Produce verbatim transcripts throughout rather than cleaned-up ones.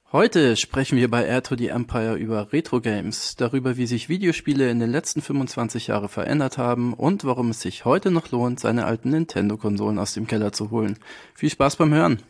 Heute sprechen wir bei Heir to the Empire über Retro-Games, darüber, wie sich Videospiele in den letzten fünfundzwanzig Jahren verändert haben und warum es sich heute noch lohnt, seine alten Nintendo-Konsolen aus dem Keller zu holen. Viel Spaß beim Hören!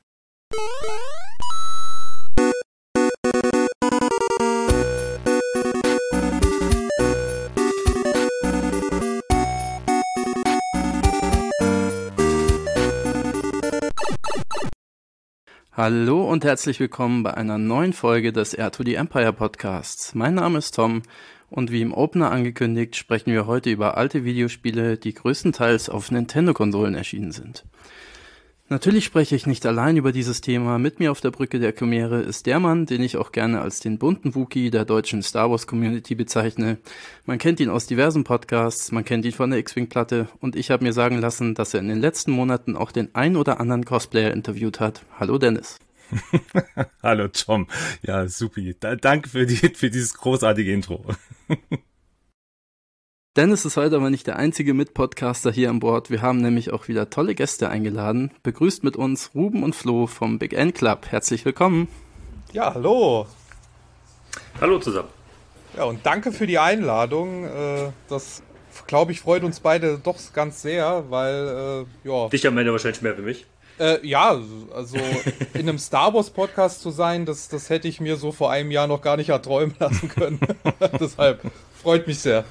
Hallo und herzlich willkommen bei einer neuen Folge des Heir to the Empire Podcasts. Mein Name ist Tom und wie im Opener angekündigt, sprechen wir heute über alte Videospiele, die größtenteils auf Nintendo-Konsolen erschienen sind. Natürlich spreche ich nicht allein über dieses Thema. Mit mir auf der Brücke der Chimäre ist der Mann, den ich auch gerne als den bunten Wookie der deutschen Star Wars Community bezeichne. Man kennt ihn aus diversen Podcasts, man kennt ihn von der X-Wing-Platte und ich habe mir sagen lassen, dass er in den letzten Monaten auch den ein oder anderen Cosplayer interviewt hat. Hallo Dennis. Hallo Tom. Ja, supi. Da, danke für, die, für dieses großartige Intro. Dennis ist heute aber nicht der einzige Mitpodcaster hier an Bord. Wir haben nämlich auch wieder tolle Gäste eingeladen. Begrüßt mit uns Ruben und Flo vom Big N Club. Herzlich willkommen. Ja, hallo. Hallo zusammen. Ja, und danke für die Einladung. Das, glaube ich, freut uns beide doch ganz sehr, weil, äh, ja... Dich am Ende wahrscheinlich mehr für mich. Äh, ja, also in einem Star Wars Podcast zu sein, das, das hätte ich mir so vor einem Jahr noch gar nicht erträumen lassen können. Deshalb freut mich sehr.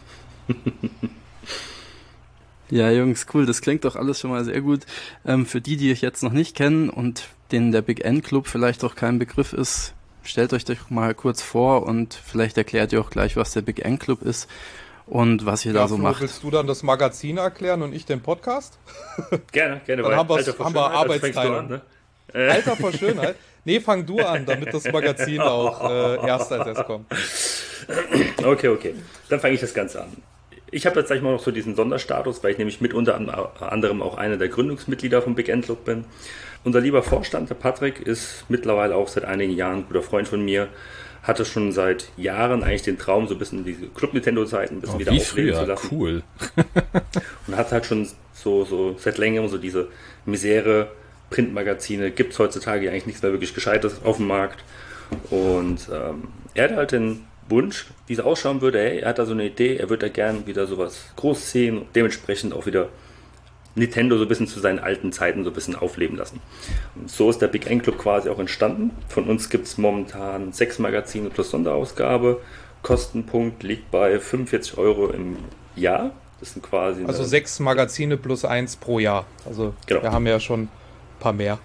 Ja, Jungs, cool, das klingt doch alles schon mal sehr gut. Ähm, für die, die euch jetzt noch nicht kennen und denen der Big N Club vielleicht auch kein Begriff ist, stellt euch doch mal kurz vor und vielleicht erklärt ihr auch gleich, was der Big N Club ist und was ihr ja, da so Flo, macht. Willst du dann das Magazin erklären und ich den Podcast? Gerne, gerne. Dann haben, haben wir Arbeitsteilung. Ne? Äh. Alter vor Schönheit. Nee, fang du an, damit das Magazin auch äh, erst als erst kommt. Okay, okay. Dann fange ich das Ganze an. Ich habe jetzt sag ich mal noch so diesen Sonderstatus, weil ich nämlich mit unter anderem auch einer der Gründungsmitglieder vom Big N Club bin. Unser lieber Vorstand, der Patrick, ist mittlerweile auch seit einigen Jahren ein guter Freund von mir. Hatte schon seit Jahren eigentlich den Traum, so ein bisschen diese Club-Nintendo-Zeiten ein bisschen oh, wieder aufleben zu lassen. Cool. Und hat halt schon so, so seit längerem so diese Misere Printmagazine. Gibt es heutzutage eigentlich nichts mehr wirklich Gescheites auf dem Markt. Und ähm, er hat halt den Wunsch, wie es ausschauen würde, hey, er hat da so eine Idee, er würde da gern wieder sowas groß sehen und dementsprechend auch wieder Nintendo so ein bisschen zu seinen alten Zeiten so ein bisschen aufleben lassen. Und so ist der Big N Club quasi auch entstanden. Von uns gibt es momentan sechs Magazine plus Sonderausgabe. Kostenpunkt liegt bei fünfundvierzig Euro im Jahr. Das sind quasi also sechs Magazine plus eins pro Jahr. Also genau. Wir haben ja schon ein paar mehr.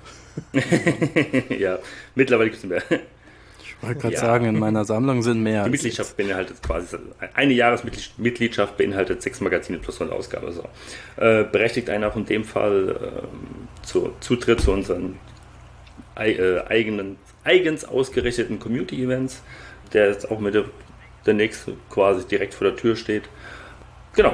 Ja, mittlerweile gibt es mehr. Ich wollte gerade ja. sagen, in meiner Sammlung sind mehr. Die Mitgliedschaft beinhaltet quasi, eine Jahresmitgliedschaft beinhaltet sechs Magazine plus eine Ausgabe. So. Äh, berechtigt einen auch in dem Fall äh, zu Zutritt zu unseren äh, eigenen, eigens ausgerichteten Community-Events, der jetzt auch mit der, der nächste quasi direkt vor der Tür steht. Genau.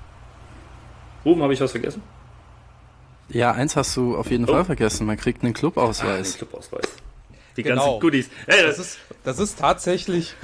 Ruben, habe ich was vergessen? Ja, eins hast du auf jeden oh. Fall vergessen. Man kriegt einen Clubausweis. Ah, einen Clubausweis. Die genau. ganzen Goodies. Hey, das, das, ist, das ist tatsächlich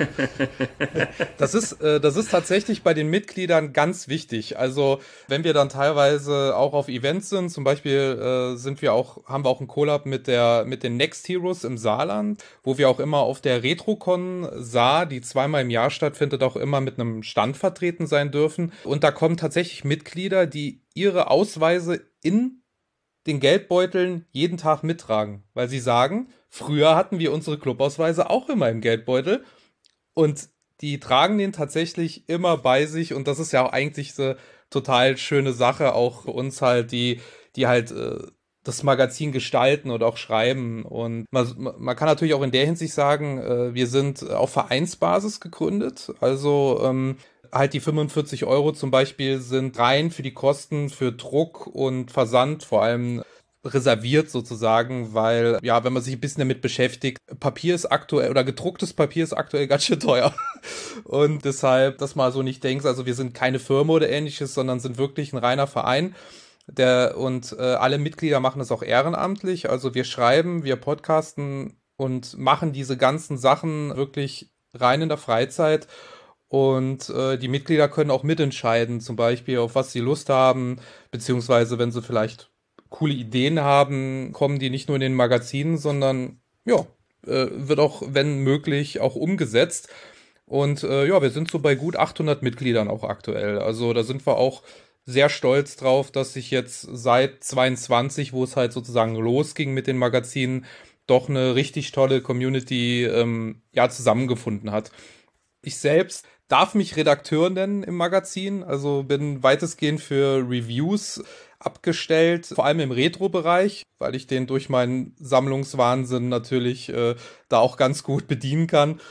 das ist, äh, das ist tatsächlich bei den Mitgliedern ganz wichtig. Also wenn wir dann teilweise auch auf Events sind, zum Beispiel äh, sind wir auch, haben wir auch einen Collab mit der mit den Next Heroes im Saarland, wo wir auch immer auf der Retrocon Saar, die zweimal im Jahr stattfindet, auch immer mit einem Stand vertreten sein dürfen. Und da kommen tatsächlich Mitglieder, die ihre Ausweise in den Geldbeuteln jeden Tag mittragen, weil sie sagen, früher hatten wir unsere Clubausweise auch immer im Geldbeutel und die tragen den tatsächlich immer bei sich und das ist ja auch eigentlich so total schöne Sache, auch für uns halt, die, die halt äh, das Magazin gestalten oder auch schreiben und man, man kann natürlich auch in der Hinsicht sagen, äh, wir sind auf Vereinsbasis gegründet, also ähm, halt die fünfundvierzig Euro zum Beispiel sind rein für die Kosten für Druck und Versand vor allem reserviert sozusagen, weil, ja, wenn man sich ein bisschen damit beschäftigt, Papier ist aktuell, oder gedrucktes Papier ist aktuell ganz schön teuer. Und deshalb, dass man so nicht denkt, also wir sind keine Firma oder ähnliches, sondern sind wirklich ein reiner Verein. Der, und äh, alle Mitglieder machen das auch ehrenamtlich. Also wir schreiben, wir podcasten und machen diese ganzen Sachen wirklich rein in der Freizeit. Und äh, die Mitglieder können auch mitentscheiden, zum Beispiel auf was sie Lust haben, beziehungsweise wenn sie vielleicht coole Ideen haben, kommen die nicht nur in den Magazinen, sondern ja, äh, wird auch, wenn möglich, auch umgesetzt. Und äh, ja, wir sind so bei gut achthundert Mitgliedern auch aktuell. Also da sind wir auch sehr stolz drauf, dass sich jetzt seit zweiundzwanzig, wo es halt sozusagen losging mit den Magazinen, doch eine richtig tolle Community ähm, ja zusammengefunden hat. Ich selbst darf mich Redakteur nennen im Magazin, also bin weitestgehend für Reviews abgestellt, vor allem im Retro-Bereich, weil ich den durch meinen Sammlungswahnsinn natürlich äh, da auch ganz gut bedienen kann.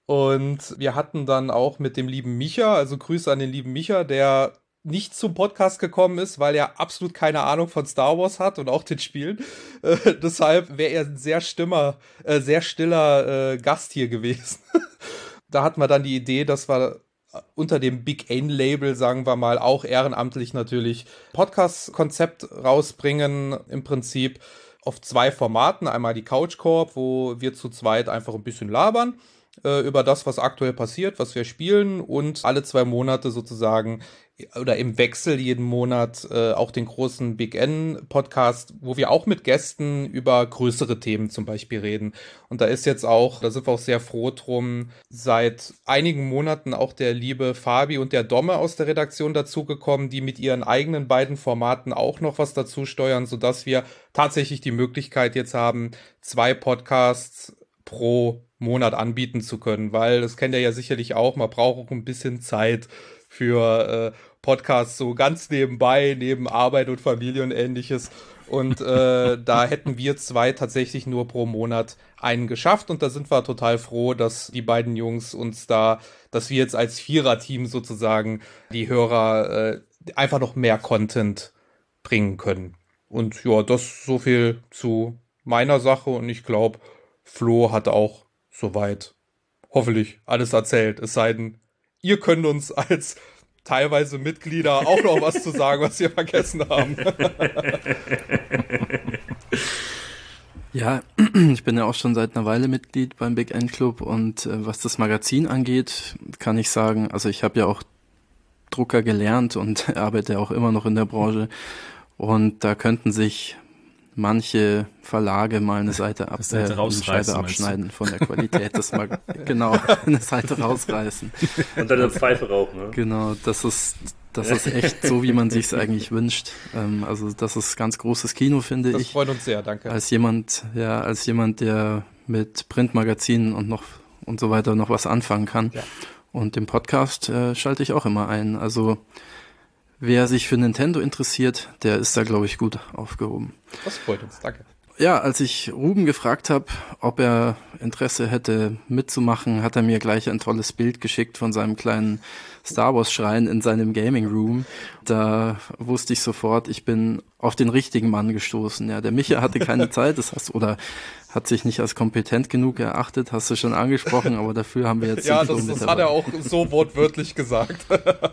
Und wir hatten dann auch mit dem lieben Micha, also Grüße an den lieben Micha, der nicht zum Podcast gekommen ist, weil er absolut keine Ahnung von Star Wars hat und auch den Spielen. Äh, deshalb wäre er ein sehr stimmer, äh, sehr stiller äh, Gast hier gewesen. Da hatten wir dann die Idee, dass wir unter dem Big N-Label, sagen wir mal, auch ehrenamtlich natürlich Podcast-Konzept rausbringen, im Prinzip auf zwei Formaten. Einmal die Couch Corp, wo wir zu zweit einfach ein bisschen labern äh, über das, was aktuell passiert, was wir spielen, und alle zwei Monate sozusagen oder im Wechsel jeden Monat äh, auch den großen Big N-Podcast, wo wir auch mit Gästen über größere Themen zum Beispiel reden. Und da ist jetzt auch, da sind wir auch sehr froh drum, seit einigen Monaten auch der liebe Fabi und der Domme aus der Redaktion dazugekommen, die mit ihren eigenen beiden Formaten auch noch was dazu steuern, sodass wir tatsächlich die Möglichkeit jetzt haben, zwei Podcasts pro Monat anbieten zu können, weil das kennt ihr ja sicherlich auch, man braucht auch ein bisschen Zeit für äh, Podcasts so ganz nebenbei, neben Arbeit und Familie und ähnliches. Und äh, da hätten wir zwei tatsächlich nur pro Monat einen geschafft. Und da sind wir total froh, dass die beiden Jungs uns da, dass wir jetzt als Vierer-Team sozusagen die Hörer äh, einfach noch mehr Content bringen können. Und ja, das so viel zu meiner Sache. Und ich glaube, Flo hat auch soweit hoffentlich alles erzählt. Es sei denn, ihr könnt uns als teilweise Mitglieder auch noch was zu sagen, was wir vergessen haben. Ja, ich bin ja auch schon seit einer Weile Mitglied beim Big N Club und äh, was das Magazin angeht, kann ich sagen, also ich habe ja auch Drucker gelernt und arbeite auch immer noch in der Branche und da könnten sich manche Verlage mal eine Seite, ab, äh, eine Scheibe abschneiden von der Qualität des Mag genau, eine Seite rausreißen. Und dann eine Pfeife rauchen, ne? Genau, das ist, das ist echt so, wie man sich's eigentlich wünscht. Ähm, also das ist ganz großes Kino, finde das ich. Das freut uns sehr, danke. Als jemand, ja, als jemand, der mit Printmagazinen und noch und so weiter noch was anfangen kann. Ja. Und den Podcast äh, schalte ich auch immer ein. Also wer sich für Nintendo interessiert, der ist da, glaube ich, gut aufgehoben. Das freut uns, danke. Ja, als ich Ruben gefragt habe, ob er Interesse hätte mitzumachen, hat er mir gleich ein tolles Bild geschickt von seinem kleinen Star Wars Schrein in seinem Gaming Room. Da wusste ich sofort, ich bin auf den richtigen Mann gestoßen. Ja, der Micha hatte keine Zeit, das hast oder hat sich nicht als kompetent genug erachtet, hast du schon angesprochen, aber dafür haben wir jetzt ja, das, das hat er auch so wortwörtlich gesagt.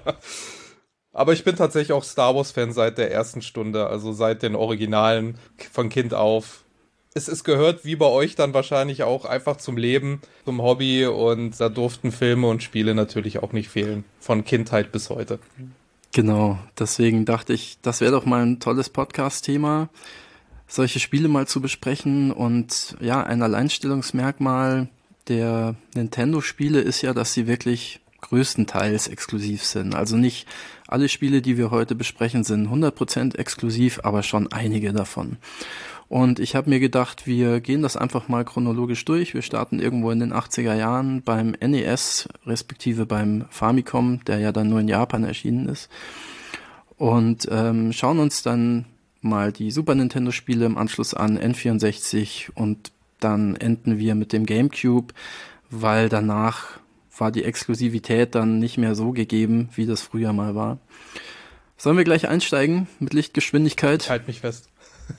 Aber ich bin tatsächlich auch Star Wars-Fan seit der ersten Stunde, also seit den Originalen von Kind auf. Es, es gehört wie bei euch dann wahrscheinlich auch einfach zum Leben, zum Hobby, und da durften Filme und Spiele natürlich auch nicht fehlen, von Kindheit bis heute. Genau, deswegen dachte ich, das wäre doch mal ein tolles Podcast-Thema, solche Spiele mal zu besprechen. Und ja, ein Alleinstellungsmerkmal der Nintendo-Spiele ist ja, dass sie wirklich größtenteils exklusiv sind. Also nicht alle Spiele, die wir heute besprechen, sind hundert Prozent exklusiv, aber schon einige davon. Und ich habe mir gedacht, wir gehen das einfach mal chronologisch durch. Wir starten irgendwo in den achtziger Jahren beim N E S, respektive beim Famicom, der ja dann nur in Japan erschienen ist. Und ähm, schauen uns dann mal die Super Nintendo-Spiele im Anschluss an, N vierundsechzig, und dann enden wir mit dem GameCube, weil danach war die Exklusivität dann nicht mehr so gegeben, wie das früher mal war. Sollen wir gleich einsteigen mit Lichtgeschwindigkeit? Ich halte mich fest.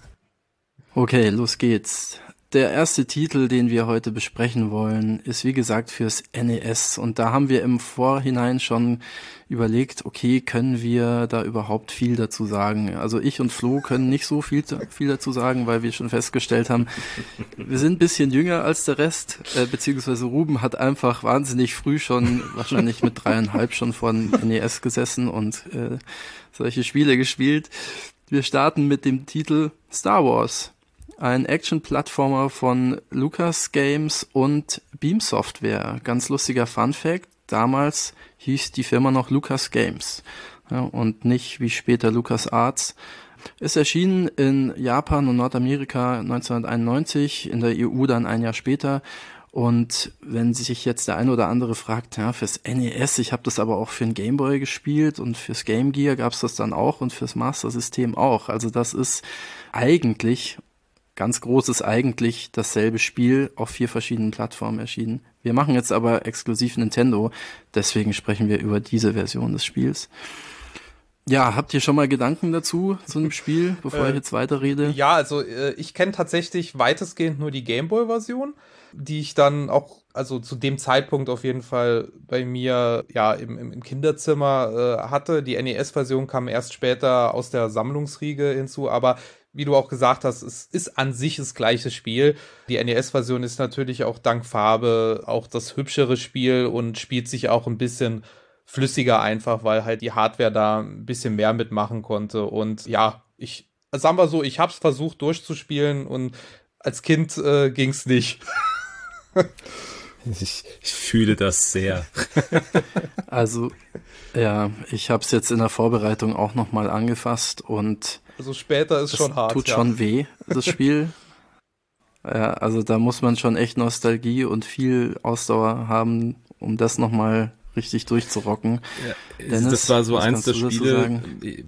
Okay, los geht's. Der erste Titel, den wir heute besprechen wollen, ist wie gesagt fürs N E S. Und da haben wir im Vorhinein schon überlegt, okay, können wir da überhaupt viel dazu sagen? Also ich und Flo können nicht so viel, viel dazu sagen, weil wir schon festgestellt haben, wir sind ein bisschen jünger als der Rest, äh, beziehungsweise Ruben hat einfach wahnsinnig früh schon, wahrscheinlich mit dreieinhalb schon vor dem N E S gesessen und äh, solche Spiele gespielt. Wir starten mit dem Titel Star Wars. ein Action-Plattformer von Lucas Games und Beam Software. Ganz lustiger Fun-Fact, damals hieß die Firma noch Lucas Games, ja, und nicht wie später Lucas Arts. Ist erschienen in Japan und Nordamerika neunzehnhunderteinundneunzig, in der E U dann ein Jahr später. Und wenn sich jetzt der eine oder andere fragt, ja, fürs N E S, ich habe das aber auch für den Game Boy gespielt und fürs Game Gear gab's das dann auch und fürs Master System auch. Also das ist eigentlich, ganz großes eigentlich, dasselbe Spiel auf vier verschiedenen Plattformen erschienen. Wir machen jetzt aber exklusiv Nintendo, deswegen sprechen wir über diese Version des Spiels. Ja, habt ihr schon mal Gedanken dazu, zu einem Spiel, bevor äh, ich jetzt weiterrede? Ja, also äh, ich kenne tatsächlich weitestgehend nur die Gameboy-Version, die ich dann auch, also zu dem Zeitpunkt auf jeden Fall bei mir ja im, im Kinderzimmer äh, hatte. Die N E S-Version kam erst später aus der Sammlungsriege hinzu, aber wie du auch gesagt hast, es ist an sich das gleiche Spiel. Die N E S-Version ist natürlich auch dank Farbe auch das hübschere Spiel und spielt sich auch ein bisschen flüssiger einfach, weil halt die Hardware da ein bisschen mehr mitmachen konnte. Und ja, ich, sagen wir so, ich hab's versucht durchzuspielen und als Kind äh, ging's nicht. ich, ich fühle das sehr. Also, ja, ich hab's jetzt in der Vorbereitung auch nochmal angefasst und also später ist schon hart. Tut ja. schon weh, das Spiel. Ja, also da muss man schon echt Nostalgie und viel Ausdauer haben, um das nochmal richtig durchzurocken. Ja, Dennis, das war so eins der Spiele,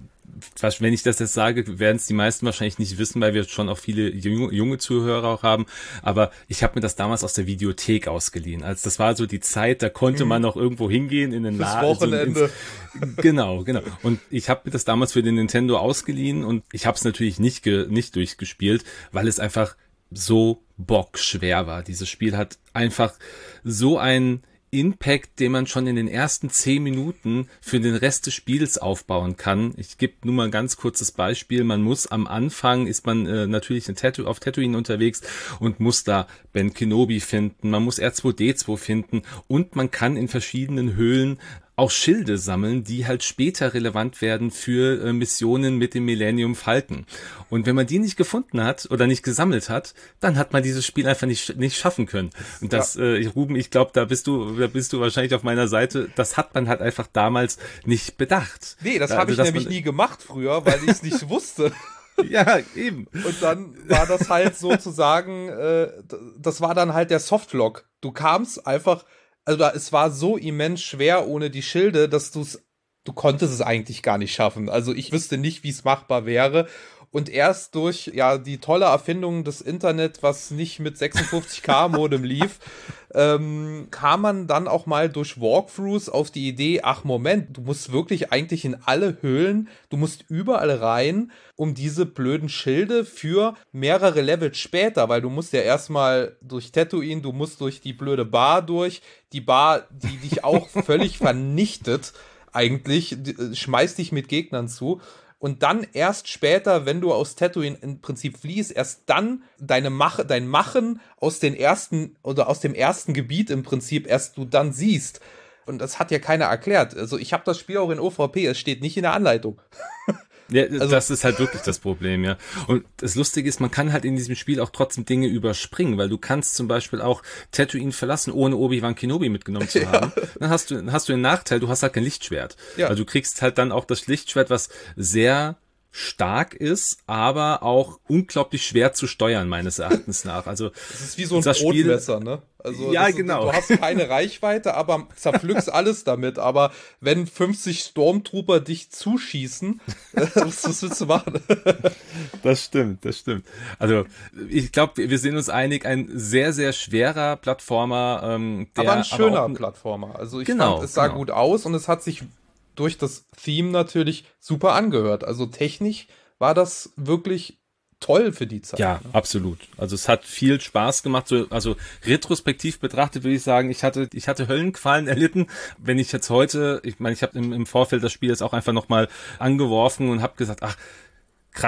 wenn ich das jetzt sage, werden es die meisten wahrscheinlich nicht wissen, weil wir schon auch viele junge, junge Zuhörer auch haben, aber ich habe mir das damals aus der Videothek ausgeliehen. Also das war so die Zeit, da konnte man noch irgendwo hingehen in den Laden. Wochenende. So ins, genau, genau. Und ich habe mir das damals für den Nintendo ausgeliehen und ich habe es natürlich nicht, ge, nicht durchgespielt, weil es einfach so bockschwer war. Dieses Spiel hat einfach so ein Impact, den man schon in den ersten zehn Minuten für den Rest des Spiels aufbauen kann. Ich gebe nur mal ein ganz kurzes Beispiel. Man muss am Anfang, ist man äh, natürlich in Tatoo- auf Tatooine unterwegs und muss da Ben Kenobi finden. Man muss R zwei D zwei finden und man kann in verschiedenen Höhlen auch Schilde sammeln, die halt später relevant werden für äh, Missionen mit dem Millennium Falcon. Und wenn man die nicht gefunden hat oder nicht gesammelt hat, dann hat man dieses Spiel einfach nicht nicht schaffen können. Und das, ja. äh, Ruben, ich glaube, da bist du, da bist du wahrscheinlich auf meiner Seite. Das hat man halt einfach damals nicht bedacht. Nee, das habe also, ich nämlich nie gemacht früher, weil ich es nicht wusste. Ja, eben. Und dann war das halt sozusagen, äh, das war dann halt der Softlock. Du kamst einfach, also da, es war so immens schwer ohne die Schilde, dass du es, du konntest es eigentlich gar nicht schaffen. Also ich wüsste nicht, wie es machbar wäre. Und erst durch ja die tolle Erfindung des Internet, was nicht mit sechsundfünfzig K Modem lief, ähm, kam man dann auch mal durch Walkthroughs auf die Idee, ach Moment, du musst wirklich eigentlich in alle Höhlen, du musst überall rein, um diese blöden Schilde für mehrere Levels später, weil du musst ja erstmal durch Tatooine, du musst durch die blöde Bar durch, die Bar, die dich auch völlig vernichtet eigentlich, die, schmeißt dich mit Gegnern zu. Und dann erst später, wenn du aus Tatooine im Prinzip fliehst, erst dann deine Mach- dein Machen aus den ersten oder aus dem ersten Gebiet im Prinzip erst du dann siehst. Und das hat ja keiner erklärt. Also ich habe das Spiel auch in O V P, es steht nicht in der Anleitung. Ja, also, das ist halt wirklich das Problem, ja. Und das Lustige ist, man kann halt in diesem Spiel auch trotzdem Dinge überspringen, weil du kannst zum Beispiel auch Tatooine verlassen, ohne Obi-Wan Kenobi mitgenommen zu haben. Ja. Dann hast du, dann hast du den Nachteil, du hast halt kein Lichtschwert. Ja. Also du kriegst halt dann auch das Lichtschwert, was sehr stark ist, aber auch unglaublich schwer zu steuern, meines Erachtens nach. Also das ist wie so ein Brotmesser, ne? Also ja, ist, genau. Du hast keine Reichweite, aber zerpflückst alles damit. Aber wenn fünfzig Stormtrooper dich zuschießen, was willst du machen? Das stimmt, das stimmt. Also ich glaube, wir sind uns einig, ein sehr, sehr schwerer Plattformer. Ähm, der aber ein schöner aber auch, Plattformer. Also ich genau, fand, es sah genau. gut aus und es hat sich durch das Theme natürlich super angehört. Also technisch war das wirklich toll für die Zeit. Ja, ne? Absolut. Also es hat viel Spaß gemacht. So, also retrospektiv betrachtet würde ich sagen, ich hatte ich hatte Höllenqualen erlitten. Wenn ich jetzt heute, ich meine, ich habe im, im Vorfeld das Spiel jetzt auch einfach nochmal angeworfen und habe gesagt, ach krass,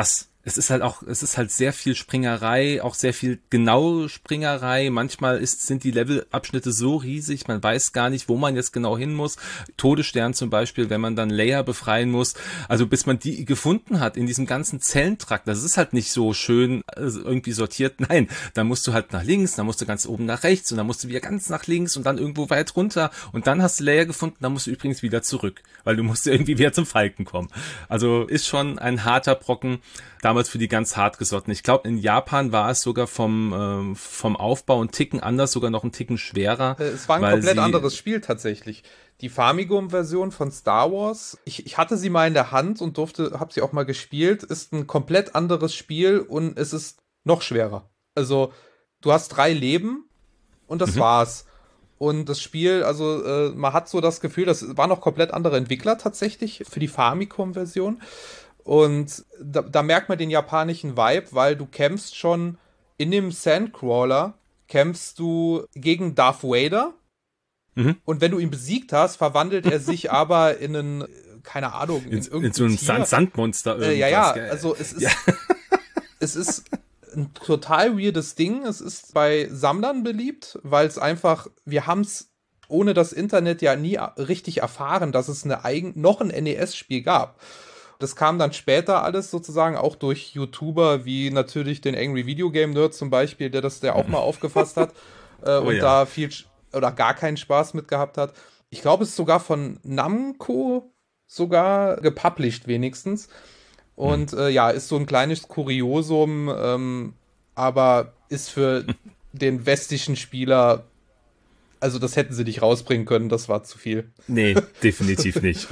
es ist halt auch, es ist halt sehr viel Springerei, auch sehr viel genaue Springerei. Manchmal ist, sind die Levelabschnitte so riesig, man weiß gar nicht, wo man jetzt genau hin muss. Todesstern zum Beispiel, wenn man dann Leia befreien muss. Also bis man die gefunden hat in diesem ganzen Zellentrakt, das ist halt nicht so schön also irgendwie sortiert. Nein, da musst du halt nach links, dann musst du ganz oben nach rechts und dann musst du wieder ganz nach links und dann irgendwo weit runter und dann hast du Leia gefunden, dann musst du übrigens wieder zurück, weil du musst irgendwie wieder zum Falken kommen. Also ist schon ein harter Brocken. Damals für die ganz hartgesottenen. Ich glaube, in Japan war es sogar vom ähm, vom Aufbau ein Ticken anders, sogar noch ein Ticken schwerer. Es war ein komplett anderes Spiel tatsächlich. Die Famicom-Version von Star Wars, ich, ich hatte sie mal in der Hand und durfte, habe sie auch mal gespielt, ist ein komplett anderes Spiel und es ist noch schwerer. Also du hast drei Leben und das mhm. war's. Und das Spiel, also äh, man hat so das Gefühl, das waren noch komplett andere Entwickler tatsächlich für die Famicom-Version. Und da, da merkt man den japanischen Vibe, weil du kämpfst schon in dem Sandcrawler, kämpfst du gegen Darth Vader. Mhm. Und wenn du ihn besiegt hast, verwandelt er sich aber in einen, keine Ahnung, in, in, in so ein Sand- Sandmonster. Äh, ja, ja, also es ist, ja. es ist ein total weirdes Ding. Es ist bei Sammlern beliebt, weil es einfach, wir haben es ohne das Internet ja nie richtig erfahren, dass es eine eigen, noch ein N E S-Spiel gab. Das kam dann später alles sozusagen auch durch YouTuber, wie natürlich den Angry Video Game Nerd zum Beispiel, der das der auch mal aufgefasst hat äh, oh, und ja. da viel oder gar keinen Spaß mit gehabt hat. Ich glaube, es ist sogar von Namco sogar gepublished wenigstens. Und hm. äh, ja, ist so ein kleines Kuriosum, ähm, aber ist für den westlichen Spieler, also das hätten sie nicht rausbringen können, das war zu viel. Nee, definitiv nicht.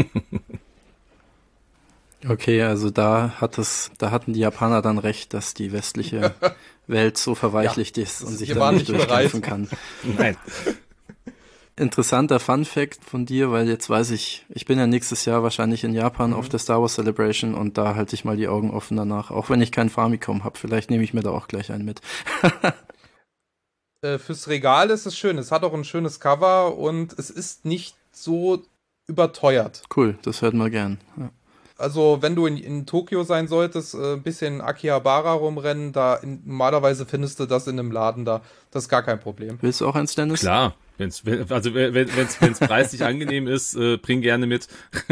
Okay, also da hat es, da hatten die Japaner dann recht, dass die westliche Welt so verweichlicht ja, ist und sich da nicht durchkämpfen kann. Nein. Interessanter Fun-Fact von dir, weil jetzt weiß ich, ich bin ja nächstes Jahr wahrscheinlich in Japan mhm. auf der Star Wars Celebration und da halte ich mal die Augen offen danach, auch wenn ich kein Famicom habe. Vielleicht nehme ich mir da auch gleich einen mit. äh, fürs Regal ist es schön. Es hat auch ein schönes Cover und es ist nicht so überteuert. Cool, das hört man gern. Ja. Also, wenn du in, in Tokio sein solltest, äh, ein bisschen Akihabara rumrennen, da in, normalerweise findest du das in einem Laden da. Das ist gar kein Problem. Willst du auch eins, Dennis? Klar. Wenn's, also, wenn es wenn's preislich angenehm ist, äh, bring gerne mit.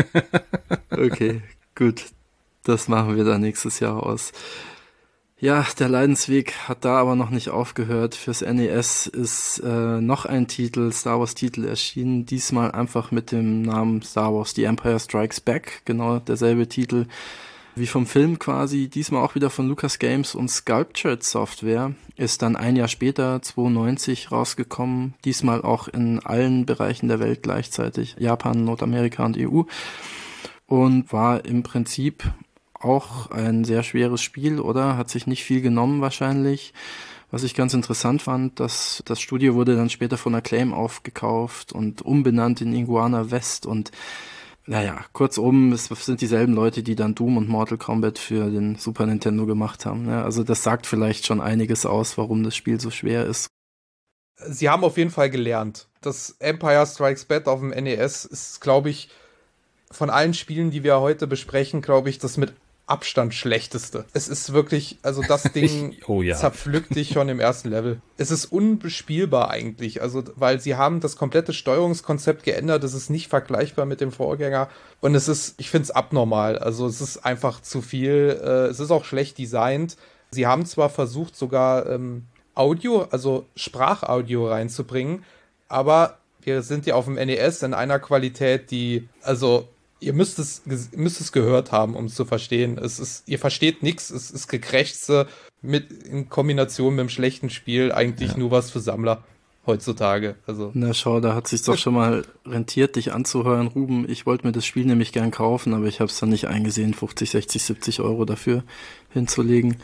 Okay, gut. Das machen wir dann nächstes Jahr aus. Ja, der Leidensweg hat da aber noch nicht aufgehört. Fürs N E S ist äh, noch ein Titel, Star Wars Titel erschienen, diesmal einfach mit dem Namen Star Wars The Empire Strikes Back, genau derselbe Titel wie vom Film quasi, diesmal auch wieder von Lucas Games und Sculptured Software, ist dann ein Jahr später, zweiundneunzig, rausgekommen, diesmal auch in allen Bereichen der Welt gleichzeitig, Japan, Nordamerika und E U, und war im Prinzip auch ein sehr schweres Spiel, oder? Hat sich nicht viel genommen wahrscheinlich. Was ich ganz interessant fand, dass das Studio wurde dann später von Acclaim aufgekauft und umbenannt in Iguana West und naja, kurzum, es sind dieselben Leute, die dann Doom und Mortal Kombat für den Super Nintendo gemacht haben. Ja, also das sagt vielleicht schon einiges aus, warum das Spiel so schwer ist. Sie haben auf jeden Fall gelernt. Das Empire Strikes Back auf dem N E S ist, glaube ich, von allen Spielen, die wir heute besprechen, glaube ich, das mit Abstand schlechteste. Es ist wirklich, also das Ding oh ja. zerpflückt dich schon im ersten Level. Es ist unbespielbar eigentlich, also weil sie haben das komplette Steuerungskonzept geändert, es ist nicht vergleichbar mit dem Vorgänger und es ist, ich finde es abnormal, also es ist einfach zu viel, äh, es ist auch schlecht designt. Sie haben zwar versucht sogar ähm, Audio, also Sprachaudio reinzubringen, aber wir sind ja auf dem N E S in einer Qualität, die, also ihr müsst es, müsst es gehört haben, um es zu verstehen. Es ist, ihr versteht nichts, es ist Gekrächze mit, in Kombination mit einem schlechten Spiel, eigentlich ja. nur was für Sammler heutzutage. Also. Na schau, da hat sich doch schon mal rentiert, dich anzuhören, Ruben. Ich wollte mir das Spiel nämlich gern kaufen, aber ich habe es dann nicht eingesehen, fünfzig, sechzig, siebzig Euro dafür hinzulegen.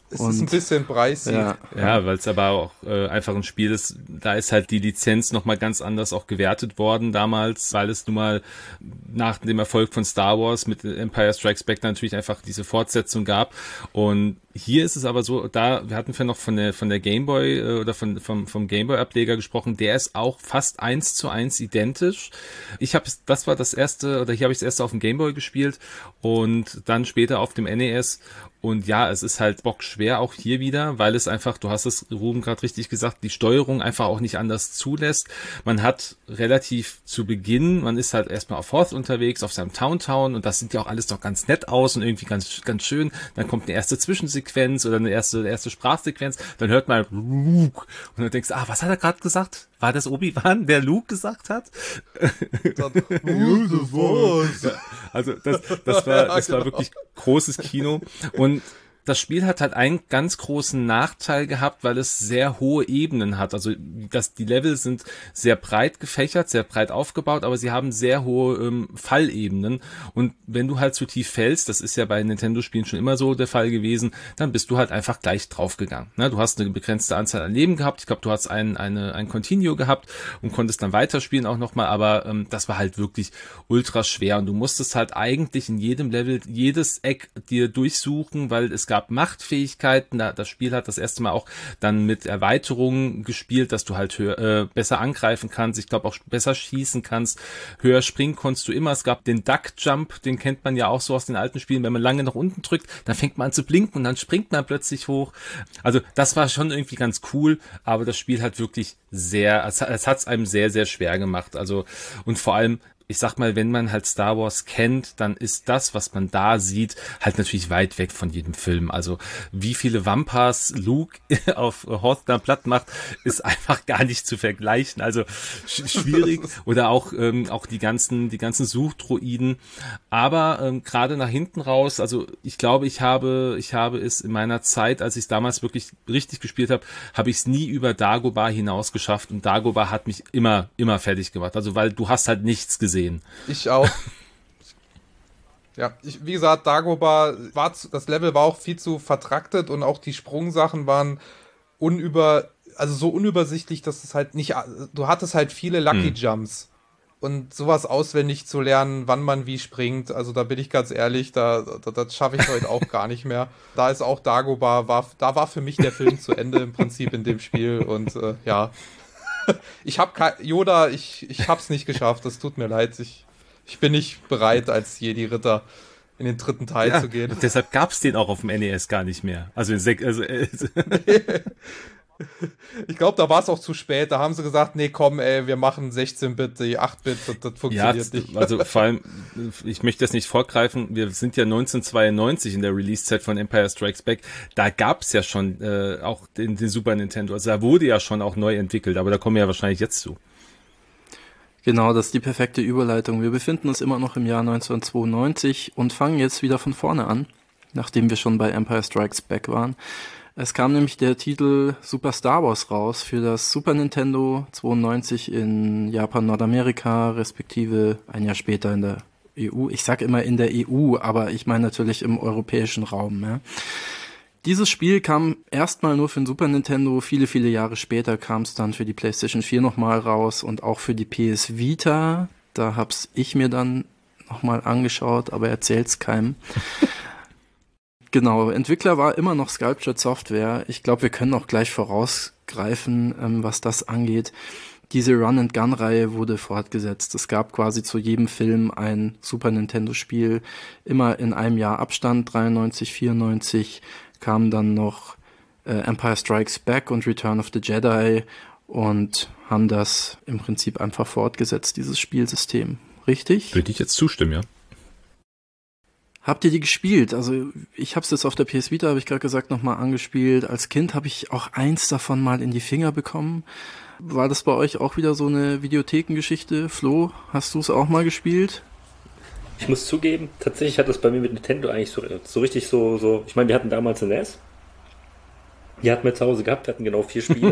Es und, ist ein bisschen preisig. Ja, ja weil es aber auch äh, einfach ein Spiel ist, da ist halt die Lizenz nochmal ganz anders auch gewertet worden damals, weil es nun mal nach dem Erfolg von Star Wars mit Empire Strikes Back natürlich einfach diese Fortsetzung gab. Und hier ist es aber so, da, wir hatten ja noch von der von der Gameboy äh, oder von vom vom Gameboy-Ableger gesprochen, der ist auch fast eins zu eins identisch. Ich habe das war das erste, oder hier habe ich das erste auf dem Gameboy gespielt und dann später auf dem N E S. Und ja, es ist halt bockschwer auch hier wieder, weil es einfach, du hast es, Ruben, gerade richtig gesagt, die Steuerung einfach auch nicht anders zulässt. Man hat relativ zu Beginn, man ist halt erstmal auf Hoth unterwegs, auf seinem Town-Town und das sieht ja auch alles doch ganz nett aus und irgendwie ganz ganz schön. Dann kommt eine erste Zwischensequenz oder eine erste eine erste Sprachsequenz, dann hört man Luke und dann denkst du, ah, was hat er gerade gesagt? War das Obi-Wan, der Luke gesagt hat? Dann, was? Also das, das war, das war wirklich großes Kino. Und das Spiel hat halt einen ganz großen Nachteil gehabt, weil es sehr hohe Ebenen hat. Also das, die Level sind sehr breit gefächert, sehr breit aufgebaut, aber sie haben sehr hohe ähm, Fallebenen. Und wenn du halt zu tief fällst, das ist ja bei Nintendo-Spielen schon immer so der Fall gewesen, dann bist du halt einfach gleich draufgegangen. Ne? Du hast eine begrenzte Anzahl an Leben gehabt. Ich glaube, du hast ein, eine, ein Continue gehabt und konntest dann weiterspielen auch nochmal, aber ähm, das war halt wirklich ultra schwer. Und du musstest halt eigentlich in jedem Level jedes Eck dir durchsuchen, weil es gab Machtfähigkeiten. Das Spiel hat das erste Mal auch dann mit Erweiterungen gespielt, dass du halt höher, äh, besser angreifen kannst. Ich glaube auch besser schießen kannst. Höher springen konntest du immer. Es gab den Duck Jump, den kennt man ja auch so aus den alten Spielen. Wenn man lange nach unten drückt, dann fängt man an zu blinken und dann springt man plötzlich hoch. Also das war schon irgendwie ganz cool, aber das Spiel hat wirklich sehr, es hat es einem sehr, sehr schwer gemacht. Also und vor allem, ich sag mal, wenn man halt Star Wars kennt, dann ist das, was man da sieht, halt natürlich weit weg von jedem Film. Also wie viele Wampas Luke auf Hoth da platt macht, ist einfach gar nicht zu vergleichen. Also sch- schwierig. Oder auch ähm, auch die ganzen die ganzen Suchdroiden. Aber ähm, gerade nach hinten raus, also ich glaube, ich habe ich habe es in meiner Zeit, als ich es damals wirklich richtig gespielt habe, habe ich es nie über Dagobah hinaus geschafft. Und Dagobah hat mich immer immer fertig gemacht. Also weil du hast halt nichts gesehen. Ich auch. Ja, ich, wie gesagt, Dagobah war zu, das Level war auch viel zu vertraktet und auch die Sprungsachen waren unüber, also so unübersichtlich, dass es halt nicht, du hattest halt viele Lucky Jumps und sowas auswendig zu lernen, wann man wie springt, also da bin ich ganz ehrlich, da, da das schaffe ich heute auch gar nicht mehr. Da ist auch Dagobah, war, da war für mich der Film zu Ende im Prinzip in dem Spiel und äh, ja. Ich hab kein, Yoda, ich, ich hab's nicht geschafft, das tut mir leid. Ich, ich bin nicht bereit, als Jedi-Ritter in den dritten Teil ja, zu gehen. Und deshalb gab's den auch auf dem N E S gar nicht mehr. Also, also äh, ich glaube, da war es auch zu spät. Da haben sie gesagt, nee, komm, ey, wir machen sechzehn Bit, acht Bit, das, das funktioniert ja, nicht. Also vor allem, ich möchte das nicht vorgreifen, wir sind ja neunzehnhundertzweiundneunzig in der Release-Zeit von Empire Strikes Back, da gab's ja schon äh, auch den, den Super Nintendo, also da wurde ja schon auch neu entwickelt, aber da kommen wir ja wahrscheinlich jetzt zu. Genau, das ist die perfekte Überleitung. Wir befinden uns immer noch im Jahr neunzehnhundertzweiundneunzig und fangen jetzt wieder von vorne an, nachdem wir schon bei Empire Strikes Back waren. Es kam nämlich der Titel Super Star Wars raus für das Super Nintendo zweiundneunzig in Japan, Nordamerika, respektive ein Jahr später in der E U. Ich sag immer in der E U, aber ich meine natürlich im europäischen Raum. Ja. Dieses Spiel kam erstmal nur für den Super Nintendo, viele, viele Jahre später kam es dann für die PlayStation vier nochmal raus und auch für die P S Vita. Da hab's ich mir dann nochmal angeschaut, aber erzähl's keinem. Genau, Entwickler war immer noch Sculptured Software. Ich glaube, wir können auch gleich vorausgreifen, ähm, was das angeht. Diese Run-and-Gun-Reihe wurde fortgesetzt. Es gab quasi zu jedem Film ein Super Nintendo-Spiel. Immer in einem Jahr Abstand, dreiundneunzig, vierundneunzig, kamen dann noch äh, Empire Strikes Back und Return of the Jedi und haben das im Prinzip einfach fortgesetzt, dieses Spielsystem. Richtig? Würde ich jetzt zustimmen, ja. Habt ihr die gespielt? Also ich habe es jetzt auf der P S Vita, habe ich gerade gesagt, nochmal angespielt. Als Kind habe ich auch eins davon mal in die Finger bekommen. War das bei euch auch wieder so eine Videothekengeschichte? Flo, hast du es auch mal gespielt? Ich muss zugeben, tatsächlich hat das bei mir mit Nintendo eigentlich so, so richtig so, so, ich meine, wir hatten damals eine N E S. Die hatten wir zu Hause gehabt, wir hatten genau vier Spiele.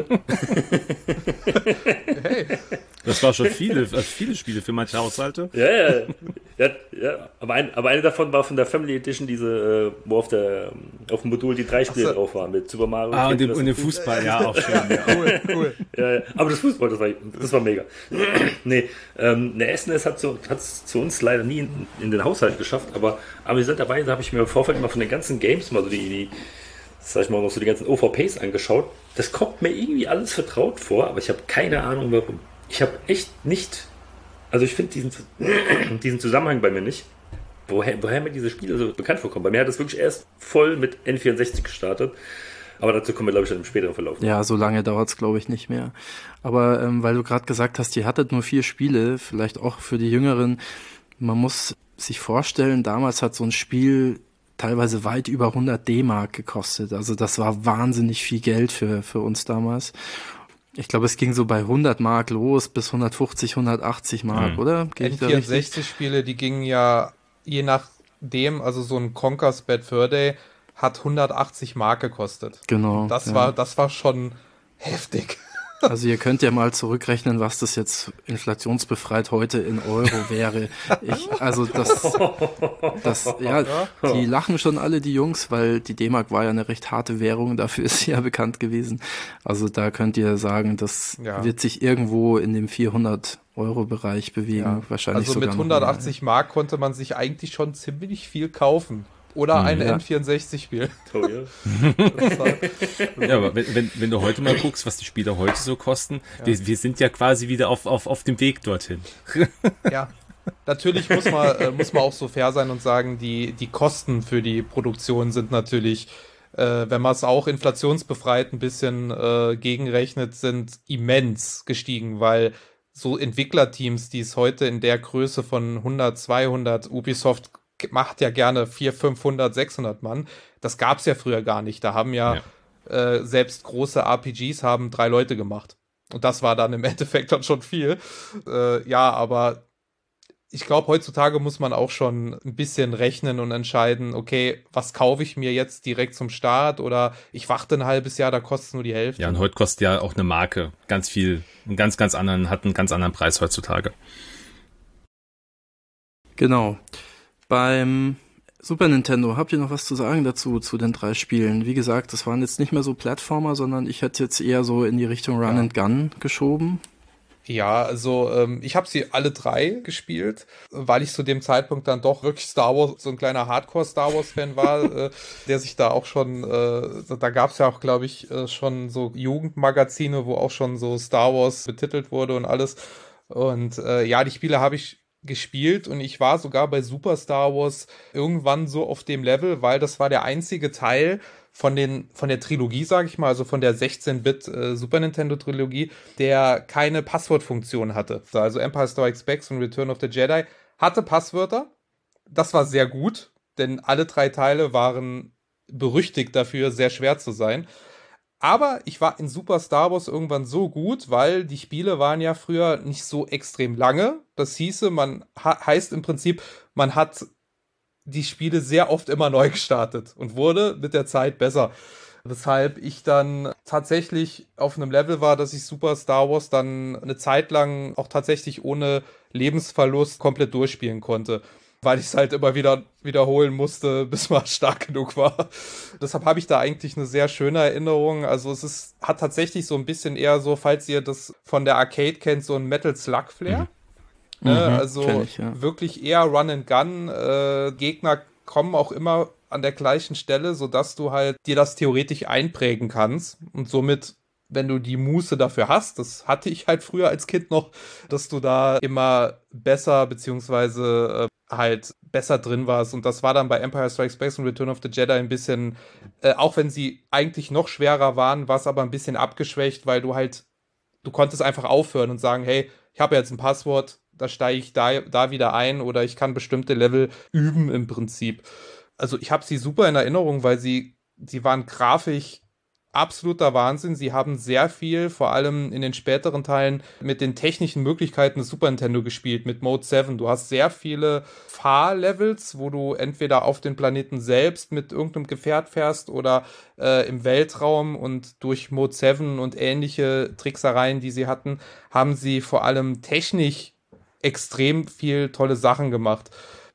Hey. Das war schon viele, also viele Spiele für manche Haushalte. Ja, ja. ja Ja, aber, ein, aber eine davon war von der Family Edition, diese, äh, wo auf, der, auf dem Modul die drei Spiele so. drauf waren, mit Super Mario. Ah, und, dem, und dem Fußball, ja, auch schön. Ja. Cool, cool. Ja, ja. Aber das Fußball, das war, das war mega. Nee, ähm, eine S N E S hat es zu uns leider nie in, in den Haushalt geschafft, aber amüsanterweise habe ich mir im Vorfeld mal von den ganzen Games mal so die, die sag ich mal, noch so die ganzen O V Ps angeschaut. Das kommt mir irgendwie alles vertraut vor, aber ich habe keine Ahnung warum. Ich habe echt nicht... Also ich finde diesen, diesen Zusammenhang bei mir nicht, woher, woher mir diese Spiele so bekannt vorkommen. Bei mir hat es wirklich erst voll mit N vierundsechzig gestartet, aber dazu kommen wir, glaube ich, dann im späteren Verlauf. Ja, so lange dauert es, glaube ich, nicht mehr. Aber ähm, weil du gerade gesagt hast, ihr hattet nur vier Spiele, vielleicht auch für die Jüngeren, man muss sich vorstellen, damals hat so ein Spiel teilweise weit über hundert D-Mark gekostet. Also das war wahnsinnig viel Geld für, für uns damals. Ich glaube, es ging so bei hundert Mark los bis hundertfünfzig, hundertachtzig Mark, mhm. oder? N vierundsechzig-Spiele, die gingen ja je nachdem, also so ein Conker's Bad Fur Day hat hundertachtzig Mark gekostet. Genau. Das ja. war, das war schon heftig. Also ihr könnt ja mal zurückrechnen, was das jetzt inflationsbefreit heute in Euro wäre. Ich, also das, das, ja, die lachen schon alle, die Jungs, weil die D-Mark war ja eine recht harte Währung, dafür ist sie ja bekannt gewesen. Also da könnt ihr sagen, das ja. wird sich irgendwo in dem vierhundert Euro Bereich bewegen, ja. wahrscheinlich also sogar mit hundertachtzig Mark konnte man sich eigentlich schon ziemlich viel kaufen. Oder ein ja. N vierundsechzig-Spiel. Oh, ja. Ja, aber wenn, wenn, wenn du heute mal guckst, was die Spiele heute so kosten, ja. wir, wir sind ja quasi wieder auf, auf, auf dem Weg dorthin. Ja, natürlich muss man, äh, muss man auch so fair sein und sagen, die, die Kosten für die Produktion sind natürlich, äh, wenn man es auch inflationsbefreit ein bisschen äh, gegenrechnet, sind immens gestiegen, weil so Entwicklerteams, die es heute in der Größe von hundert, zweihundert, Ubisoft macht ja gerne vierhundert, fünfhundert, sechshundert Mann. Das gab's ja früher gar nicht. Da haben ja, ja. Äh, selbst große R P Gs haben drei Leute gemacht. Und das war dann im Endeffekt dann schon viel. Äh, ja, aber ich glaube, heutzutage muss man auch schon ein bisschen rechnen und entscheiden, okay, was kaufe ich mir jetzt direkt zum Start oder ich warte ein halbes Jahr, da kostet es nur die Hälfte. Ja, und heute kostet ja auch eine Marke ganz viel, einen ganz, ganz anderen, hat einen ganz anderen Preis heutzutage. Genau. Beim Super Nintendo, habt ihr noch was zu sagen dazu, zu den drei Spielen? Wie gesagt, das waren jetzt nicht mehr so Plattformer, sondern ich hätte jetzt eher so in die Richtung Run ja. and Gun geschoben. Ja, also ähm, ich habe sie alle drei gespielt, weil ich zu dem Zeitpunkt dann doch wirklich Star Wars, so ein kleiner Hardcore-Star Wars-Fan war, äh, der sich da auch schon, äh, da gab's ja auch, glaube ich, äh, schon so Jugendmagazine, wo auch schon so Star Wars betitelt wurde und alles. Und äh, ja, die Spiele habe ich gespielt und ich war sogar bei Super Star Wars irgendwann so auf dem Level, weil das war der einzige Teil von den von der Trilogie, sage ich mal, also von der sechzehn-Bit äh, Super Nintendo Trilogie, der keine Passwortfunktion hatte. Also Empire Strikes Back und Return of the Jedi hatte Passwörter. Das war sehr gut, denn alle drei Teile waren berüchtigt dafür, sehr schwer zu sein. Aber ich war in Super Star Wars irgendwann so gut, weil die Spiele waren ja früher nicht so extrem lange. Das hieße, man ha- heißt im Prinzip, man hat die Spiele sehr oft immer neu gestartet und wurde mit der Zeit besser. Weshalb ich dann tatsächlich auf einem Level war, dass ich Super Star Wars dann eine Zeit lang auch tatsächlich ohne Lebensverlust komplett durchspielen konnte. Weil ich es halt immer wieder wiederholen musste, bis man stark genug war. Deshalb habe ich da eigentlich eine sehr schöne Erinnerung. Also es ist, hat tatsächlich so ein bisschen eher so, falls ihr das von der Arcade kennt, so ein Metal Slug Flair. Mhm. Ne? Mhm, also ich, ja. wirklich eher Run and Gun. Äh, Gegner kommen auch immer an der gleichen Stelle, sodass du halt dir das theoretisch einprägen kannst und somit, wenn du die Muße dafür hast, das hatte ich halt früher als Kind noch, dass du da immer besser beziehungsweise äh, halt besser drin warst. Und das war dann bei Empire Strikes Back und Return of the Jedi ein bisschen, äh, auch wenn sie eigentlich noch schwerer waren, war es aber ein bisschen abgeschwächt, weil du halt, du konntest einfach aufhören und sagen, hey, ich habe jetzt ein Passwort, da steige ich da, da wieder ein oder ich kann bestimmte Level üben im Prinzip. Also ich habe sie super in Erinnerung, weil sie, sie waren grafisch absoluter Wahnsinn. Sie haben sehr viel, vor allem in den späteren Teilen, mit den technischen Möglichkeiten des Super Nintendo gespielt, mit Mode sieben. Du hast sehr viele Fahrlevels, wo du entweder auf den Planeten selbst mit irgendeinem Gefährt fährst oder äh, im Weltraum, und durch Mode sieben und ähnliche Tricksereien, die sie hatten, haben sie vor allem technisch extrem viel tolle Sachen gemacht.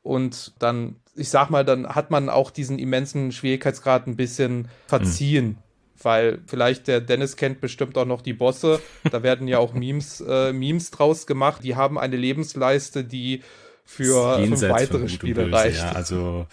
und dann, ich sag mal, dann hat man auch diesen immensen Schwierigkeitsgrad ein bisschen verziehen. Mhm. Weil vielleicht der Dennis kennt bestimmt auch noch die Bosse. Da werden ja auch Memes, äh, Memes draus gemacht. Die haben eine Lebensleiste, die für fünf weitere Spiele böse, reicht. Ja, also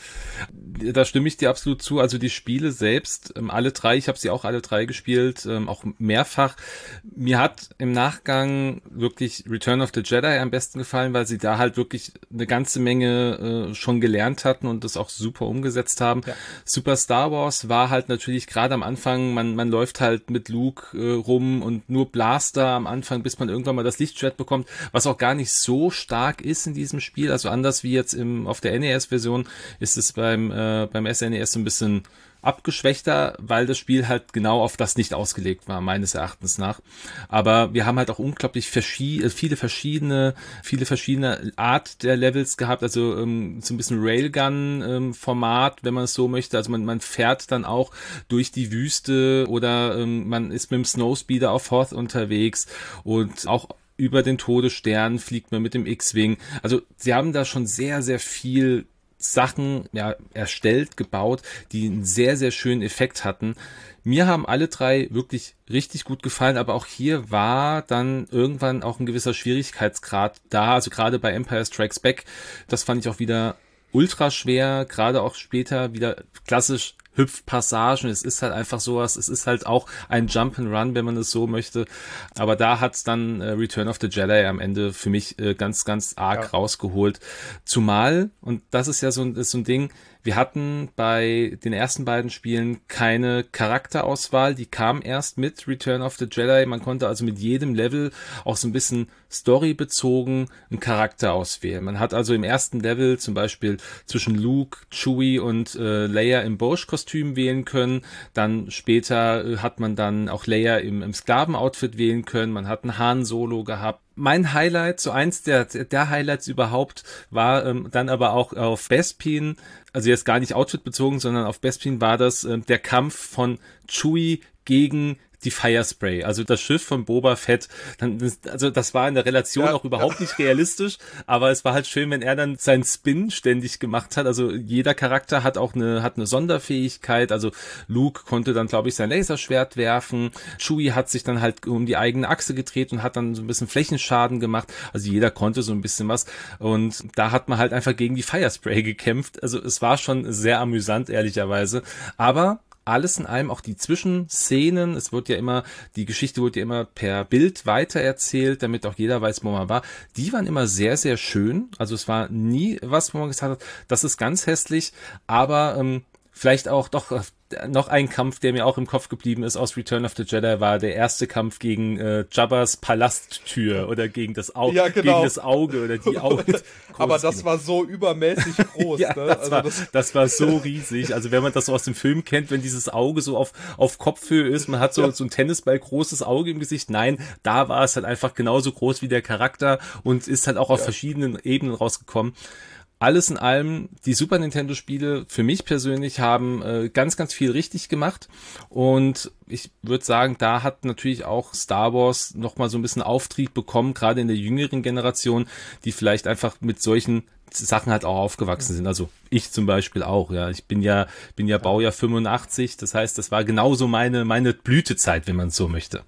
da stimme ich dir absolut zu. Also die Spiele selbst, ähm, alle drei, ich habe sie auch alle drei gespielt, ähm, auch mehrfach. Mir hat im Nachgang wirklich Return of the Jedi am besten gefallen, weil sie da halt wirklich eine ganze Menge äh, schon gelernt hatten und das auch super umgesetzt haben. Ja. Super Star Wars war halt natürlich gerade am Anfang, man man läuft halt mit Luke äh, rum und nur Blaster am Anfang, bis man irgendwann mal das Lichtschwert bekommt, was auch gar nicht so stark ist in diesem Spiel. Also anders wie jetzt im auf der N E S-Version ist es beim äh, beim S N E S so ein bisschen abgeschwächter, weil das Spiel halt genau auf das nicht ausgelegt war, meines Erachtens nach. Aber wir haben halt auch unglaublich verschied- viele verschiedene, viele verschiedene Art der Levels gehabt, also ähm, so ein bisschen Railgun-Format, ähm, wenn man es so möchte. Also man, man fährt dann auch durch die Wüste oder ähm, man ist mit dem Snowspeeder auf Hoth unterwegs und auch über den Todesstern fliegt man mit dem X-Wing. Also sie haben da schon sehr, sehr viel Sachen ja, erstellt, gebaut, die einen sehr, sehr schönen Effekt hatten. Mir haben alle drei wirklich richtig gut gefallen, aber auch hier war dann irgendwann auch ein gewisser Schwierigkeitsgrad da, also gerade bei Empire Strikes Back, das fand ich auch wieder ultra schwer, gerade auch später wieder klassisch Hüpfpassagen, es ist halt einfach sowas, es ist halt auch ein Jump'n'Run, wenn man es so möchte, aber da hat's dann äh, Return of the Jedi am Ende für mich äh, ganz, ganz arg ja. rausgeholt, zumal, und das ist ja so ein, ist so ein Ding, wir hatten bei den ersten beiden Spielen keine Charakterauswahl, die kam erst mit Return of the Jedi, man konnte also mit jedem Level auch so ein bisschen storybezogen einen Charakter auswählen. Man hat also im ersten Level zum Beispiel zwischen Luke, Chewie und äh, Leia im Bosch-Kostüm wählen können, dann später äh, hat man dann auch Leia im, im Sklavenoutfit wählen können, man hat einen Han Solo gehabt. Mein Highlight, so eins der, der Highlights überhaupt, war ähm, dann aber auch auf Bespin, also jetzt gar nicht outfitbezogen, sondern auf Bespin war das äh, der Kampf von Chewie gegen die Firespray, also das Schiff von Boba Fett. Dann, also das war in der Relation ja, auch überhaupt ja. nicht realistisch, aber es war halt schön, wenn er dann seinen Spin ständig gemacht hat. Also jeder Charakter hat auch eine hat eine Sonderfähigkeit. Also Luke konnte dann, glaube ich, sein Laserschwert werfen. Chewie hat sich dann halt um die eigene Achse gedreht und hat dann so ein bisschen Flächenschaden gemacht. Also jeder konnte so ein bisschen was. Und da hat man halt einfach gegen die Firespray gekämpft. Also es war schon sehr amüsant, ehrlicherweise. Aber alles in allem auch die Zwischenszenen, es wird ja immer, die Geschichte wird ja immer per Bild weitererzählt, damit auch jeder weiß, wo man war. Die waren immer sehr, sehr schön. Also es war nie was, wo man gesagt hat, das ist ganz hässlich, aber ähm, vielleicht auch doch noch ein Kampf, der mir auch im Kopf geblieben ist aus Return of the Jedi, war der erste Kampf gegen äh, Jabbas Palasttür oder gegen das Auge, ja, genau. gegen das Auge oder die Augen. Aber das war so übermäßig groß. ja, ne? das, also war, das, das war so riesig. Also wenn man das so aus dem Film kennt, wenn dieses Auge so auf auf Kopfhöhe ist, man hat so, ja. so ein Tennisball großes Auge im Gesicht. Nein, da war es halt einfach genauso groß wie der Charakter und ist halt auch auf ja. verschiedenen Ebenen rausgekommen. Alles in allem, die Super Nintendo-Spiele für mich persönlich haben äh, ganz, ganz viel richtig gemacht und ich würde sagen, da hat natürlich auch Star Wars nochmal so ein bisschen Auftrieb bekommen, gerade in der jüngeren Generation, die vielleicht einfach mit solchen Sachen halt auch aufgewachsen sind. Also ich zum Beispiel auch, ja. Ich bin ja, bin ja Baujahr fünfundachtzig, das heißt, das war genauso meine, meine Blütezeit, wenn man es so möchte.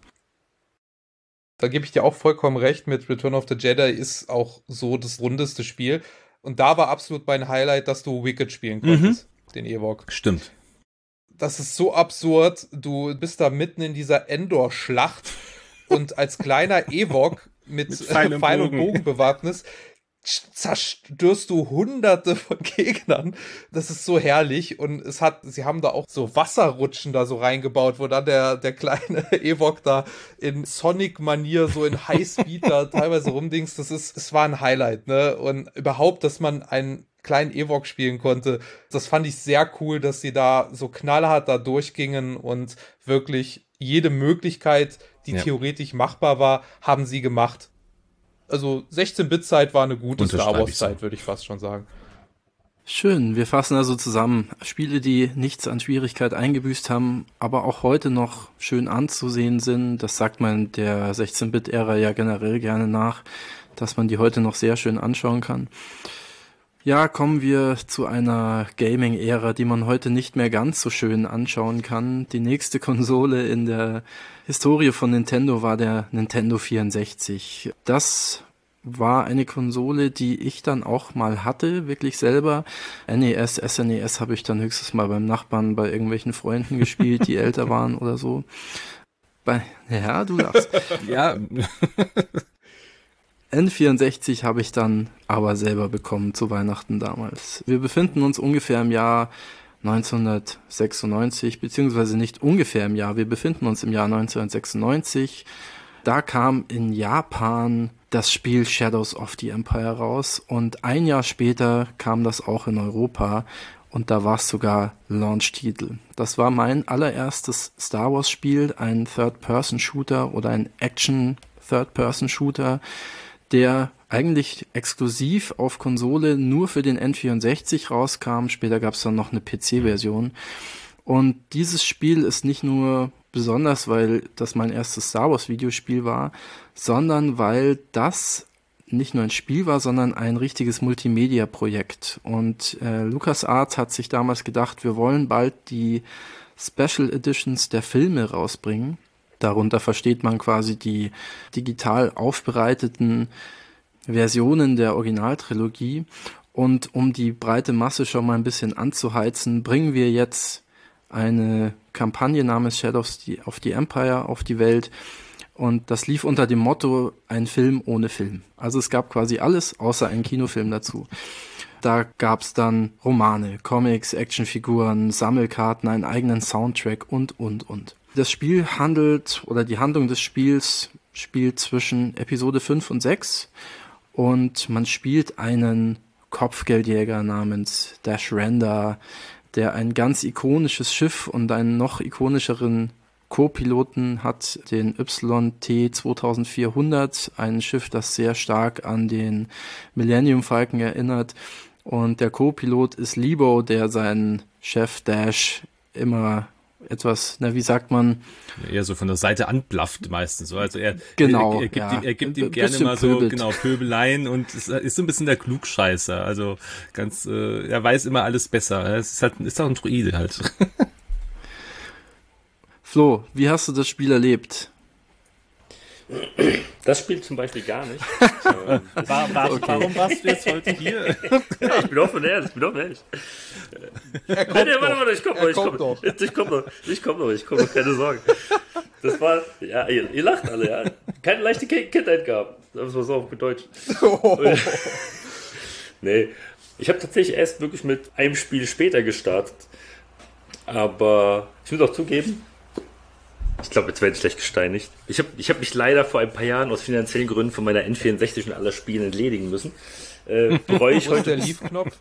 Da gebe ich dir auch vollkommen recht, mit Return of the Jedi ist auch so das rundeste Spiel. Und da war absolut mein Highlight, dass du Wicked spielen konntest, mhm. den Ewok. Stimmt. Das ist so absurd. Du bist da mitten in dieser Endor-Schlacht und als kleiner Ewok mit, mit Pfeil und Bogen, Bogen bewaffnet zerstörst du hunderte von Gegnern. Das ist so herrlich. Und es hat, sie haben da auch so Wasserrutschen da so reingebaut, wo dann der, der kleine Ewok da in Sonic-Manier so in Highspeed da teilweise rumdings. Das ist, es war ein Highlight, ne? Und überhaupt, dass man einen kleinen Ewok spielen konnte, das fand ich sehr cool, dass sie da so knallhart da durchgingen und wirklich jede Möglichkeit, die ja. theoretisch machbar war, haben sie gemacht. Also sechzehn-Bit-Zeit war eine gute Star Wars-Zeit, so. würde ich fast schon sagen. Schön, wir fassen also zusammen. Spiele, die nichts an Schwierigkeit eingebüßt haben, aber auch heute noch schön anzusehen sind. Das sagt man der sechzehn-Bit-Ära ja generell gerne nach, dass man die heute noch sehr schön anschauen kann. Ja, kommen wir zu einer Gaming-Ära, die man heute nicht mehr ganz so schön anschauen kann. Die nächste Konsole in der Historie von Nintendo war der Nintendo vierundsechzig. Das war eine Konsole, die ich dann auch mal hatte, wirklich selber. N E S, S N E S habe ich dann höchstens mal beim Nachbarn, bei irgendwelchen Freunden gespielt, die älter waren oder so. Bei, ja, du darfst. Ja. N vierundsechzig habe ich dann aber selber bekommen zu Weihnachten damals. Wir befinden uns ungefähr im Jahr neunzehnhundertsechsundneunzig, beziehungsweise nicht ungefähr im Jahr, wir befinden uns im Jahr neunzehnhundertsechsundneunzig. Da kam in Japan das Spiel Shadows of the Empire raus und ein Jahr später kam das auch in Europa und da war es sogar Launch-Titel. Das war mein allererstes Star Wars Spiel, ein Third-Person-Shooter oder ein Action-Third-Person-Shooter, der eigentlich exklusiv auf Konsole nur für den N vierundsechzig rauskam. Später gab es dann noch eine P C-Version. Und dieses Spiel ist nicht nur besonders, weil das mein erstes Star Wars Videospiel war, sondern weil das nicht nur ein Spiel war, sondern ein richtiges Multimedia-Projekt. Und äh, LucasArts hat sich damals gedacht, wir wollen bald die Special Editions der Filme rausbringen. Darunter versteht man quasi die digital aufbereiteten Versionen der Originaltrilogie. Und um die breite Masse schon mal ein bisschen anzuheizen, bringen wir jetzt eine Kampagne namens Shadows of the Empire auf die Welt. Und das lief unter dem Motto, ein Film ohne Film. Also es gab quasi alles, außer einen Kinofilm dazu. Da gab es dann Romane, Comics, Actionfiguren, Sammelkarten, einen eigenen Soundtrack und, und, und. Das Spiel handelt, oder die Handlung des Spiels spielt zwischen Episode fünf und sechs und man spielt einen Kopfgeldjäger namens Dash Rendar, der ein ganz ikonisches Schiff und einen noch ikonischeren Co-Piloten hat, den Y T zweitausendvierhundert, ein Schiff, das sehr stark an den Millennium Falcon erinnert. Und der Co-Pilot ist Lebo, der seinen Chef Dash immer etwas, na wie sagt man? Eher so von der Seite anblafft meistens. So. Also er, genau, er, er gibt ja. ihm, er gibt ihm gerne mal so pöbelt. genau Pöbeleien und ist, ist so ein bisschen der Klugscheißer. Also ganz, äh, er weiß immer alles besser. Es ist halt, ist auch ein Druide halt. Flo, wie hast du das Spiel erlebt? Das Spiel zum Beispiel gar nicht. ähm, war, war, okay. Warum warst du jetzt heute hier? Ja, ich bin offen ehrlich, ich bin offen ehrlich. Er kommt nee, nee, warte, warte, ich komm noch, ich komm noch. Ich komm noch, ich komm noch, ich komm noch, keine Sorge. Das war, ja, ihr, ihr lacht alle, ja. Keine leichte Kindheit gehabt. Das war so auf Deutsch. Oh. Nee, ich habe tatsächlich erst wirklich mit einem Spiel später gestartet. Aber ich muss auch zugeben, ich glaube, jetzt werde ich gleich gesteinigt. Ich habe ich hab mich leider vor ein paar Jahren aus finanziellen Gründen von meiner N vierundsechzig und aller Spielen entledigen müssen. Äh, bereue ich Wo ist heute. der Leave-Knopf?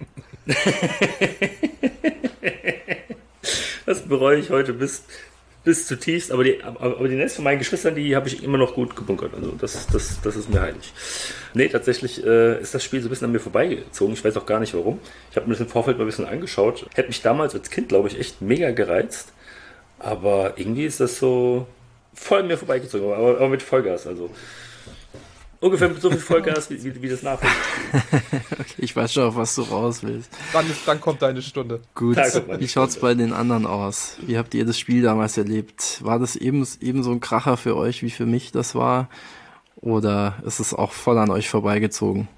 Das bereue ich heute bis, bis zutiefst. Aber die, aber, aber die Nest von meinen Geschwistern, die habe ich immer noch gut gebunkert. Also das, das, das ist mir heilig. Nee, tatsächlich äh, ist das Spiel so ein bisschen an mir vorbeigezogen. Ich weiß auch gar nicht warum. Ich habe mir das im Vorfeld mal ein bisschen angeschaut. Hätte mich damals als Kind, glaube ich, echt mega gereizt. Aber irgendwie ist das so voll an mir vorbeigezogen, aber, aber mit Vollgas, also ungefähr mit so viel Vollgas wie, wie, wie das Nachrichten. Okay, ich weiß schon, auf was du raus willst. Dann, ist, dann kommt deine Stunde. Gut, wie schaut's bei den anderen aus? Wie habt ihr das Spiel damals erlebt? War das eben, eben so ein Kracher für euch, wie für mich das war? Oder ist es auch voll an euch vorbeigezogen?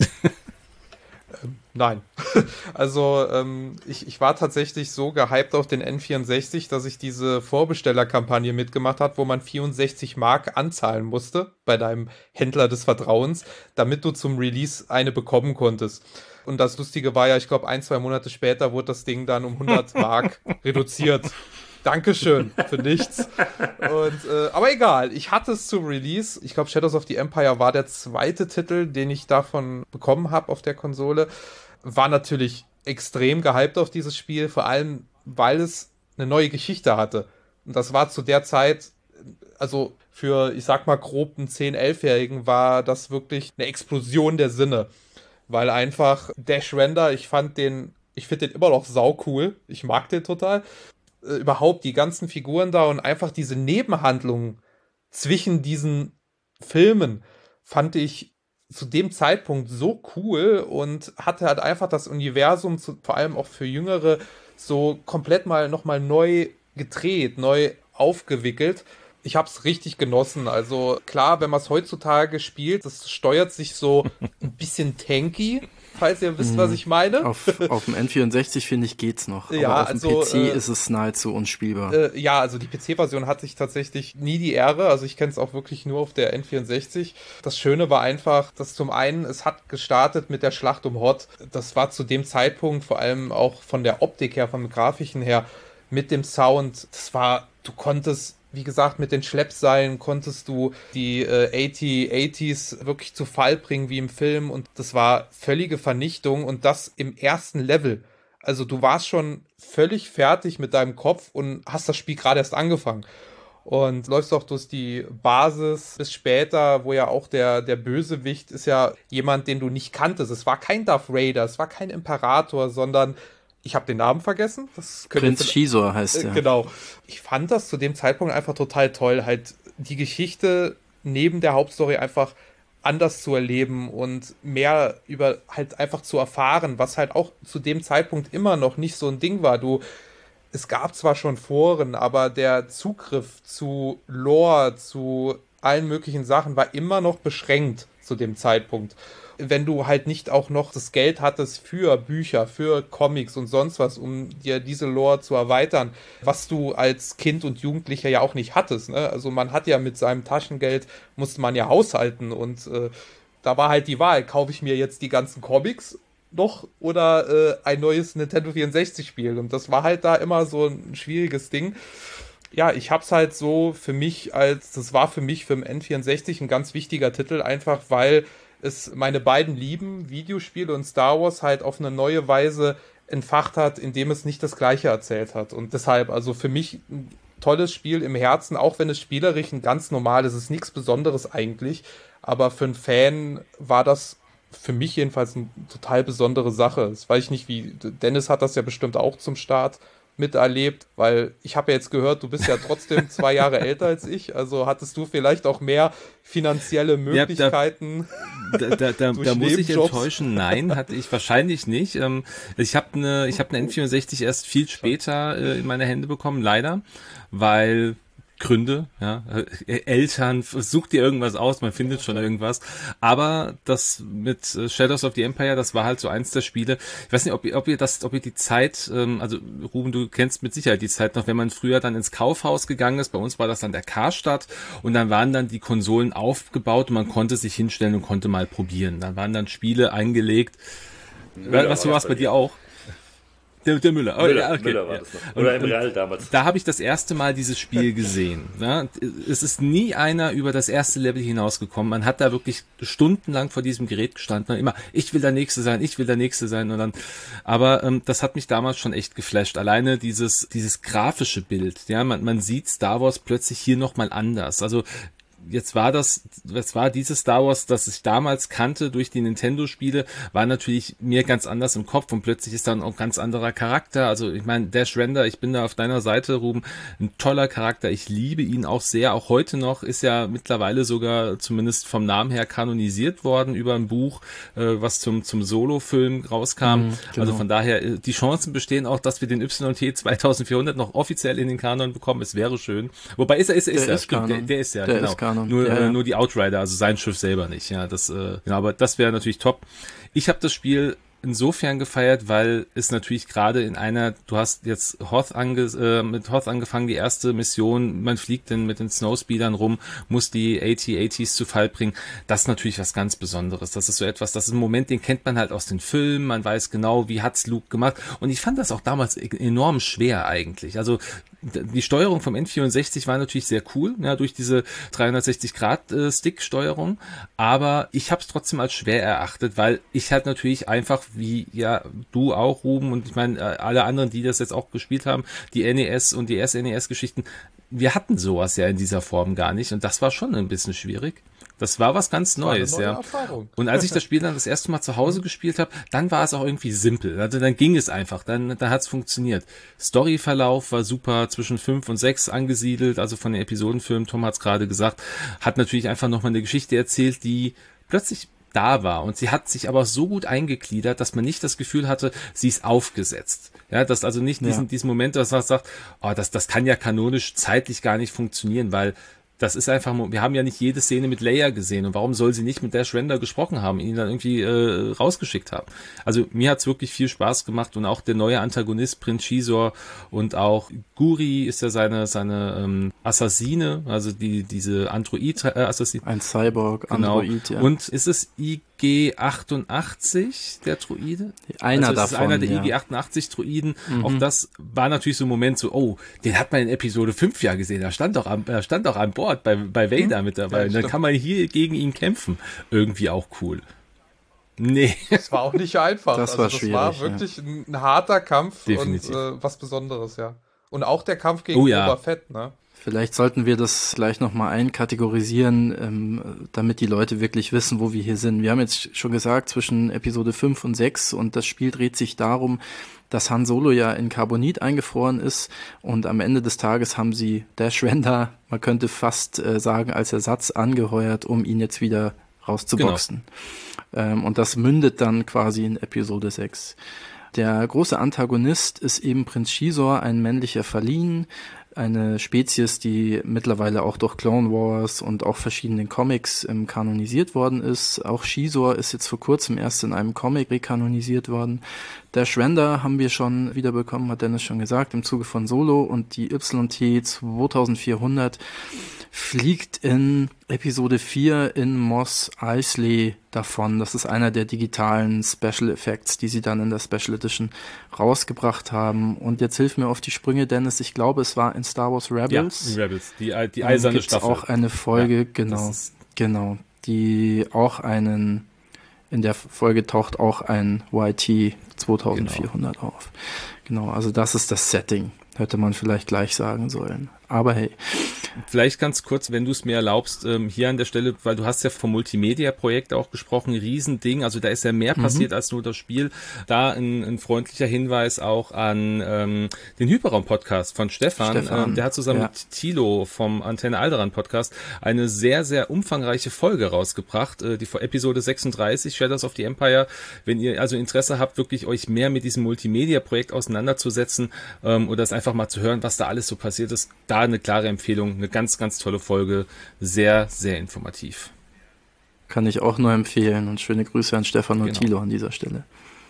Nein. Also ähm, ich, ich war tatsächlich so gehypt auf den N vierundsechzig, dass ich diese Vorbestellerkampagne mitgemacht habe, wo man vierundsechzig Mark anzahlen musste bei deinem Händler des Vertrauens, damit du zum Release eine bekommen konntest. Und das Lustige war ja, ich glaube, ein, zwei Monate später wurde das Ding dann um hundert Mark reduziert. Dankeschön für nichts. Und, äh, aber egal, ich hatte es zum Release. Ich glaube, Shadows of the Empire war der zweite Titel, den ich davon bekommen habe auf der Konsole. War natürlich extrem gehypt auf dieses Spiel, vor allem, weil es eine neue Geschichte hatte. Und das war zu der Zeit, also für, ich sag mal, grob einen zehn-, elfjährigen war das wirklich eine Explosion der Sinne. Weil einfach Dash Rendar, ich fand den, ich finde den immer noch saucool. Ich mag den total. Äh, überhaupt die ganzen Figuren da und einfach diese Nebenhandlungen zwischen diesen Filmen fand ich zu dem Zeitpunkt so cool und hatte halt einfach das Universum, zu, vor allem auch für Jüngere, so komplett mal nochmal neu gedreht, neu aufgewickelt. Ich habe es richtig genossen. Also klar, wenn man es heutzutage spielt, das steuert sich so ein bisschen tanky, falls ihr wisst, was ich meine. Auf, auf dem N vierundsechzig, finde ich, geht's noch. Ja, aber auf also, dem P C äh, ist es nahezu unspielbar. Äh, ja, also die P C-Version hatte ich tatsächlich nie die Ehre. Also ich kenne es auch wirklich nur auf der N vierundsechzig. Das Schöne war einfach, dass zum einen, es hat gestartet mit der Schlacht um Hoth. Das war zu dem Zeitpunkt, vor allem auch von der Optik her, vom Grafischen her, mit dem Sound, das war, du konntest, wie gesagt, mit den Schleppseilen konntest du die äh, achtzig, achtziger wirklich zu Fall bringen wie im Film und das war völlige Vernichtung und das im ersten Level. Also du warst schon völlig fertig mit deinem Kopf und hast das Spiel gerade erst angefangen. Und läufst auch durch die Basis bis später, wo ja auch der, der Bösewicht ist ja jemand, den du nicht kanntest. Es war kein Darth Vader, es war kein Imperator, sondern ich habe den Namen vergessen. Das Prinz Schisor heißt er. Äh, genau. Ich fand das zu dem Zeitpunkt einfach total toll, halt die Geschichte neben der Hauptstory einfach anders zu erleben und mehr über halt einfach zu erfahren, was halt auch zu dem Zeitpunkt immer noch nicht so ein Ding war. Du, es gab zwar schon Foren, aber der Zugriff zu Lore, zu allen möglichen Sachen war immer noch beschränkt zu dem Zeitpunkt. Wenn du halt nicht auch noch das Geld hattest für Bücher, für Comics und sonst was, um dir diese Lore zu erweitern, was du als Kind und Jugendlicher ja auch nicht hattest, ne? Also man hat ja mit seinem Taschengeld, musste man ja haushalten und äh, da war halt die Wahl, kaufe ich mir jetzt die ganzen Comics noch oder äh, ein neues Nintendo vierundsechzig Spiel und das war halt da immer so ein schwieriges Ding. Ja, ich hab's halt so für mich als, das war für mich für den N vierundsechzig ein ganz wichtiger Titel, einfach weil es meine beiden Lieben, Videospiele und Star Wars, halt auf eine neue Weise entfacht hat, indem es nicht das Gleiche erzählt hat. Und deshalb, also für mich ein tolles Spiel im Herzen, auch wenn es spielerisch ein ganz normal ist, es ist nichts Besonderes eigentlich, aber für einen Fan war das für mich jedenfalls eine total besondere Sache. Das weiß ich nicht, wie Dennis hat das ja bestimmt auch zum Start miterlebt, weil ich habe ja jetzt gehört, du bist ja trotzdem zwei Jahre älter als ich, also hattest du vielleicht auch mehr finanzielle Möglichkeiten. Ja, da, da, da, da muss ich enttäuschen, nein, hatte ich wahrscheinlich nicht. Ich habe eine ich habe eine N vierundsechzig erst viel später in meine Hände bekommen, leider, weil Gründe, ja, Eltern, sucht dir irgendwas aus, man findet schon irgendwas, aber das mit Shadows of the Empire, das war halt so eins der Spiele, ich weiß nicht, ob ihr, ob ihr das, ob ihr die Zeit, also Ruben, du kennst mit Sicherheit die Zeit noch, wenn man früher dann ins Kaufhaus gegangen ist, bei uns war das dann der Karstadt und dann waren dann die Konsolen aufgebaut und man konnte sich hinstellen und konnte mal probieren, dann waren dann Spiele eingelegt, Müller was, du warst bei dir auch? Der, der Müller. Oh, Müller, ja, okay. Müller war das noch. Oder im Real damals. Da habe ich das erste Mal dieses Spiel gesehen. Ja, es ist nie einer über das erste Level hinausgekommen. Man hat da wirklich stundenlang vor diesem Gerät gestanden und immer, ich will der Nächste sein, ich will der Nächste sein. Und dann, aber ähm, das hat mich damals schon echt geflasht. Alleine dieses dieses grafische Bild. Ja, man, man sieht Star Wars plötzlich hier nochmal anders. Also jetzt war das, das war dieses Star Wars, das ich damals kannte durch die Nintendo-Spiele, war natürlich mir ganz anders im Kopf und plötzlich ist dann auch ein ganz anderer Charakter. Also ich meine, Dash Render, ich bin da auf deiner Seite, Ruben, ein toller Charakter. Ich liebe ihn auch sehr. Auch heute noch ist ja mittlerweile sogar zumindest vom Namen her kanonisiert worden über ein Buch, äh, was zum zum Solo-Film rauskam. Mhm, genau. Also von daher, die Chancen bestehen auch, dass wir den Y T zweitausendvierhundert noch offiziell in den Kanon bekommen. Es wäre schön. Wobei ist er, ist er, ist der er, ist stimmt, der, der ist ja, der genau. Ist Kanon. Nur, ja, äh, ja. nur die Outrider, also sein Schiff selber nicht. Ja, das, äh, genau, aber das wäre natürlich top. Ich habe das Spiel insofern gefeiert, weil es natürlich gerade in einer, du hast jetzt Hoth ange, äh, mit Hoth angefangen, die erste Mission, man fliegt dann mit den Snowspeedern rum, muss die A T A Ts zu Fall bringen. Das ist natürlich was ganz Besonderes. Das ist so etwas, das ist ein Moment, den kennt man halt aus den Filmen, man weiß genau, wie hat's Luke gemacht. Und ich fand das auch damals enorm schwer eigentlich. Also die Steuerung vom N vierundsechzig war natürlich sehr cool, ja, durch diese dreihundertsechzig Grad äh, Stick-Steuerung, aber ich habe es trotzdem als schwer erachtet, weil ich halt natürlich einfach, wie ja du auch, Ruben, und ich meine äh, alle anderen, die das jetzt auch gespielt haben, die N E S und die S N E S-Geschichten, wir hatten sowas ja in dieser Form gar nicht und das war schon ein bisschen schwierig. Das war was ganz Neues, ja. Erfahrung. Und als ich das Spiel dann das erste Mal zu Hause gespielt habe, dann war es auch irgendwie simpel. Also dann ging es einfach, dann, dann hat es funktioniert. Storyverlauf war super, zwischen fünf und sechs angesiedelt, also von den Episodenfilmen, Tom hat es gerade gesagt, hat natürlich einfach nochmal eine Geschichte erzählt, die plötzlich da war. Und sie hat sich aber so gut eingegliedert, dass man nicht das Gefühl hatte, sie ist aufgesetzt. Ja, dass also nicht diesen, ja. diesen Moment, dass man sagt, oh, das, das kann ja kanonisch zeitlich gar nicht funktionieren, weil das ist einfach, wir haben ja nicht jede Szene mit Leia gesehen und warum soll sie nicht mit Dash Render gesprochen haben, ihn dann irgendwie äh, rausgeschickt haben. Also mir hat's wirklich viel Spaß gemacht und auch der neue Antagonist Prinz Xizor und auch Guri ist ja seine seine ähm, Assassine, also die diese Android-Assassine. Ein Cyborg, genau. Android, ja. Und ist es I G achtundachtzig, der Droide? Einer also davon, einer der ja. I G achtundachtzig Droiden. Mhm. Auch das war natürlich so ein Moment so, oh, den hat man in Episode fünf ja gesehen. Er stand doch am, er stand doch an Bord bei, bei Vader mhm. mit dabei. Ja, und dann kann man hier gegen ihn kämpfen. Irgendwie auch cool. Nee. Das war auch nicht einfach. Das also war das schwierig. war wirklich ja. ein, ein harter Kampf. Definitiv. Und äh, was Besonderes, ja. Und auch der Kampf gegen oh, ja. Boba Fett, ne? Vielleicht sollten wir das gleich nochmal einkategorisieren, ähm, damit die Leute wirklich wissen, wo wir hier sind. Wir haben jetzt schon gesagt, zwischen Episode fünf und sechs und das Spiel dreht sich darum, dass Han Solo ja in Carbonit eingefroren ist und am Ende des Tages haben sie Dash Render, man könnte fast äh, sagen, als Ersatz angeheuert, um ihn jetzt wieder rauszuboxen. Genau. Ähm, und das mündet dann quasi in Episode sechs. Der große Antagonist ist eben Prinz Xizor, ein männlicher Verliehen, eine Spezies, die mittlerweile auch durch Clone Wars und auch verschiedenen Comics ähm, kanonisiert worden ist. Auch Xizor ist jetzt vor kurzem erst in einem Comic rekanonisiert worden. Dash Render haben wir schon wiederbekommen, hat Dennis schon gesagt, im Zuge von Solo, und die Y T zweitausendvierhundert fliegt in Episode vier in Mos Eisley davon. Das ist einer der digitalen Special Effects, die sie dann in der Special Edition rausgebracht haben. Und jetzt hilf mir auf die Sprünge, Dennis. Ich glaube, es war in Star Wars Rebels. Ja, Rebels, die, die eiserne gibt's Staffel. Auch eine Folge, ja, genau, genau, die auch einen, in der Folge taucht auch ein Y T zweitausendvierhundert genau. auf. Genau, also das ist das Setting. Hätte man vielleicht gleich sagen sollen. Aber hey. Vielleicht ganz kurz, wenn du es mir erlaubst, ähm, hier an der Stelle, weil du hast ja vom Multimedia-Projekt auch gesprochen, Riesending, also da ist ja mehr mhm. passiert als nur das Spiel. Da ein, ein freundlicher Hinweis auch an ähm, den Hyperraum-Podcast von Stefan. Stefan. Ähm, der hat zusammen ja. mit Thilo vom Antenne Alderan-Podcast eine sehr, sehr umfangreiche Folge rausgebracht, äh, die Episode sechsunddreißig, Shadows of the Empire. Wenn ihr also Interesse habt, wirklich euch mehr mit diesem Multimedia-Projekt auseinanderzusetzen ähm, oder es einfach mal zu hören, was da alles so passiert ist, da eine klare Empfehlung, eine ganz, ganz tolle Folge, sehr, sehr informativ. Kann ich auch nur empfehlen und schöne Grüße an Stefan und genau. Thilo an dieser Stelle.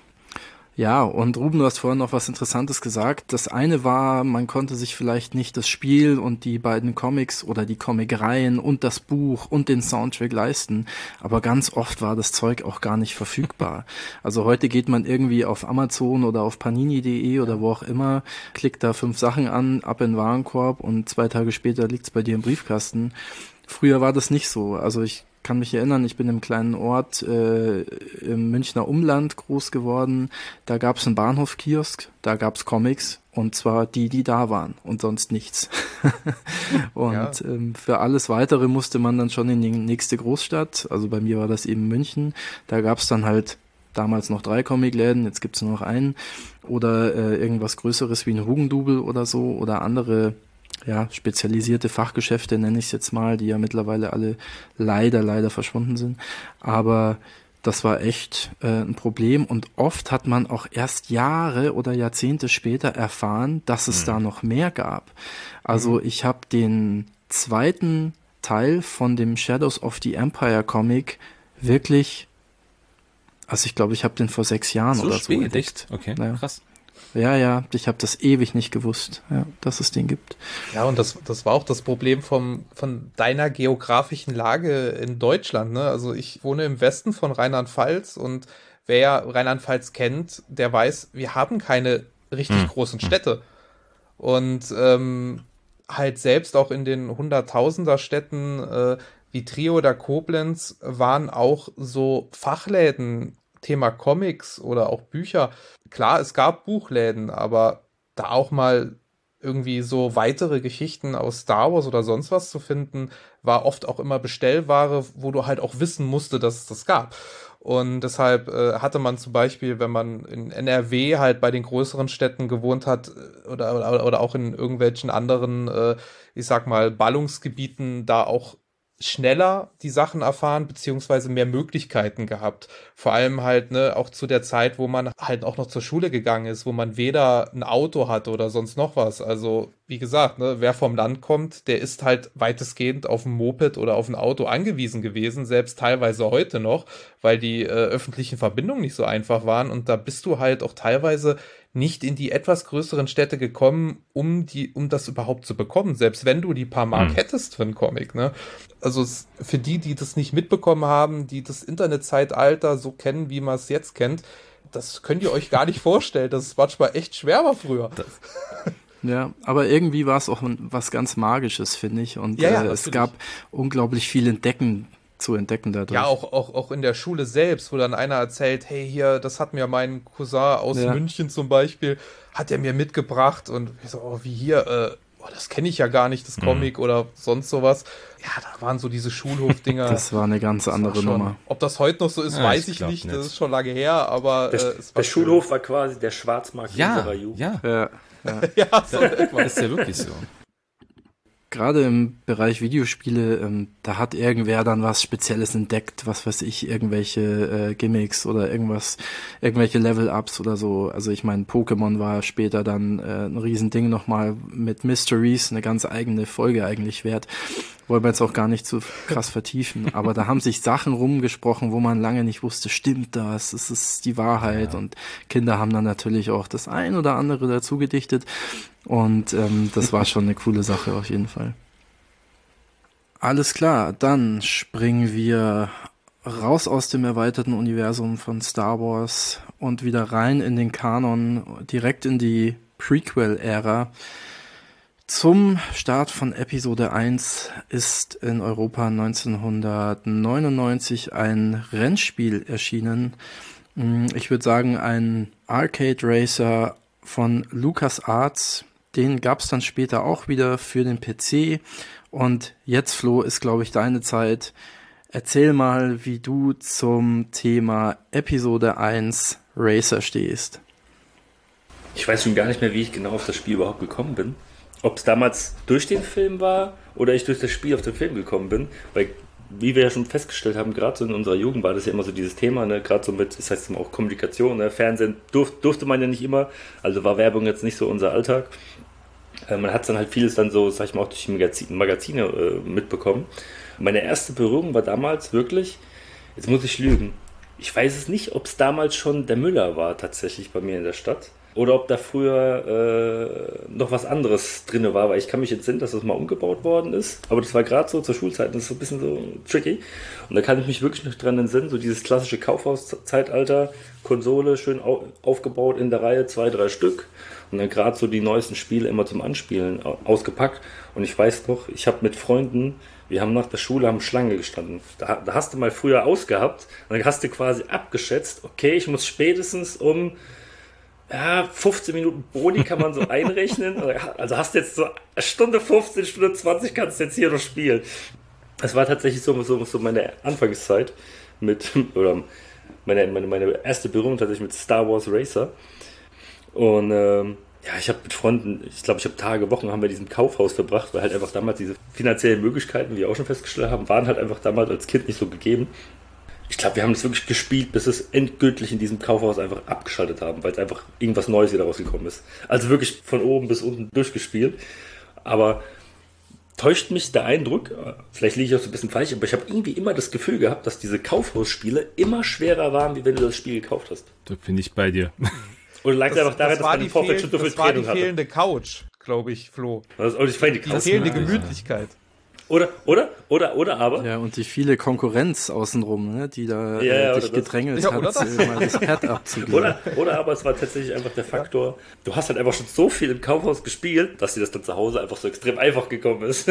Ja, und Ruben, du hast vorhin noch was Interessantes gesagt. Das eine war, man konnte sich vielleicht nicht das Spiel und die beiden Comics oder die Comicreihen und das Buch und den Soundtrack leisten, aber ganz oft war das Zeug auch gar nicht verfügbar. Also heute geht man irgendwie auf Amazon oder auf panini punkt de oder wo auch immer, klickt da fünf Sachen an, ab in den Warenkorb und zwei Tage später liegt's bei dir im Briefkasten. Früher war das nicht so. Also ich kann mich erinnern, ich bin im kleinen Ort äh, im Münchner Umland groß geworden. Da gab es einen Bahnhofkiosk, da gab es Comics und zwar die, die da waren und sonst nichts. und ja. ähm, für alles Weitere musste man dann schon in die nächste Großstadt. Also bei mir war das eben München. Da gab es dann halt damals noch drei Comicläden, jetzt gibt es nur noch einen. Oder äh, irgendwas Größeres wie ein Hugendubel oder so oder andere ja, spezialisierte Fachgeschäfte, nenne ich es jetzt mal, die ja mittlerweile alle leider, leider verschwunden sind. Aber das war echt äh, ein Problem und oft hat man auch erst Jahre oder Jahrzehnte später erfahren, dass es mhm. da noch mehr gab. Also mhm. ich habe den zweiten Teil von dem Shadows of the Empire Comic wirklich, also ich glaube, ich habe den vor sechs Jahren so oder spät, so entdeckt. Okay, ja. krass. Ja, ja, ich habe das ewig nicht gewusst, ja, dass es den gibt. Ja, und das, das war auch das Problem vom, von deiner geografischen Lage in Deutschland, ne? Also ich wohne im Westen von Rheinland-Pfalz und wer Rheinland-Pfalz kennt, der weiß, wir haben keine richtig hm. großen Städte. Und ähm, halt selbst auch in den Hunderttausender-Städten äh, wie Trier oder Koblenz waren auch so Fachläden, Thema Comics oder auch Bücher. Klar, es gab Buchläden, aber da auch mal irgendwie so weitere Geschichten aus Star Wars oder sonst was zu finden, war oft auch immer Bestellware, wo du halt auch wissen musste, dass es das gab. Und deshalb äh, hatte man zum Beispiel, wenn man in N R W halt bei den größeren Städten gewohnt hat oder, oder, oder auch in irgendwelchen anderen, äh, ich sag mal, Ballungsgebieten, da auch schneller die Sachen erfahren, beziehungsweise mehr Möglichkeiten gehabt. Vor allem halt, ne, auch zu der Zeit, wo man halt auch noch zur Schule gegangen ist, wo man weder ein Auto hatte oder sonst noch was. Also, wie gesagt, ne, wer vom Land kommt, der ist halt weitestgehend auf ein Moped oder auf ein Auto angewiesen gewesen, selbst teilweise heute noch, weil die äh, öffentlichen Verbindungen nicht so einfach waren. Und da bist du halt auch teilweise nicht in die etwas größeren Städte gekommen, um die, um das überhaupt zu bekommen, selbst wenn du die paar Mark hm. hättest für einen Comic, ne? Also für die, die das nicht mitbekommen haben, die das Internetzeitalter so kennen, wie man es jetzt kennt, das könnt ihr euch gar nicht vorstellen, dass es manchmal echt schwer war früher. Das, ja, aber irgendwie war es auch was ganz Magisches, finde ich, und ja, ja, äh, es gab unglaublich viel Entdecken zu entdecken dadurch. Ja, auch, auch, auch in der Schule selbst, wo dann einer erzählt, hey, hier, das hat mir mein Cousin aus ja. München zum Beispiel, hat er mir mitgebracht und ich so, oh, wie hier, äh, oh, das kenne ich ja gar nicht, das Comic mhm. oder sonst sowas. Ja, da waren so diese Schulhofdinger. Das war eine ganz andere schon, Nummer. Ob das heute noch so ist, ja, weiß ich nicht, nicht, das ist schon lange her, aber der, äh, es war der Schulhof war quasi der Schwarzmarkt ja, unserer Jugend. Ja, ja, ja. ja so das ist ja wirklich so. Gerade im Bereich Videospiele, ähm, da hat irgendwer dann was Spezielles entdeckt, was weiß ich, irgendwelche äh, Gimmicks oder irgendwas, irgendwelche Level-Ups oder so. Also ich meine, Pokémon war später dann äh, ein Riesending nochmal mit Mysteries, eine ganz eigene Folge eigentlich wert. Wollen wir jetzt auch gar nicht zu krass vertiefen, aber da haben sich Sachen rumgesprochen, wo man lange nicht wusste, stimmt das, ist es die Wahrheit, ja. Und Kinder haben dann natürlich auch das ein oder andere dazu gedichtet und ähm, das war schon eine coole Sache auf jeden Fall. Alles klar, dann springen wir raus aus dem erweiterten Universum von Star Wars und wieder rein in den Kanon, direkt in die Prequel-Ära. Zum Start von Episode eins ist in Europa neunzehnhundertneunundneunzig ein Rennspiel erschienen. Ich würde sagen, ein Arcade Racer von LucasArts. Den gab es dann später auch wieder für den P C. Und jetzt, Flo, ist, glaube ich, deine Zeit. Erzähl mal, wie du zum Thema Episode eins Racer stehst. Ich weiß schon gar nicht mehr, wie ich genau auf das Spiel überhaupt gekommen bin. Ob es damals durch den Film war oder ich durch das Spiel auf den Film gekommen bin, weil, wie wir ja schon festgestellt haben, gerade so in unserer Jugend war das ja immer so dieses Thema, ne? Gerade so mit, das heißt immer auch Kommunikation, ne? Fernsehen durf, durfte man ja nicht immer, also war Werbung jetzt nicht so unser Alltag. Äh, man hat dann halt vieles dann so, sag ich mal, auch durch die Magazine, Magazine äh, mitbekommen. Meine erste Berührung war damals wirklich, jetzt muss ich lügen, ich weiß es nicht, ob es damals schon der Müller war tatsächlich bei mir in der Stadt. Oder ob da früher äh, noch was anderes drin war, weil ich kann mich jetzt entsinnen, dass das mal umgebaut worden ist. Aber das war gerade so zur Schulzeit, das ist so ein bisschen so tricky. Und da kann ich mich wirklich noch dran entsinnen, so dieses klassische Kaufhauszeitalter, Konsole schön au- aufgebaut in der Reihe, zwei, drei Stück. Und dann gerade so die neuesten Spiele immer zum Anspielen ausgepackt. Und ich weiß noch, ich habe mit Freunden, wir haben nach der Schule haben Schlange gestanden. Da, da hast du mal früher ausgehabt und dann hast du quasi abgeschätzt, okay, ich muss spätestens um ja, fünfzehn Minuten Boni kann man so einrechnen. Also hast du jetzt so eine Stunde fünfzehn, Stunde zwanzig kannst du jetzt hier noch spielen. Das war tatsächlich so, so, so meine Anfangszeit mit, oder meine, meine, meine erste Berührung tatsächlich mit Star Wars Racer. Und ähm, ja, ich habe mit Freunden, ich glaube, ich habe Tage, Wochen haben wir in diesem Kaufhaus verbracht, weil halt einfach damals diese finanziellen Möglichkeiten, wie wir auch schon festgestellt haben, waren halt einfach damals als Kind nicht so gegeben. Ich glaube, wir haben das wirklich gespielt, bis es endgültig in diesem Kaufhaus einfach abgeschaltet haben, weil es einfach irgendwas Neues wieder rausgekommen ist. Also wirklich von oben bis unten durchgespielt. Aber täuscht mich der Eindruck, vielleicht liege ich auch so ein bisschen falsch, aber ich habe irgendwie immer das Gefühl gehabt, dass diese Kaufhausspiele immer schwerer waren, wie wenn du das Spiel gekauft hast. Da bin ich bei dir. Oder lag es einfach daran, dass man im Vorfeld schon so viel Training hatte? Das war die hatte? fehlende Couch, glaube ich, Flo. Also, ich die, die fehlende Gemütlichkeit. Oder, oder, oder, oder aber. Ja, und die viele Konkurrenz außenrum, ne, die da ja, äh, ja, dich gedrängelt ja, hat, das? äh, mal das Pad abzugeben. Oder, oder aber es war tatsächlich einfach der Faktor, du hast halt einfach schon so viel im Kaufhaus gespielt, dass dir das dann zu Hause einfach so extrem einfach gekommen ist.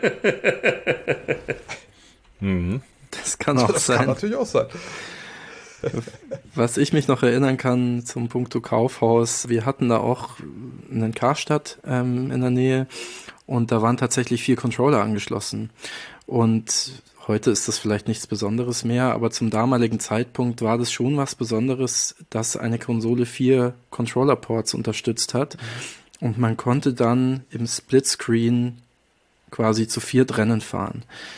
mhm. Das kann auch das sein. Das kann natürlich auch sein. Was ich mich noch erinnern kann zum Punkto Kaufhaus, wir hatten da auch einen Karstadt ähm, in der Nähe und da waren tatsächlich vier Controller angeschlossen. Und heute ist das vielleicht nichts Besonderes mehr, aber zum damaligen Zeitpunkt war das schon was Besonderes, dass eine Konsole vier Controller-Ports unterstützt hat. Und man konnte dann im Splitscreen quasi zu viert Rennen fahren.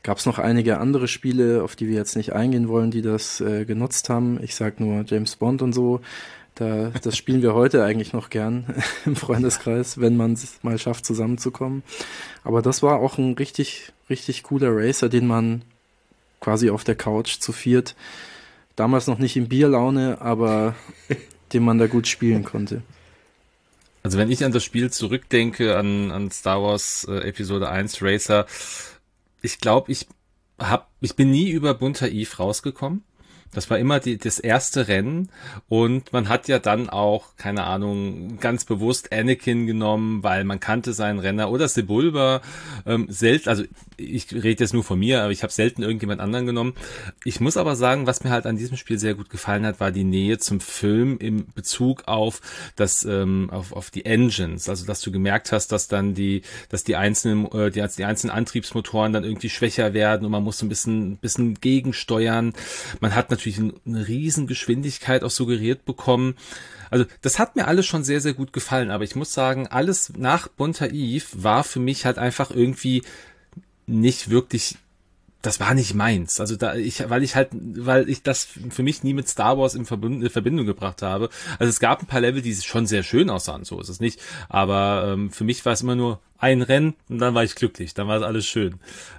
Gab es noch einige andere Spiele, auf die wir jetzt nicht eingehen wollen, die das äh, genutzt haben. Ich sag nur James Bond und so. Da, das spielen wir heute eigentlich noch gern im Freundeskreis, wenn man es mal schafft, zusammenzukommen. Aber das war auch ein richtig, richtig cooler Racer, den man quasi auf der Couch zu viert, damals noch nicht in Bierlaune, aber den man da gut spielen konnte. Also wenn ich an das Spiel zurückdenke, an, an Star Wars äh, Episode eins Racer, ich glaube, ich hab, ich bin nie über Bunter Eve rausgekommen. Das war immer die, das erste Rennen und man hat ja dann auch, keine Ahnung, ganz bewusst Anakin genommen, weil man kannte seinen Renner oder Sebulba, ähm, selten, also ich rede jetzt nur von mir, aber ich habe selten irgendjemand anderen genommen. Ich muss aber sagen, was mir halt an diesem Spiel sehr gut gefallen hat, war die Nähe zum Film im Bezug auf das, ähm, auf, auf die Engines, also dass du gemerkt hast, dass dann die, dass die einzelnen, äh, die, die einzelnen Antriebsmotoren dann irgendwie schwächer werden und man muss so ein bisschen, bisschen gegensteuern. Man hat natürlich natürlich eine riesen Geschwindigkeit auch suggeriert bekommen. Also das hat mir alles schon sehr, sehr gut gefallen, aber ich muss sagen, alles nach Bunter Eve war für mich halt einfach irgendwie nicht wirklich, das war nicht meins. Also da ich, weil ich halt, weil ich das für mich nie mit Star Wars in Verbindung, in Verbindung gebracht habe. Also es gab ein paar Level, die schon sehr schön aussahen, so ist es nicht. Aber ähm, für mich war es immer nur ein Rennen und dann war ich glücklich, dann war es alles schön.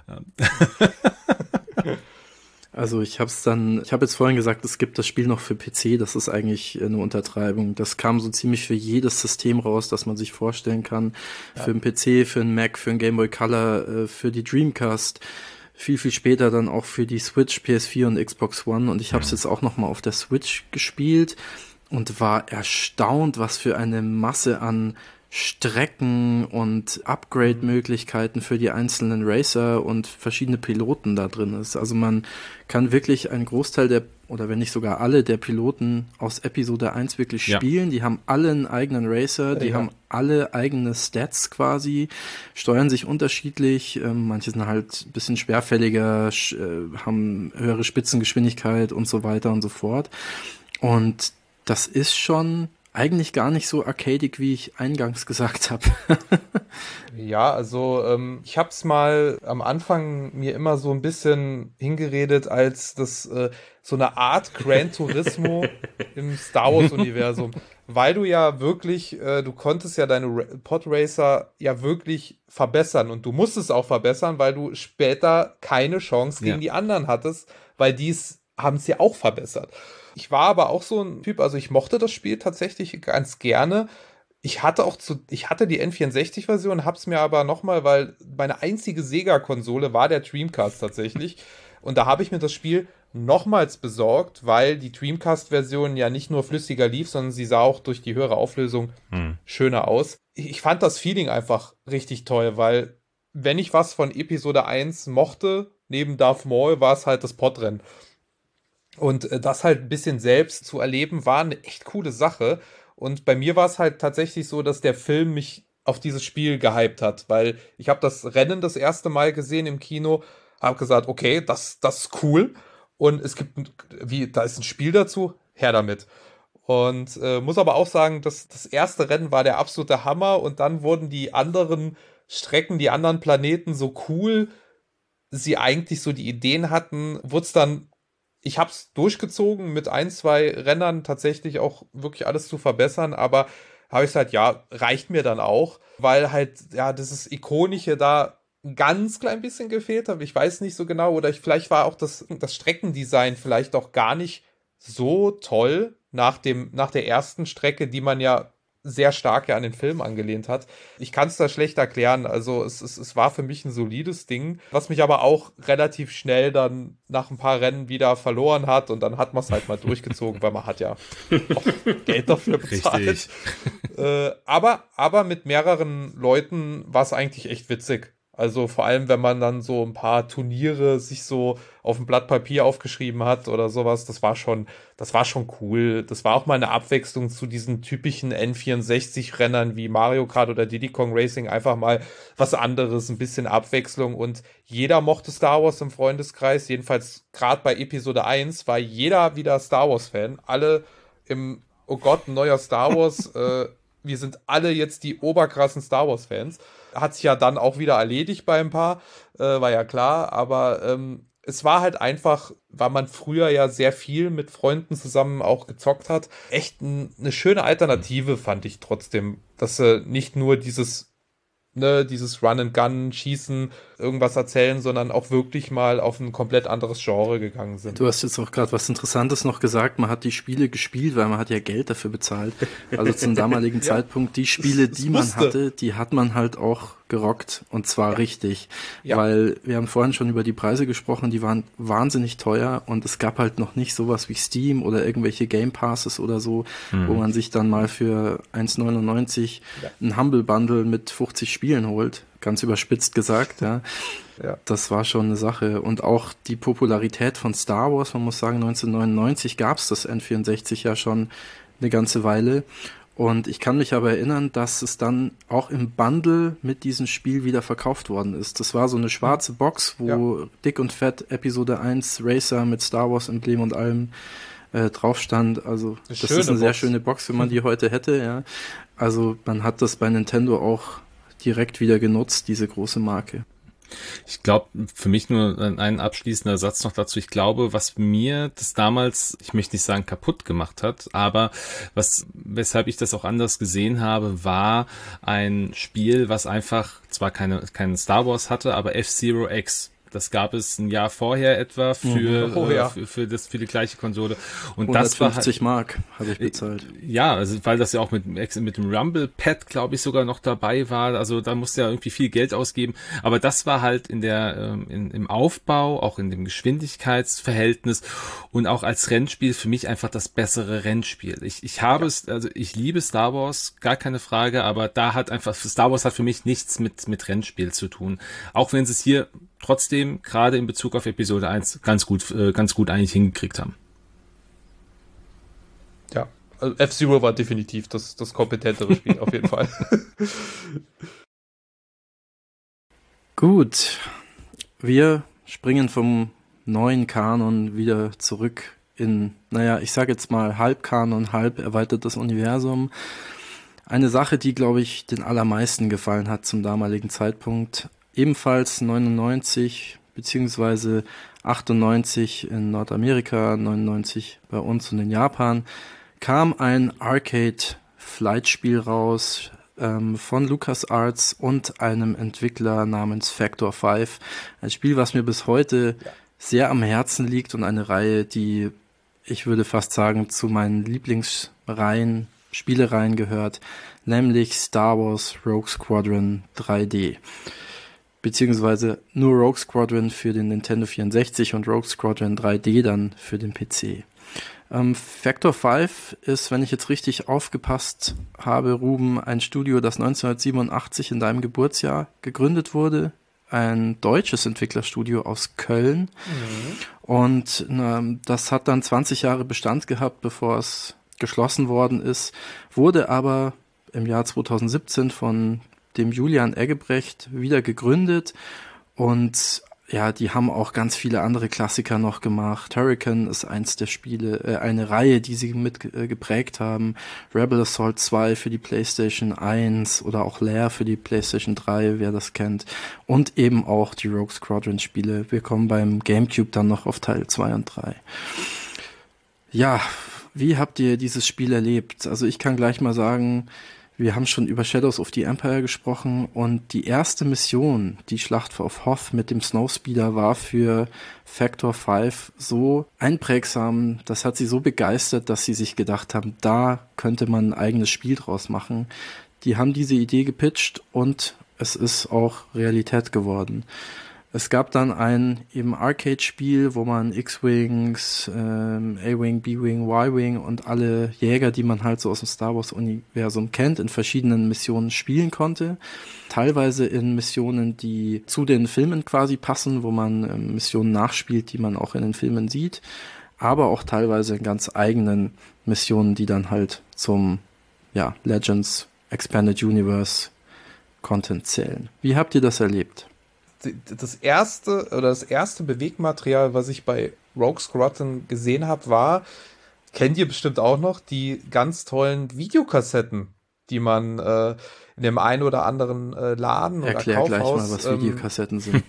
Also ich habe es dann, ich habe jetzt vorhin gesagt, es gibt das Spiel noch für P C, das ist eigentlich eine Untertreibung. Das kam so ziemlich für jedes System raus, das man sich vorstellen kann. Ja. Für einen P C, für einen Mac, für einen Game Boy Color, für die Dreamcast, viel, viel später dann auch für die Switch, P S vier und Xbox One. Und ich habe es jetzt auch noch mal auf der Switch gespielt und war erstaunt, was für eine Masse an Strecken und Upgrade-Möglichkeiten für die einzelnen Racer und verschiedene Piloten da drin ist. Also man kann wirklich einen Großteil der, oder wenn nicht sogar alle der Piloten aus Episode eins wirklich ja. spielen. Die haben alle einen eigenen Racer, die ja. haben alle eigene Stats quasi, steuern sich unterschiedlich. Ähm, manche sind halt ein bisschen schwerfälliger, sch- äh, haben höhere Spitzengeschwindigkeit und so weiter und so fort. Und das ist schon eigentlich gar nicht so arcadig, wie ich eingangs gesagt habe. Ja, also ähm, ich habe es mal am Anfang mir immer so ein bisschen hingeredet als das äh, so eine Art Gran Turismo im Star Wars Universum, weil du ja wirklich, äh, du konntest ja deine Ra- Podracer ja wirklich verbessern und du musstest auch verbessern, weil du später keine Chance gegen ja. die anderen hattest, weil dies haben es ja auch verbessert. Ich war aber auch so ein Typ, also ich mochte das Spiel tatsächlich ganz gerne. Ich hatte auch zu, ich hatte die N vierundsechzig-Version, hab's mir aber nochmal, weil meine einzige Sega-Konsole war der Dreamcast tatsächlich. Und da habe ich mir das Spiel nochmals besorgt, weil die Dreamcast-Version ja nicht nur flüssiger lief, sondern sie sah auch durch die höhere Auflösung hm. schöner aus. Ich fand das Feeling einfach richtig toll, weil wenn ich was von Episode eins mochte, neben Darth Maul, war es halt das Podrennen. Und äh, das halt ein bisschen selbst zu erleben, war eine echt coole Sache. Und bei mir war es halt tatsächlich so, dass der Film mich auf dieses Spiel gehypt hat, weil ich habe das Rennen das erste Mal gesehen im Kino, habe gesagt, okay, das, das ist cool. Und es gibt, wie, da ist ein Spiel dazu, her damit. Und äh, muss aber auch sagen, dass das erste Rennen war der absolute Hammer und dann wurden die anderen Strecken, die anderen Planeten so cool, sie eigentlich so die Ideen hatten, wurde es dann, ich habe es durchgezogen, mit ein, zwei Rennern tatsächlich auch wirklich alles zu verbessern, aber habe ich gesagt, ja, reicht mir dann auch, weil halt, ja, dieses Ikonische da ein ganz klein bisschen gefehlt hat. Ich weiß nicht so genau, oder ich, vielleicht war auch das, das Streckendesign vielleicht auch gar nicht so toll nach dem, nach der ersten Strecke, die man ja sehr stark ja an den Film angelehnt hat. Ich kann es da schlecht erklären. Also es, es, es war für mich ein solides Ding, was mich aber auch relativ schnell dann nach ein paar Rennen wieder verloren hat und dann hat man es halt mal durchgezogen, weil man hat ja auch Geld dafür bezahlt. Richtig. Äh, aber, aber mit mehreren Leuten war es eigentlich echt witzig. Also vor allem, wenn man dann so ein paar Turniere sich so auf ein Blatt Papier aufgeschrieben hat oder sowas, das war schon, das war schon cool. Das war auch mal eine Abwechslung zu diesen typischen N vierundsechzig-Rennern wie Mario Kart oder Diddy Kong Racing. Einfach mal was anderes, ein bisschen Abwechslung. Und jeder mochte Star Wars im Freundeskreis. Jedenfalls gerade bei Episode eins war jeder wieder Star Wars-Fan. Alle im, oh Gott, ein neuer Star Wars, äh, wir sind alle jetzt die oberkrassen Star Wars-Fans. Hat sich ja dann auch wieder erledigt bei ein paar, äh, war ja klar, aber ähm, es war halt einfach, weil man früher ja sehr viel mit Freunden zusammen auch gezockt hat, echt ein, eine schöne Alternative, fand ich trotzdem, dass äh, nicht nur dieses Ne, dieses Run-and-Gun, Schießen, irgendwas erzählen, sondern auch wirklich mal auf ein komplett anderes Genre gegangen sind. Du hast jetzt auch gerade was Interessantes noch gesagt, man hat die Spiele gespielt, weil man hat ja Geld dafür bezahlt. Also zum damaligen ja. Zeitpunkt, die Spiele, die man hatte, die hat man halt auch gerockt und zwar ja. richtig. Ja. Weil wir haben vorhin schon über die Preise gesprochen, die waren wahnsinnig teuer und es gab halt noch nicht sowas wie Steam oder irgendwelche Game Passes oder so, mhm. wo man sich dann mal für eins neunundneunzig ja. ein Humble Bundle mit fünfzig Spielen holt. Ganz überspitzt gesagt, ja. ja. Das war schon eine Sache. Und auch die Popularität von Star Wars, man muss sagen, neunzehnhundertneunundneunzig gab es das N vierundsechzig ja schon eine ganze Weile. Und ich kann mich aber erinnern, dass es dann auch im Bundle mit diesem Spiel wieder verkauft worden ist. Das war so eine schwarze Box, wo ja. dick und fett Episode eins Racer mit Star Wars Emblem und allem äh, drauf stand. Also das, das ist eine Box. Sehr schöne Box, wenn man die heute hätte. Ja. Also man hat das bei Nintendo auch direkt wieder genutzt, diese große Marke. Ich glaube, für mich nur ein abschließender Satz noch dazu. Ich glaube, was mir das damals, ich möchte nicht sagen kaputt gemacht hat, aber was, weshalb ich das auch anders gesehen habe, war ein Spiel, was einfach zwar keine, keinen Star Wars hatte, aber F-Zero X. Das gab es ein Jahr vorher etwa für, oh, ja. äh, für, für, das, für die gleiche Konsole. Und hundertfünfzig das war halt, Mark habe ich bezahlt. Ja, also weil das ja auch mit, mit dem Rumble-Pad, glaube ich, sogar noch dabei war. Also da musste ja irgendwie viel Geld ausgeben. Aber das war halt in der in, im Aufbau, auch in dem Geschwindigkeitsverhältnis und auch als Rennspiel für mich einfach das bessere Rennspiel. Ich, ich habe ja. es, also ich liebe Star Wars, gar keine Frage, aber da hat einfach, Star Wars hat für mich nichts mit, mit Rennspiel zu tun. Auch wenn sie es hier trotzdem gerade in Bezug auf Episode eins ganz gut, äh, ganz gut eigentlich hingekriegt haben. Ja, also F-Zero war definitiv das, das kompetentere Spiel, auf jeden Fall. Gut, wir springen vom neuen Kanon wieder zurück in, naja, ich sage jetzt mal Halbkanon, halb erweitertes Universum. Eine Sache, die, glaube ich, den allermeisten gefallen hat zum damaligen Zeitpunkt. Ebenfalls neunundneunzig beziehungsweise achtundneunzig in Nordamerika, neunundneunzig bei uns und in Japan, kam ein Arcade-Flight-Spiel raus ähm, von LucasArts und einem Entwickler namens Factor fünf. Ein Spiel, was mir bis heute ja. sehr am Herzen liegt und eine Reihe, die, ich würde fast sagen, zu meinen Lieblingsreihen, Spielereihen gehört, nämlich Star Wars Rogue Squadron drei D. Beziehungsweise nur Rogue Squadron für den Nintendo vierundsechzig und Rogue Squadron drei D dann für den P C. Ähm, Factor fünf ist, wenn ich jetzt richtig aufgepasst habe, Ruben, ein Studio, das neunzehnhundertsiebenundachtzig in deinem Geburtsjahr gegründet wurde. Ein deutsches Entwicklerstudio aus Köln. Mhm. Und ähm, das hat dann zwanzig Jahre Bestand gehabt, bevor es geschlossen worden ist, wurde aber im Jahr zweitausendsiebzehn von dem Julian Eggebrecht wieder gegründet und ja, die haben auch ganz viele andere Klassiker noch gemacht. Hurricane ist eins der Spiele, äh, eine Reihe, die sie mit äh, geprägt haben. Rebel Assault zwei für die PlayStation eins oder auch Lair für die PlayStation drei, wer das kennt. Und eben auch die Rogue Squadron Spiele. Wir kommen beim GameCube dann noch auf Teil zwei und drei. Ja, wie habt ihr dieses Spiel erlebt? Also ich kann gleich mal sagen, wir haben schon über Shadows of the Empire gesprochen und die erste Mission, die Schlacht auf Hoth mit dem Snowspeeder, war für Factor fünf so einprägsam, das hat sie so begeistert, dass sie sich gedacht haben, da könnte man ein eigenes Spiel draus machen. Die haben diese Idee gepitcht und es ist auch Realität geworden. Es gab dann ein eben Arcade-Spiel, wo man X-Wings, ähm, A-Wing, B-Wing, Y-Wing und alle Jäger, die man halt so aus dem Star Wars-Universum kennt, in verschiedenen Missionen spielen konnte. Teilweise in Missionen, die zu den Filmen quasi passen, wo man ähm, Missionen nachspielt, die man auch in den Filmen sieht. Aber auch teilweise in ganz eigenen Missionen, die dann halt zum ja, Legends Expanded Universe Content zählen. Wie habt ihr das erlebt? Das erste oder das erste Bewegmaterial, was ich bei Rogue Squadron gesehen habe, war, kennt ihr bestimmt auch noch, die ganz tollen Videokassetten, die man äh, in dem einen oder anderen äh, Laden Erklär oder Kaufhaus... gleich mal, was ähm, Videokassetten sind.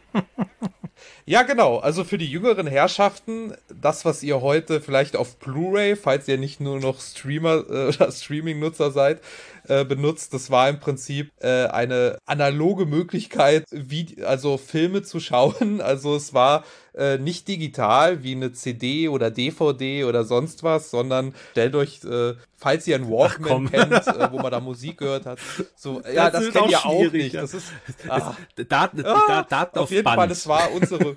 Ja, genau. Also für die jüngeren Herrschaften, das, was ihr heute vielleicht auf Blu-ray, falls ihr nicht nur noch Streamer äh, oder Streaming-Nutzer seid, äh, benutzt, das war im Prinzip äh, eine analoge Möglichkeit, wie, also Filme zu schauen. Also es war äh, nicht digital wie eine C D oder D V D oder sonst was, sondern stellt euch, äh, falls ihr einen Walkman kennt, äh, wo man da Musik gehört hat, so, das ja, das kennt ihr auch nicht. Ja. Das ist ah, Daten, ah, Daten auf jeden Band. Fall, es war unsere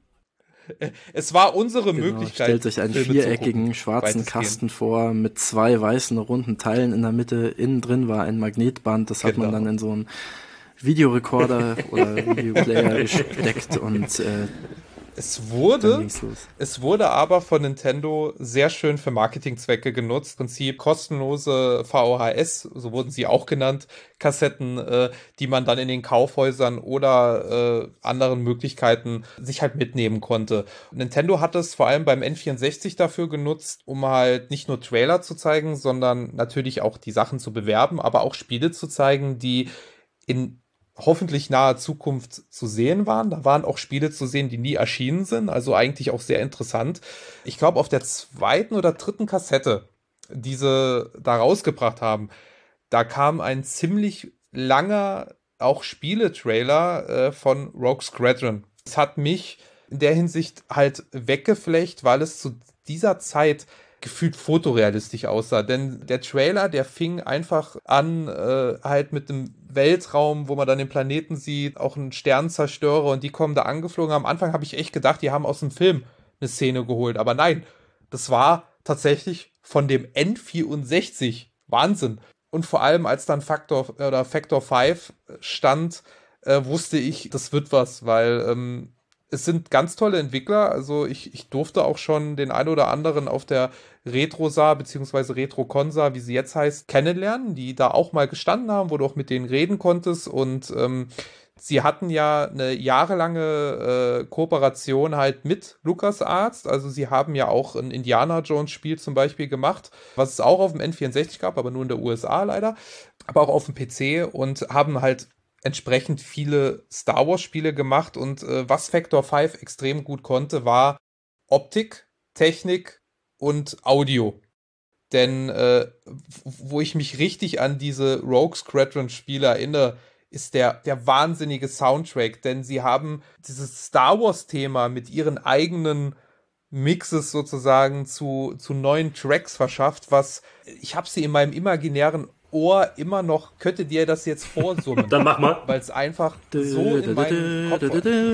Es war unsere Genau, Möglichkeit. stellt euch einen Filme viereckigen zu gucken, schwarzen Kasten vor mit zwei weißen runden Teilen in der Mitte. Innen drin war ein Magnetband, das hat Genau. man dann in so einen Videorekorder oder Videoplayer gesteckt und äh, Es dann wurde, ging's los. es wurde aber von Nintendo sehr schön für Marketingzwecke genutzt. Im Prinzip kostenlose V H S, so wurden sie auch genannt, Kassetten, äh, die man dann in den Kaufhäusern oder äh, anderen Möglichkeiten sich halt mitnehmen konnte. Und Nintendo hat es vor allem beim N vierundsechzig dafür genutzt, um halt nicht nur Trailer zu zeigen, sondern natürlich auch die Sachen zu bewerben, aber auch Spiele zu zeigen, die in hoffentlich naher Zukunft zu sehen waren. Da waren auch Spiele zu sehen, die nie erschienen sind, also eigentlich auch sehr interessant. Ich glaube, auf der zweiten oder dritten Kassette, die sie da rausgebracht haben, da kam ein ziemlich langer auch Spieletrailer äh, von Rogue Squadron. Das hat mich in der Hinsicht halt weggeflecht, weil es zu dieser Zeit gefühlt fotorealistisch aussah, denn der Trailer, der fing einfach an, äh, halt mit dem Weltraum, wo man dann den Planeten sieht, auch einen Sternenzerstörer und die kommen da angeflogen. Am Anfang habe ich echt gedacht, die haben aus dem Film eine Szene geholt, aber nein, das war tatsächlich von dem N vierundsechzig. Wahnsinn. Und vor allem, als dann Factor oder Factor fünf stand, äh, wusste ich, das wird was, weil ähm, es sind ganz tolle Entwickler, also ich, ich durfte auch schon den ein oder anderen auf der Retrosaar beziehungsweise Retro-Consa, wie sie jetzt heißt, kennenlernen, die da auch mal gestanden haben, wo du auch mit denen reden konntest und ähm, sie hatten ja eine jahrelange äh, Kooperation halt mit LucasArts, also sie haben ja auch ein Indiana Jones Spiel zum Beispiel gemacht, was es auch auf dem N vierundsechzig gab, aber nur in der U S A leider, aber auch auf dem P C und haben halt entsprechend viele Star Wars Spiele gemacht und äh, was Factor fünf extrem gut konnte, war Optik, Technik und Audio. Denn äh, wo ich mich richtig an diese Rogue Squadron Spiele erinnere, ist der, der wahnsinnige Soundtrack, denn sie haben dieses Star Wars Thema mit ihren eigenen Mixes sozusagen zu, zu neuen Tracks verschafft, was ich habe sie in meinem imaginären Ohr immer noch, könnte dir das jetzt vorsummen. Dann mach mal. Weil es einfach so in meinem Kopf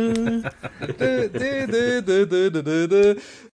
war.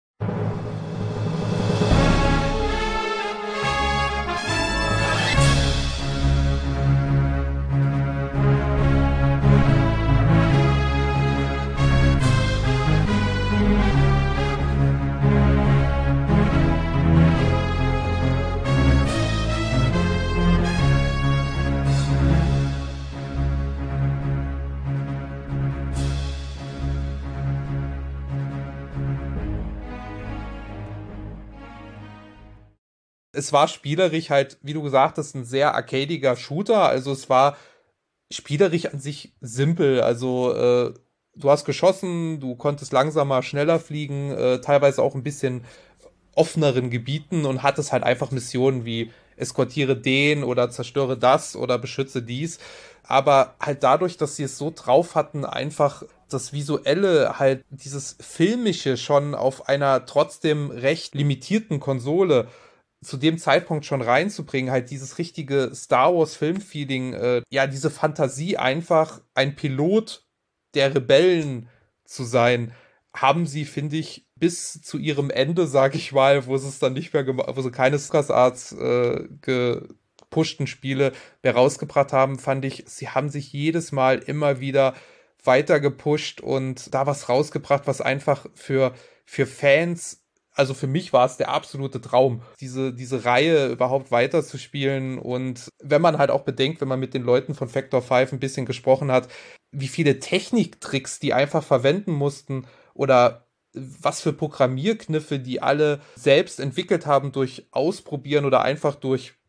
Es war spielerisch halt, wie du gesagt hast, ein sehr arcadiger Shooter. Also es war spielerisch an sich simpel. Also äh, du hast geschossen, du konntest langsamer, schneller fliegen, äh, teilweise auch ein bisschen offeneren Gebieten und hattest halt einfach Missionen wie eskortiere den oder zerstöre das oder beschütze dies. Aber halt dadurch, dass sie es so drauf hatten, einfach das Visuelle, halt dieses Filmische schon auf einer trotzdem recht limitierten Konsole zu dem Zeitpunkt schon reinzubringen, halt dieses richtige Star Wars Film-Feeling, äh, ja, diese Fantasie einfach ein Pilot der Rebellen zu sein, haben sie, finde ich, bis zu ihrem Ende, sag ich mal, wo sie es dann nicht mehr gemacht, wo sie keine LucasArts äh, gepushten Spiele mehr rausgebracht haben, fand ich, sie haben sich jedes Mal immer wieder weiter gepusht und da was rausgebracht, was einfach für, für Fans, also für mich war es der absolute Traum, diese, diese Reihe überhaupt weiterzuspielen. Und wenn man halt auch bedenkt, wenn man mit den Leuten von Factor fünf ein bisschen gesprochen hat, wie viele Techniktricks die einfach verwenden mussten oder was für Programmierkniffe die alle selbst entwickelt haben durch Ausprobieren oder einfach durch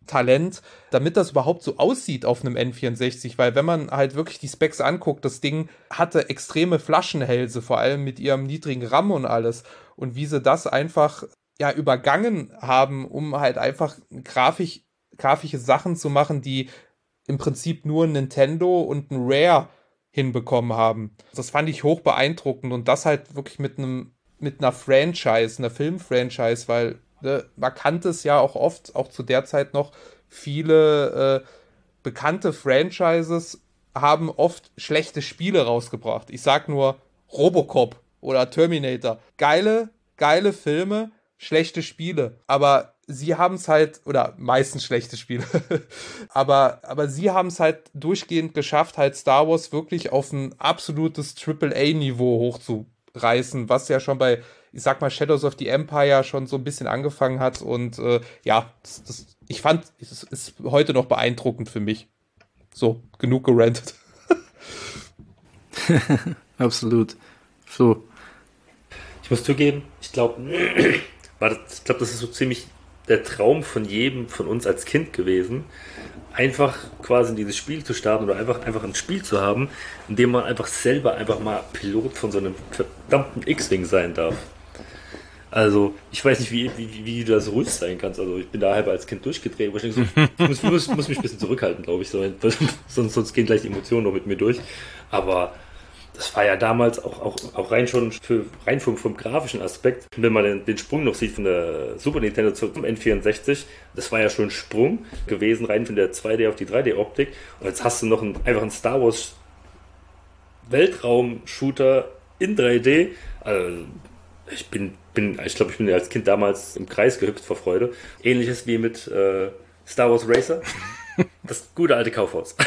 Talent, damit das überhaupt so aussieht auf einem N vierundsechzig, weil wenn man halt wirklich die Specs anguckt, das Ding hatte extreme Flaschenhälse, vor allem mit ihrem niedrigen RAM und alles, und wie sie das einfach ja übergangen haben, um halt einfach grafisch, grafische Sachen zu machen, die im Prinzip nur ein Nintendo und ein Rare hinbekommen haben. Das fand ich hoch beeindruckend und das halt wirklich mit einem mit einer Franchise, einer Film-Franchise, weil ne, man kannte es ja auch oft, auch zu der Zeit noch, viele äh, bekannte Franchises haben oft schlechte Spiele rausgebracht. Ich sag nur Robocop oder Terminator. Geile, geile Filme, schlechte Spiele. Aber sie haben es halt, oder meistens schlechte Spiele, aber, aber sie haben es halt durchgehend geschafft, halt Star Wars wirklich auf ein absolutes Triple A Niveau hochzureißen, was ja schon bei, ich sag mal, Shadows of the Empire schon so ein bisschen angefangen hat und äh, ja, das, das, ich fand, es ist heute noch beeindruckend für mich. So, genug gerantet. Absolut. So. Ich muss zugeben, ich glaube, ich glaube, das ist so ziemlich der Traum von jedem von uns als Kind gewesen, einfach quasi in dieses Spiel zu starten oder einfach, einfach ein Spiel zu haben, in dem man einfach selber einfach mal Pilot von so einem verdammten X-Wing sein darf. Also, ich weiß nicht, wie, wie, wie du da so ruhig sein kannst. Also, ich bin da halb als Kind durchgedreht, aber ich denke so, ich muss, muss, muss mich ein bisschen zurückhalten, glaube ich, so, sonst, sonst gehen gleich die Emotionen noch mit mir durch. Aber das war ja damals auch, auch, auch rein schon für, rein vom, vom grafischen Aspekt, wenn man den, den Sprung noch sieht von der Super Nintendo zum N vierundsechzig, das war ja schon ein Sprung gewesen, rein von der zwei D auf die drei D Optik. Und jetzt hast du noch einen, einfach einen Star Wars Weltraum-Shooter in drei D. Also, ich bin, bin ich glaube, ich bin als Kind damals im Kreis gehüpft vor Freude. Ähnliches wie mit äh, Star Wars Racer. Das gute alte Kaufhaus.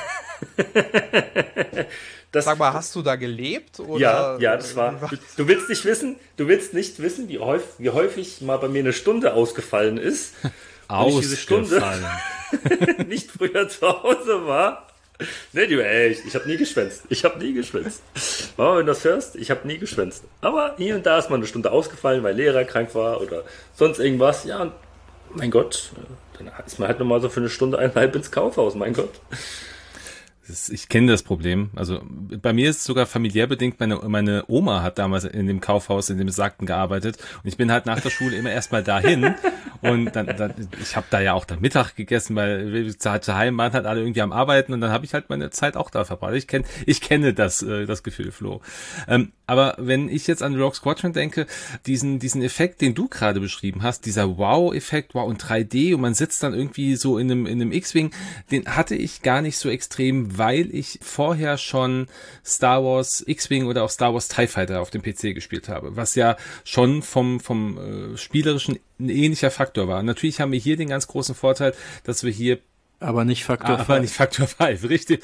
Das, Sag mal, hast du da gelebt? Oder? Ja, ja, das war. Du, du willst nicht wissen, du willst nicht wissen, wie häufig, wie häufig mal bei mir eine Stunde ausgefallen ist. Ausgefallen. Und ich diese Stunde nicht früher zu Hause war. Nee, du, ey, ich, ich habe nie geschwänzt. Ich habe nie geschwänzt. Mama, wenn du das hörst, ich habe nie geschwänzt. Aber hier und da ist mal eine Stunde ausgefallen, weil Lehrer krank war oder sonst irgendwas. Ja, und mein Gott, dann ist man halt nochmal so für eine Stunde eineinhalb ins Kaufhaus, mein Gott. Ich kenne das Problem. Also bei mir ist es sogar familiär bedingt. Meine, meine Oma hat damals in dem Kaufhaus, in dem Besagten gearbeitet. Und ich bin halt nach der Schule immer erstmal dahin. Und dann, dann ich habe da ja auch dann Mittag gegessen, weil wir zu Hause waren halt alle irgendwie am Arbeiten. Und dann habe ich halt meine Zeit auch da verbracht. Ich kenne ich kenne das äh, das Gefühl, Flo. Ähm, aber wenn ich jetzt an Rogue Squadron denke, diesen diesen Effekt, den du gerade beschrieben hast, dieser Wow-Effekt, wow, und drei D und man sitzt dann irgendwie so in einem in einem X-Wing, den hatte ich gar nicht so extrem, weil ich vorher schon Star Wars X-Wing oder auch Star Wars TIE Fighter auf dem P C gespielt habe, was ja schon vom vom äh, spielerischen ein ähnlicher Faktor war. Natürlich haben wir hier den ganz großen Vorteil, dass wir hier aber nicht Faktor fünf. Aber nicht Faktor fünf, richtig.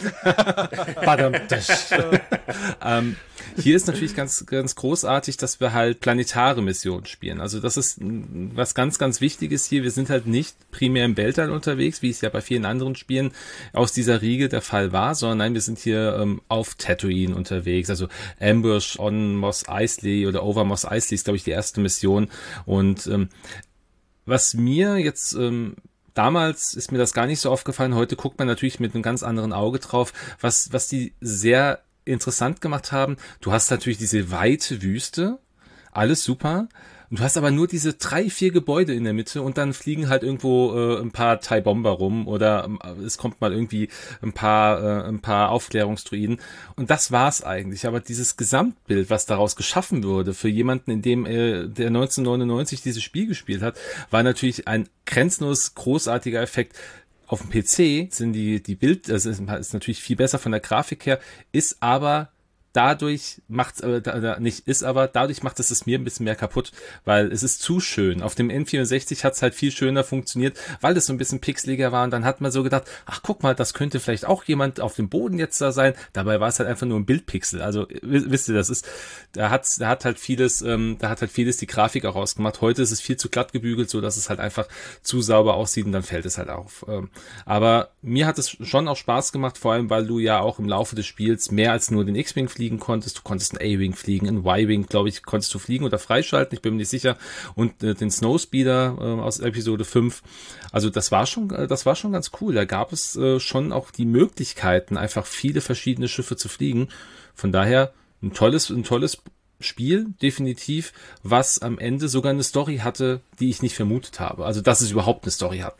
ähm, hier ist natürlich ganz, ganz großartig, dass wir halt planetare Missionen spielen. Also das ist was ganz, ganz Wichtiges hier. Wir sind halt nicht primär im Weltall unterwegs, wie es ja bei vielen anderen Spielen aus dieser Riege der Fall war, sondern nein, wir sind hier ähm, auf Tatooine unterwegs. Also Ambush on Mos Eisley oder Over Mos Eisley ist, glaube ich, die erste Mission. Und ähm, was mir jetzt ähm, damals ist mir das gar nicht so aufgefallen. Heute guckt man natürlich mit einem ganz anderen Auge drauf, was, was die sehr interessant gemacht haben. Du hast natürlich diese weite Wüste, alles super. Und du hast aber nur diese drei, vier Gebäude in der Mitte und dann fliegen halt irgendwo äh, ein paar TIE Bomber rum oder äh, es kommt mal irgendwie ein paar, äh, ein paar Aufklärungsdruiden. Und das war's eigentlich. Aber dieses Gesamtbild, was daraus geschaffen wurde für jemanden, in dem äh, der neunzehnhundertneunundneunzig dieses Spiel gespielt hat, war natürlich ein grenzenlos großartiger Effekt. Auf dem P C sind die, die Bild, das ist, ist natürlich viel besser von der Grafik her, ist aber dadurch macht es äh, nicht ist, aber dadurch macht es es mir ein bisschen mehr kaputt, weil es ist zu schön. Auf dem N vierundsechzig hat es halt viel schöner funktioniert, weil es so ein bisschen pixeliger war und dann hat man so gedacht, ach guck mal, das könnte vielleicht auch jemand auf dem Boden jetzt da sein. Dabei war es halt einfach nur ein Bildpixel. Also wisst ihr, das ist, da hat, da hat halt vieles, ähm, da hat halt vieles die Grafik auch ausgemacht. Heute ist es viel zu glatt gebügelt, so dass es halt einfach zu sauber aussieht und dann fällt es halt auf. Ähm, aber mir hat es schon auch Spaß gemacht, vor allem weil du ja auch im Laufe des Spiels mehr als nur den X-Wing fliegst. fliegen konntest. Du konntest einen A-Wing fliegen, einen Y-Wing, glaube ich, konntest du fliegen oder freischalten, ich bin mir nicht sicher. Und äh, den Snowspeeder äh, aus Episode fünf. Also das war schon, äh, das war schon ganz cool. Da gab es äh, schon auch die Möglichkeiten, einfach viele verschiedene Schiffe zu fliegen. Von daher ein tolles, ein tolles Spiel, definitiv, was am Ende sogar eine Story hatte, die ich nicht vermutet habe. Also, dass es überhaupt eine Story hat.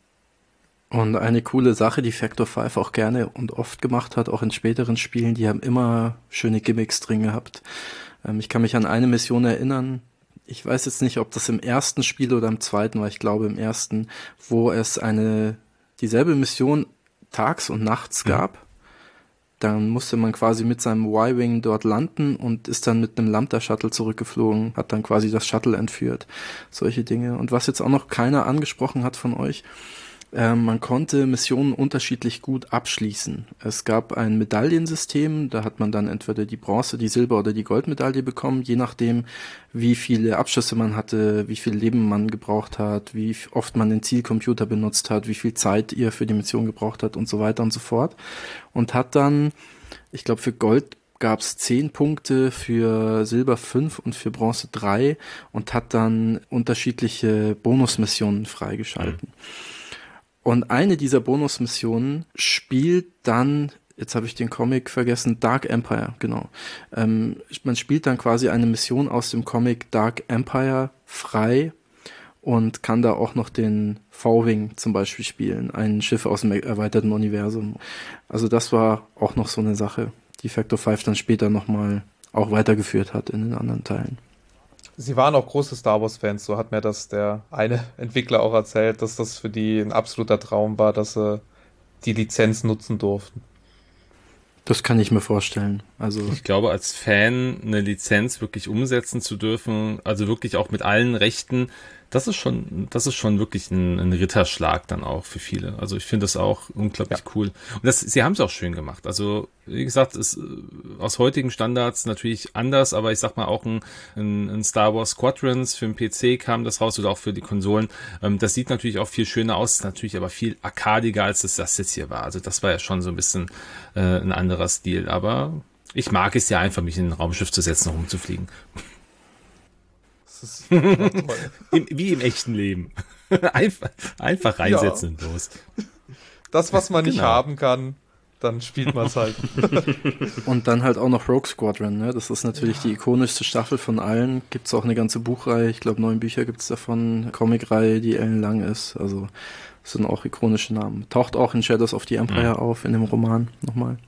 Und eine coole Sache, die Factor fünf auch gerne und oft gemacht hat, auch in späteren Spielen, die haben immer schöne Gimmicks drin gehabt. Ähm, ich kann mich an eine Mission erinnern, ich weiß jetzt nicht, ob das im ersten Spiel oder im zweiten war, ich glaube im ersten, wo es eine dieselbe Mission tags und nachts gab. Ja. Dann musste man quasi mit seinem Y-Wing dort landen und ist dann mit einem Lambda-Shuttle zurückgeflogen, hat dann quasi das Shuttle entführt. Solche Dinge. Und was jetzt auch noch keiner angesprochen hat von euch, äh, man konnte Missionen unterschiedlich gut abschließen. Es gab ein Medaillensystem, da hat man dann entweder die Bronze-, die Silber- oder die Goldmedaille bekommen, je nachdem, wie viele Abschüsse man hatte, wie viel Leben man gebraucht hat, wie oft man den Zielcomputer benutzt hat, wie viel Zeit ihr für die Mission gebraucht hat und so weiter und so fort. Und hat dann, ich glaube für Gold gab es zehn Punkte, für Silber fünf und für Bronze drei und hat dann unterschiedliche Bonusmissionen freigeschalten. Mhm. Und eine dieser Bonusmissionen spielt dann, jetzt habe ich den Comic vergessen, Dark Empire, genau. Ähm, man spielt dann quasi eine Mission aus dem Comic Dark Empire frei und kann da auch noch den V-Wing zum Beispiel spielen, ein Schiff aus dem erweiterten Universum. Also das war auch noch so eine Sache, die Factor fünf dann später nochmal auch weitergeführt hat in den anderen Teilen. Sie waren auch große Star Wars-Fans, so hat mir das der eine Entwickler auch erzählt, dass das für die ein absoluter Traum war, dass sie die Lizenz nutzen durften. Das kann ich mir vorstellen. Also ich glaube, als Fan eine Lizenz wirklich umsetzen zu dürfen, also wirklich auch mit allen Rechten, das ist schon, das ist schon wirklich ein, ein Ritterschlag dann auch für viele. Also ich finde das auch unglaublich ja. cool. Und das, sie haben es auch schön gemacht. Also wie gesagt, ist aus heutigen Standards natürlich anders, aber ich sag mal auch ein, ein, ein Star Wars Squadrons für den P C kam das raus oder auch für die Konsolen. Das sieht natürlich auch viel schöner aus, ist natürlich aber viel arkadiger, als es das jetzt hier war. Also das war ja schon so ein bisschen äh, ein anderer Stil. Aber ich mag es ja einfach, mich in ein Raumschiff zu setzen und rumzufliegen. Das ist toll. Im, wie im echten Leben. Einfach, einfach reinsetzen und ja. los. Das, was man genau. nicht haben kann, dann spielt man es halt. Und dann halt auch noch Rogue Squadron, ne? Das ist natürlich ja. die ikonischste Staffel von allen. Gibt es auch eine ganze Buchreihe, ich glaube neun Bücher gibt es davon, Comicreihe, die ellenlang ist. Also das sind auch ikonische Namen. Taucht auch in Shadows of the Empire mhm. auf, in dem Roman nochmal.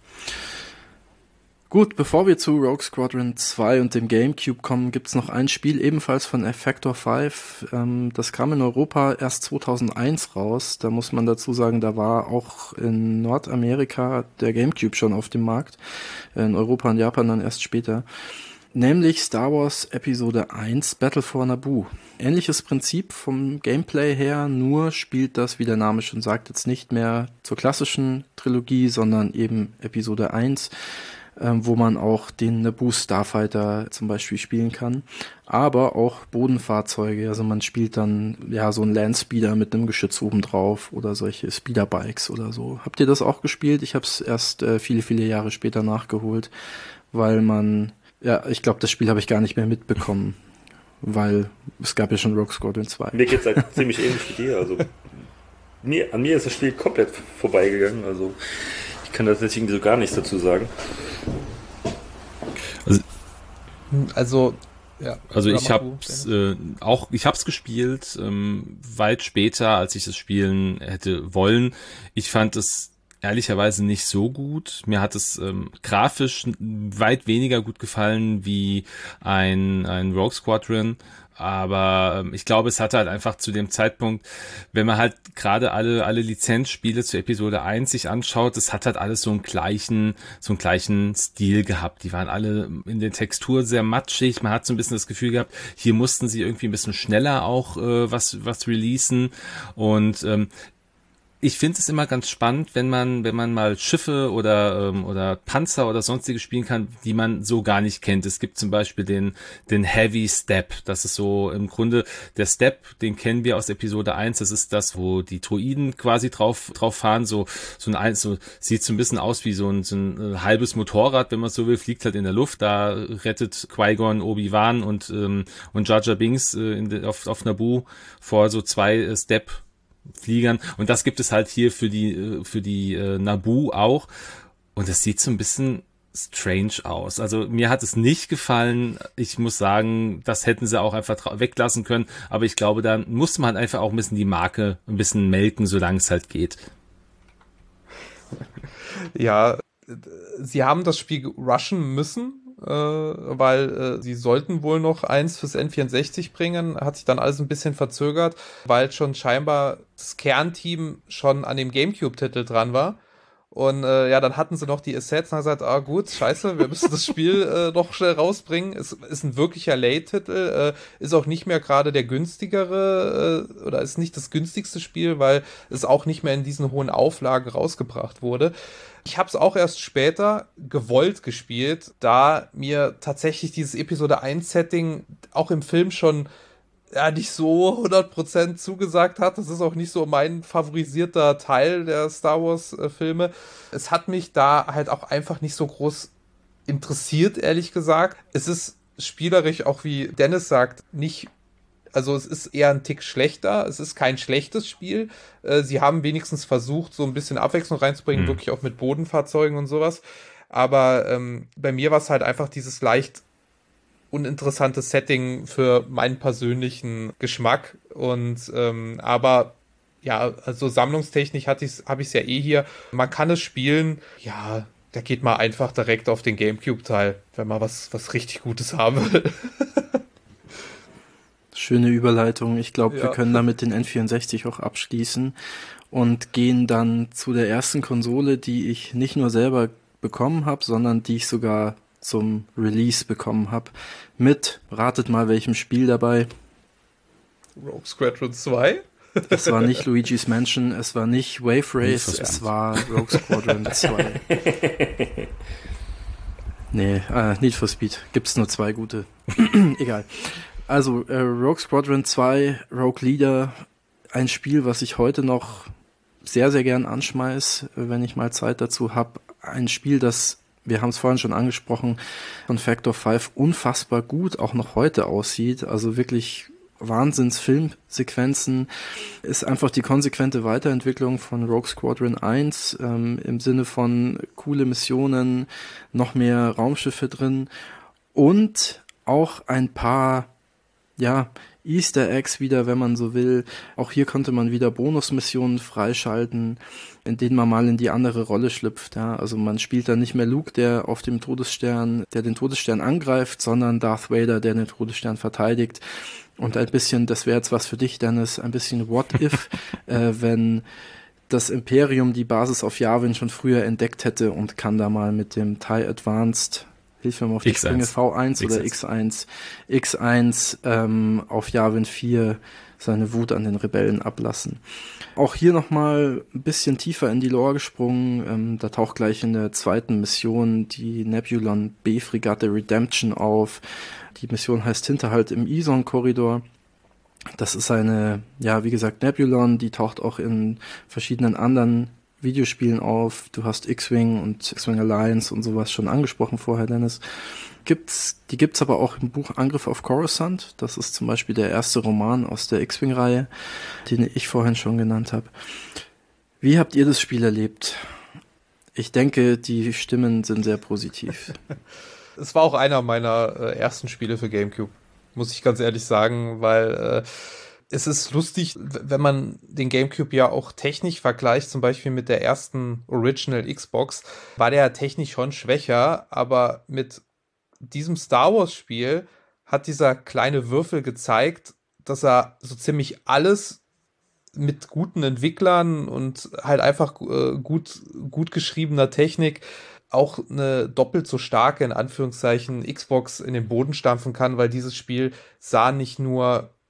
Gut, bevor wir zu Rogue Squadron zwei und dem GameCube kommen, gibt's noch ein Spiel ebenfalls von Factor fünf. Ähm, das kam in Europa erst zweitausendeins raus. Da muss man dazu sagen, da war auch in Nordamerika der GameCube schon auf dem Markt. In Europa und Japan dann erst später. Nämlich Star Wars Episode eins Battle for Naboo. Ähnliches Prinzip vom Gameplay her, nur spielt das, wie der Name schon sagt, jetzt nicht mehr zur klassischen Trilogie, sondern eben Episode eins. Wo man auch den Naboo Starfighter zum Beispiel spielen kann, aber auch Bodenfahrzeuge, also man spielt dann ja so einen Landspeeder mit einem Geschütz oben drauf oder solche Speederbikes oder so. Habt ihr das auch gespielt? Ich habe es erst äh, viele, viele Jahre später nachgeholt, weil man, ja, ich glaube, das Spiel habe ich gar nicht mehr mitbekommen, weil es gab ja schon Rogue Squadron zwei. Mir geht's halt ziemlich ähnlich wie dir, also mir, an mir ist das Spiel komplett vorbeigegangen, also ich kann das jetzt irgendwie so gar nichts dazu sagen. Also, also, ja, also ich hab's äh, auch, ich hab's gespielt, ähm, weit später, als ich das spielen hätte wollen. Ich fand es ehrlicherweise nicht so gut. Mir hat es ähm, grafisch weit weniger gut gefallen wie ein, ein Rogue Squadron. Aber ähm, ich glaube, es hatte halt einfach zu dem Zeitpunkt, wenn man halt gerade alle alle Lizenzspiele zu Episode eins sich anschaut, das hat halt alles so einen gleichen so einen gleichen Stil gehabt. Die waren alle in der Textur sehr matschig. Man hat so ein bisschen das Gefühl gehabt, hier mussten sie irgendwie ein bisschen schneller auch äh, was was releasen. Und ähm, Ich finde es immer ganz spannend, wenn man, wenn man mal Schiffe oder ähm, oder Panzer oder sonstige spielen kann, die man so gar nicht kennt. Es gibt zum Beispiel den den Heavy Step. Das ist so im Grunde der Step, den kennen wir aus Episode eins. Das ist das, wo die Droiden quasi drauf drauf fahren. So so ein so sieht so ein bisschen aus wie so ein, so ein äh, halbes Motorrad, wenn man so will, fliegt halt in der Luft. Da rettet Qui-Gon, Obi-Wan und ähm, und Jar Jar Binks äh, in de, auf auf Naboo vor so zwei äh, Step Fliegern, und das gibt es halt hier für die für die äh, Naboo auch, und das sieht so ein bisschen strange aus. Also mir hat es nicht gefallen. Ich muss sagen, das hätten sie auch einfach weglassen können, aber ich glaube, da muss man einfach auch ein bisschen die Marke ein bisschen melken, solange es halt geht. Ja, sie haben das Spiel rushen müssen, äh, weil äh, sie sollten wohl noch eins fürs N vierundsechzig bringen, hat sich dann alles ein bisschen verzögert, weil schon scheinbar das Kernteam schon an dem GameCube-Titel dran war. Und äh, ja, dann hatten sie noch die Assets und haben gesagt, ah gut, scheiße, wir müssen das Spiel äh, noch schnell rausbringen. Es ist ein wirklicher Late-Titel, äh, ist auch nicht mehr gerade der günstigere äh, oder ist nicht das günstigste Spiel, weil es auch nicht mehr in diesen hohen Auflagen rausgebracht wurde. Ich habe es auch erst später gewollt gespielt, da mir tatsächlich dieses Episode eins Setting auch im Film schon ja nicht so hundert Prozent zugesagt hat. Das ist auch nicht so mein favorisierter Teil der Star Wars äh, Filme. Es hat mich da halt auch einfach nicht so groß interessiert, ehrlich gesagt. Es ist spielerisch, auch wie Dennis sagt, nicht, also es ist eher ein Tick schlechter. Es ist kein schlechtes Spiel. Äh, sie haben wenigstens versucht, so ein bisschen Abwechslung reinzubringen, mhm. wirklich auch mit Bodenfahrzeugen und sowas. Aber ähm, bei mir war es halt einfach dieses leicht uninteressantes Setting für meinen persönlichen Geschmack. Und ähm, aber ja, also sammlungstechnisch hatte ich's, habe ich es ja eh hier. Man kann es spielen, ja, da geht man einfach direkt auf den GameCube-Teil, wenn man was, was richtig Gutes haben will. Schöne Überleitung. Ich glaube, Ja. wir können damit den N vierundsechzig auch abschließen und gehen dann zu der ersten Konsole, die ich nicht nur selber bekommen habe, sondern die ich sogar zum Release bekommen habe. Mit, ratet mal, welchem Spiel dabei? Rogue Squadron zwei? Es war nicht Luigi's Mansion, es war nicht Wave Race, es war Rogue Squadron zwei. Nee, äh, Need for Speed. Gibt's nur zwei gute. Egal. Also, äh, Rogue Squadron zwei, Rogue Leader, ein Spiel, was ich heute noch sehr, sehr gern anschmeiß, wenn ich mal Zeit dazu habe. Ein Spiel, das, wir haben es vorhin schon angesprochen, von Factor fünf unfassbar gut auch noch heute aussieht. Also wirklich Wahnsinns-Filmsequenzen. Ist einfach die konsequente Weiterentwicklung von Rogue Squadron eins ähm, im Sinne von coole Missionen, noch mehr Raumschiffe drin und auch ein paar ja, Easter Eggs wieder, wenn man so will. Auch hier konnte man wieder Bonusmissionen freischalten, in denen man mal in die andere Rolle schlüpft. Ja, also man spielt dann nicht mehr Luke, der auf dem Todesstern, der den Todesstern angreift, sondern Darth Vader, der den Todesstern verteidigt. Und ein bisschen, das wäre jetzt was für dich, Dennis, ein bisschen What If, äh, wenn das Imperium die Basis auf Yavin schon früher entdeckt hätte und kann da mal mit dem TIE Advanced, hilf mir mal auf die X eins. Sprünge, V eins oder X eins, X eins ähm, auf Yavin vier seine Wut an den Rebellen ablassen. Auch hier nochmal ein bisschen tiefer in die Lore gesprungen. Ähm, da taucht gleich in der zweiten Mission die Nebulon B-Fregatte Redemption auf. Die Mission heißt Hinterhalt im Ison-Korridor. Das ist eine, ja, wie gesagt, Nebulon, die taucht auch in verschiedenen anderen Videospielen auf. Du hast X-Wing und X-Wing Alliance und sowas schon angesprochen vorher, Dennis. Gibt's, die gibt's aber auch im Buch Angriff auf Coruscant. Das ist zum Beispiel der erste Roman aus der X-Wing-Reihe, den ich vorhin schon genannt habe. Wie habt ihr das Spiel erlebt? Ich denke, die Stimmen sind sehr positiv. Es war auch einer meiner äh, ersten Spiele für GameCube, muss ich ganz ehrlich sagen, weil äh, es ist lustig, wenn man den GameCube ja auch technisch vergleicht, zum Beispiel mit der ersten Original Xbox, war der technisch schon schwächer, aber mit diesem Star Wars Spiel hat dieser kleine Würfel gezeigt, dass er so ziemlich alles mit guten Entwicklern und halt einfach äh, gut, gut geschriebener Technik auch eine doppelt so starke, in Anführungszeichen, Xbox in den Boden stampfen kann, weil dieses Spiel sah nicht nur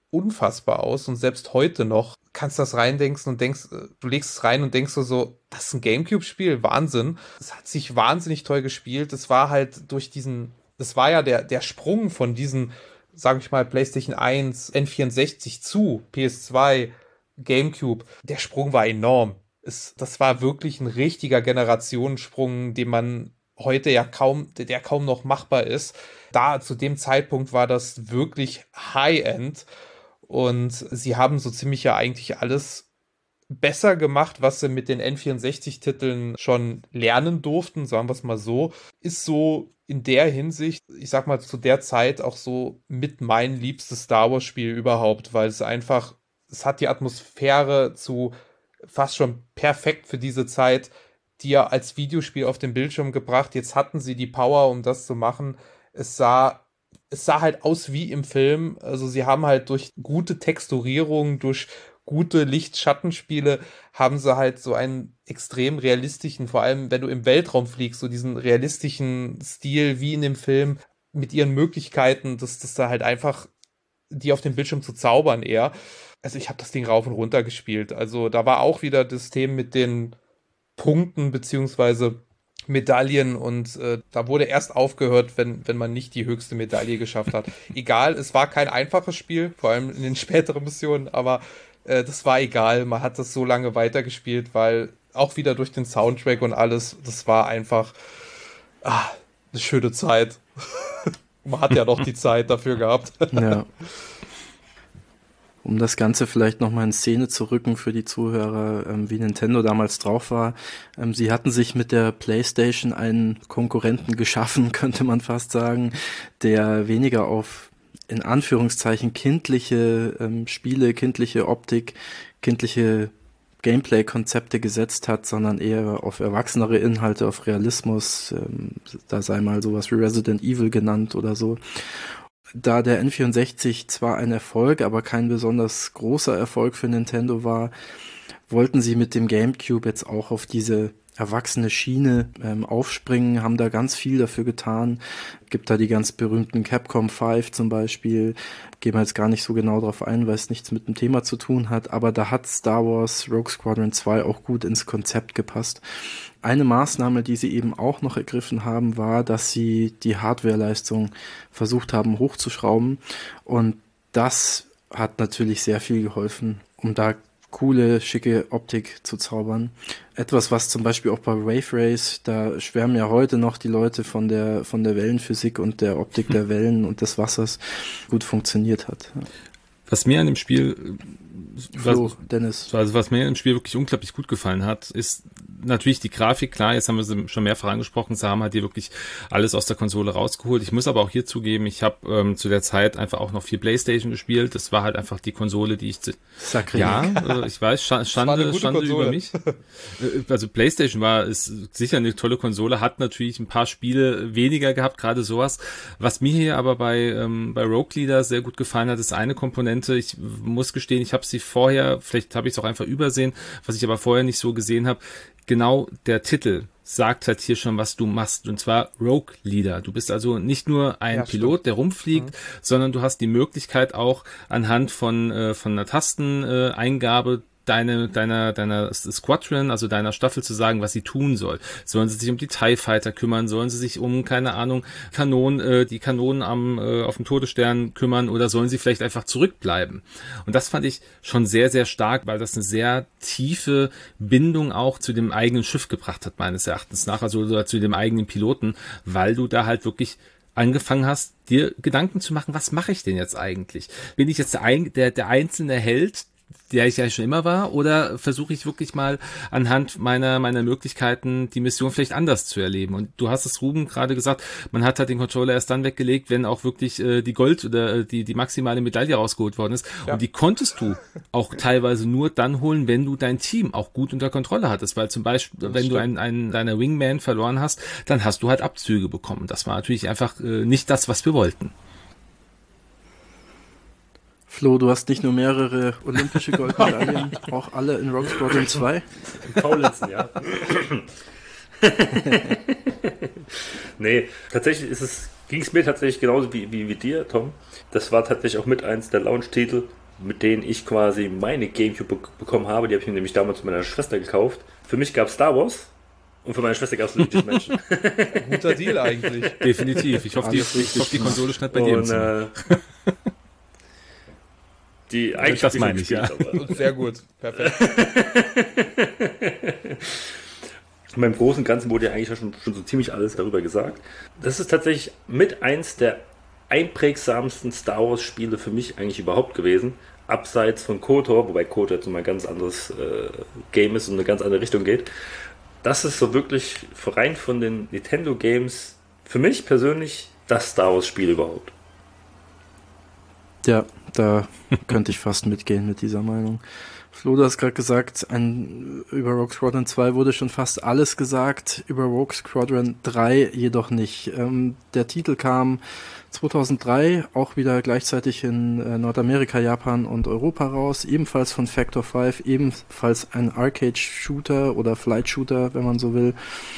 unfassbar aus und selbst heute noch kannst du das reindenken und denkst, du legst es rein und denkst so, so, das ist ein Gamecube-Spiel, Wahnsinn. Es hat sich wahnsinnig toll gespielt. Es war halt durch diesen, das war ja der, der Sprung von diesen, sag ich mal, PlayStation eins, N vierundsechzig zu P S zwei, GameCube. Der Sprung war enorm. Es, das war wirklich ein richtiger Generationensprung, den man heute ja kaum, der kaum noch machbar ist. Da, zu dem Zeitpunkt war das wirklich High-End. Und sie haben so ziemlich ja eigentlich alles besser gemacht, was sie mit den N vierundsechzig-Titeln schon lernen durften, sagen wir es mal so. Ist so in der Hinsicht, ich sag mal, zu der Zeit auch so mit mein liebstes Star Wars-Spiel überhaupt, weil es einfach, es hat die Atmosphäre zu fast schon perfekt für diese Zeit, die ja als Videospiel auf den Bildschirm gebracht. Jetzt hatten sie die Power, um das zu machen. Es sah Es sah halt aus wie im Film. Also sie haben halt durch gute Texturierung, durch gute Licht-Schattenspiele, haben sie halt so einen extrem realistischen, vor allem wenn du im Weltraum fliegst, so diesen realistischen Stil wie in dem Film mit ihren Möglichkeiten, das, das da halt einfach die auf den Bildschirm zu zaubern eher. Also ich habe das Ding rauf und runter gespielt. Also da war auch wieder das Thema mit den Punkten beziehungsweise Medaillen und äh, da wurde erst aufgehört, wenn, wenn man nicht die höchste Medaille geschafft hat. Egal, es war kein einfaches Spiel, vor allem in den späteren Missionen, aber äh, das war egal, man hat das so lange weitergespielt, weil auch wieder durch den Soundtrack und alles, das war einfach ah, eine schöne Zeit. Man hat ja noch die Zeit dafür gehabt. Ja. Um das Ganze vielleicht nochmal in Szene zu rücken für die Zuhörer, ähm, wie Nintendo damals drauf war. Ähm, sie hatten sich mit der PlayStation einen Konkurrenten geschaffen, könnte man fast sagen, der weniger auf, in Anführungszeichen, kindliche ähm, Spiele, kindliche Optik, kindliche Gameplay-Konzepte gesetzt hat, sondern eher auf erwachsenere Inhalte, auf Realismus. Ähm, da sei mal sowas wie Resident Evil genannt oder so. Da der N vierundsechzig zwar ein Erfolg, aber kein besonders großer Erfolg für Nintendo war, wollten sie mit dem GameCube jetzt auch auf diese erwachsene Schiene ähm, aufspringen, haben da ganz viel dafür getan. Gibt da die ganz berühmten Capcom fünf zum Beispiel. Gehen wir jetzt gar nicht so genau drauf ein, weil es nichts mit dem Thema zu tun hat, aber da hat Star Wars Rogue Squadron zwei auch gut ins Konzept gepasst. Eine Maßnahme, die sie eben auch noch ergriffen haben, war, dass sie die Hardwareleistung versucht haben hochzuschrauben und das hat natürlich sehr viel geholfen, um da coole, schicke Optik zu zaubern. Etwas, was zum Beispiel auch bei Wave Race, da schwärmen ja heute noch die Leute von der von der Wellenphysik und der Optik der Wellen und des Wassers gut funktioniert hat. Was mir an dem Spiel Flo, was, Dennis. Also was mir im Spiel wirklich unglaublich gut gefallen hat, ist natürlich die Grafik. Klar, jetzt haben wir sie schon mehrfach angesprochen, sie haben halt hier wirklich alles aus der Konsole rausgeholt. Ich muss aber auch hier zugeben, ich habe ähm, zu der Zeit einfach auch noch viel PlayStation gespielt. Das war halt einfach die Konsole, die ich... Sakrileg. Ja, äh, ich weiß, Sch- Schande, Schande über mich. Also PlayStation war ist sicher eine tolle Konsole, hat natürlich ein paar Spiele weniger gehabt, gerade sowas. Was mir hier aber bei, ähm, bei Rogue Leader sehr gut gefallen hat, ist eine Komponente. Ich muss gestehen, ich habe sie vorher, vielleicht habe ich es auch einfach übersehen, was ich aber vorher nicht so gesehen habe. Genau der Titel sagt halt hier schon, was du machst, und zwar Rogue Leader. Du bist also nicht nur ein ja, Pilot, stimmt. der rumfliegt, mhm. sondern du hast die Möglichkeit auch anhand von äh, von einer Tasteneingabe äh, deine, deiner, deiner Squadron, also deiner Staffel zu sagen, was sie tun soll. Sollen sie sich um die TIE Fighter kümmern? Sollen sie sich um, keine Ahnung, Kanonen, äh, die Kanonen am, äh, auf dem Todesstern kümmern? Oder sollen sie vielleicht einfach zurückbleiben? Und das fand ich schon sehr, sehr stark, weil das eine sehr tiefe Bindung auch zu dem eigenen Schiff gebracht hat, meines Erachtens nach, also oder zu dem eigenen Piloten, weil du da halt wirklich angefangen hast, dir Gedanken zu machen, was mache ich denn jetzt eigentlich? Bin ich jetzt der, ein, der, der einzelne Held, der ich ja schon immer war, oder versuche ich wirklich mal anhand meiner meiner Möglichkeiten die Mission vielleicht anders zu erleben? Und du hast es, Ruben, gerade gesagt, man hat halt den Controller erst dann weggelegt, wenn auch wirklich äh, die Gold- oder äh, die die maximale Medaille rausgeholt worden ist. Ja. Und die konntest du auch teilweise nur dann holen, wenn du dein Team auch gut unter Kontrolle hattest, weil zum Beispiel, das wenn stimmt. du einen, einen deiner Wingman verloren hast, dann hast du halt Abzüge bekommen. Das war natürlich einfach äh, nicht das, was wir wollten. Flo, du hast nicht nur mehrere olympische Goldmedaillen, auch alle in Rogue Squadron zwei. Faulenzen, ja. Nee, tatsächlich ist es, ging es mir tatsächlich genauso wie, wie, wie dir, Tom. Das war tatsächlich auch mit eins der Launch-Titel mit denen ich quasi meine Gamecube be- bekommen habe. Die habe ich mir nämlich damals mit meiner Schwester gekauft. Für mich gab es Star Wars und für meine Schwester gab es Luigi's Mansion. Guter Deal eigentlich. Definitiv. Ich hoffe, die, ich hoffe, die Konsole schneidet bei dir im Und, Zimmer. äh, die eigentlich Das hab meine schon ich, gespielt, aber Sehr gut. Perfekt. in meinem Großen und Ganzen wurde ja eigentlich schon, schon so ziemlich alles darüber gesagt. Das ist tatsächlich mit eins der einprägsamsten Star Wars Spiele für mich eigentlich überhaupt gewesen. Abseits von KOTOR, wobei KOTOR jetzt nochmal ein ganz anderes äh, Game ist und eine ganz andere Richtung geht. Das ist so wirklich rein von den Nintendo Games für mich persönlich das Star Wars Spiel überhaupt. Ja, da könnte ich fast mitgehen mit dieser Meinung. Flo, du hast gerade gesagt, ein, über Rogue Squadron zwei wurde schon fast alles gesagt, über Rogue Squadron drei jedoch nicht. Ähm, der Titel kam zweitausenddrei, auch wieder gleichzeitig in äh, Nordamerika, Japan und Europa raus, ebenfalls von Factor fünf, ebenfalls ein Arcade-Shooter oder Flight-Shooter, wenn man so will.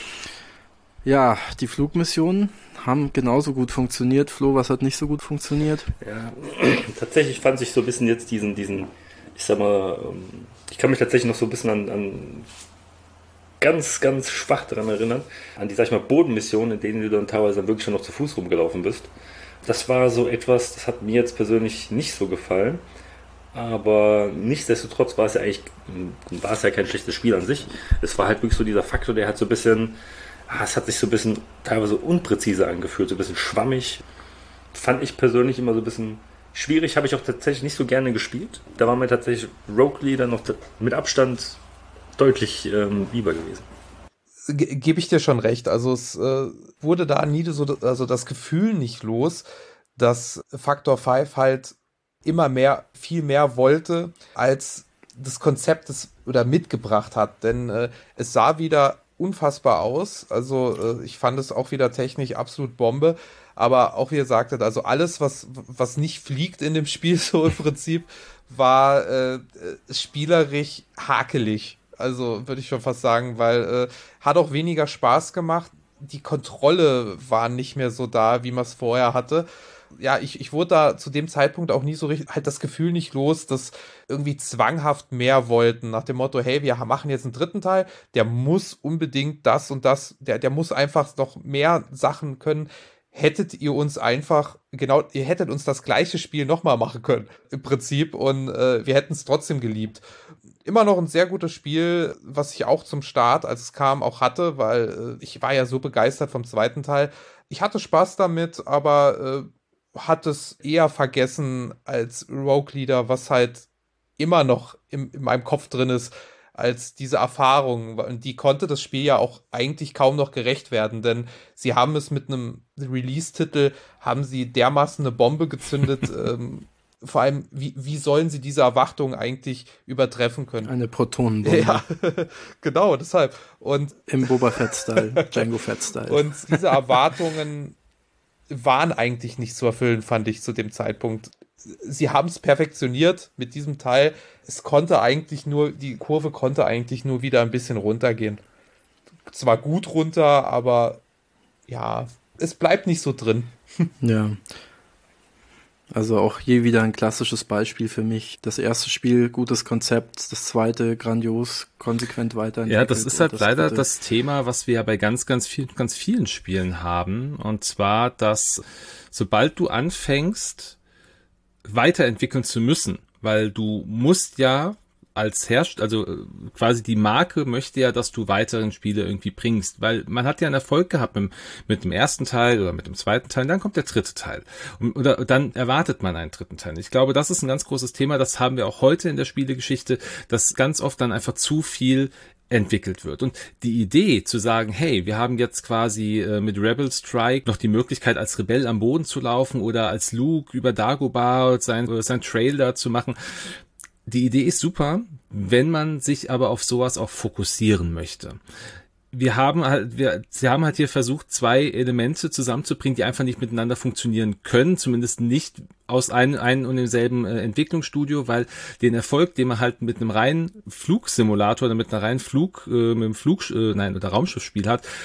Ja, die Flugmissionen haben genauso gut funktioniert. Flo, was hat nicht so gut funktioniert? Ja, tatsächlich fand ich so ein bisschen jetzt diesen, diesen, ich sag mal, ich kann mich tatsächlich noch so ein bisschen an, an ganz, ganz schwach daran erinnern, an die, sag ich mal, Bodenmissionen, in denen du dann teilweise dann wirklich schon noch zu Fuß rumgelaufen bist. Das war so etwas, das hat mir jetzt persönlich nicht so gefallen, aber nichtsdestotrotz war es ja eigentlich, war es ja kein schlechtes Spiel an sich. Es war halt wirklich so dieser Faktor, der hat so ein bisschen, es hat sich so ein bisschen teilweise unpräzise angefühlt, so ein bisschen schwammig. Fand ich persönlich immer so ein bisschen schwierig, habe ich auch tatsächlich nicht so gerne gespielt. Da war mir tatsächlich Rogue Leader noch mit Abstand deutlich ähm, lieber gewesen. Ge- Gebe ich dir schon recht. Also es äh, wurde da nie so, also das Gefühl nicht los, dass Factor fünf halt immer mehr, viel mehr wollte, als das Konzept es oder mitgebracht hat. Denn äh, es sah wieder unfassbar aus. Also äh, ich fand es auch wieder technisch absolut Bombe. Aber auch wie ihr sagtet, also alles, was, was nicht fliegt in dem Spiel so im Prinzip, war äh, spielerisch hakelig. Also würde ich schon fast sagen, weil äh, hat auch weniger Spaß gemacht. Die Kontrolle war nicht mehr so da, wie man es vorher hatte. Ja, ich, ich wurde da zu dem Zeitpunkt auch nie so richtig, halt das Gefühl nicht los, dass irgendwie zwanghaft mehr wollten, nach dem Motto, hey, wir machen jetzt einen dritten Teil, der muss unbedingt das und das, der, der muss einfach noch mehr Sachen können. Hättet ihr uns einfach, genau, ihr hättet uns das gleiche Spiel nochmal machen können, im Prinzip, und äh, wir hätten es trotzdem geliebt. Immer noch ein sehr gutes Spiel, was ich auch zum Start, als es kam, auch hatte, weil äh, ich war ja so begeistert vom zweiten Teil. Ich hatte Spaß damit, aber äh, hatte es eher vergessen als Rogue Leader, was halt immer noch im, in meinem Kopf drin ist, als diese Erfahrung. Und die konnte das Spiel ja auch eigentlich kaum noch gerecht werden, denn sie haben es mit einem Release-Titel, haben sie dermaßen eine Bombe gezündet, ähm, vor allem, wie, wie sollen sie diese Erwartungen eigentlich übertreffen können? Eine Protonenbombe. Ja, genau, deshalb. Und im Boba Fett-Style, Jango Fett-Style. Und diese Erwartungen waren eigentlich nicht zu erfüllen, fand ich zu dem Zeitpunkt. Sie haben es perfektioniert mit diesem Teil. Es konnte eigentlich nur, die Kurve konnte eigentlich nur wieder ein bisschen runtergehen. Zwar gut runter, aber ja, es bleibt nicht so drin. Ja. Also auch hier wieder ein klassisches Beispiel für mich. Das erste Spiel, gutes Konzept, das zweite, grandios, konsequent weiterentwickelt. Ja, das ist halt das leider dritte. das Thema, was wir ja bei ganz, ganz vielen, ganz vielen Spielen haben. Und zwar, dass sobald du anfängst, weiterentwickeln zu müssen, weil du musst ja als Hersteller, also quasi die Marke möchte ja, dass du weiteren Spiele irgendwie bringst, weil man hat ja einen Erfolg gehabt mit, mit dem ersten Teil oder mit dem zweiten Teil, dann kommt der dritte Teil und, oder dann erwartet man einen dritten Teil. Ich glaube, das ist ein ganz großes Thema, das haben wir auch heute in der Spielegeschichte, dass ganz oft dann einfach zu viel entwickelt wird. Und die Idee zu sagen, hey, wir haben jetzt quasi äh, mit Rebel Strike noch die Möglichkeit, als Rebell am Boden zu laufen oder als Luke über Dagobah sein, sein Trail da zu machen. Die Idee ist super, wenn man sich aber auf sowas auch fokussieren möchte. Wir haben halt, wir, sie haben halt hier versucht, zwei Elemente zusammenzubringen, die einfach nicht miteinander funktionieren können, zumindest nicht aus einem, einem und demselben äh, Entwicklungsstudio, weil den Erfolg, den man halt mit einem reinen Flugsimulator oder mit einer reinen Flug, äh, mit einem Flug, äh, nein, oder Raumschiffspiel hat,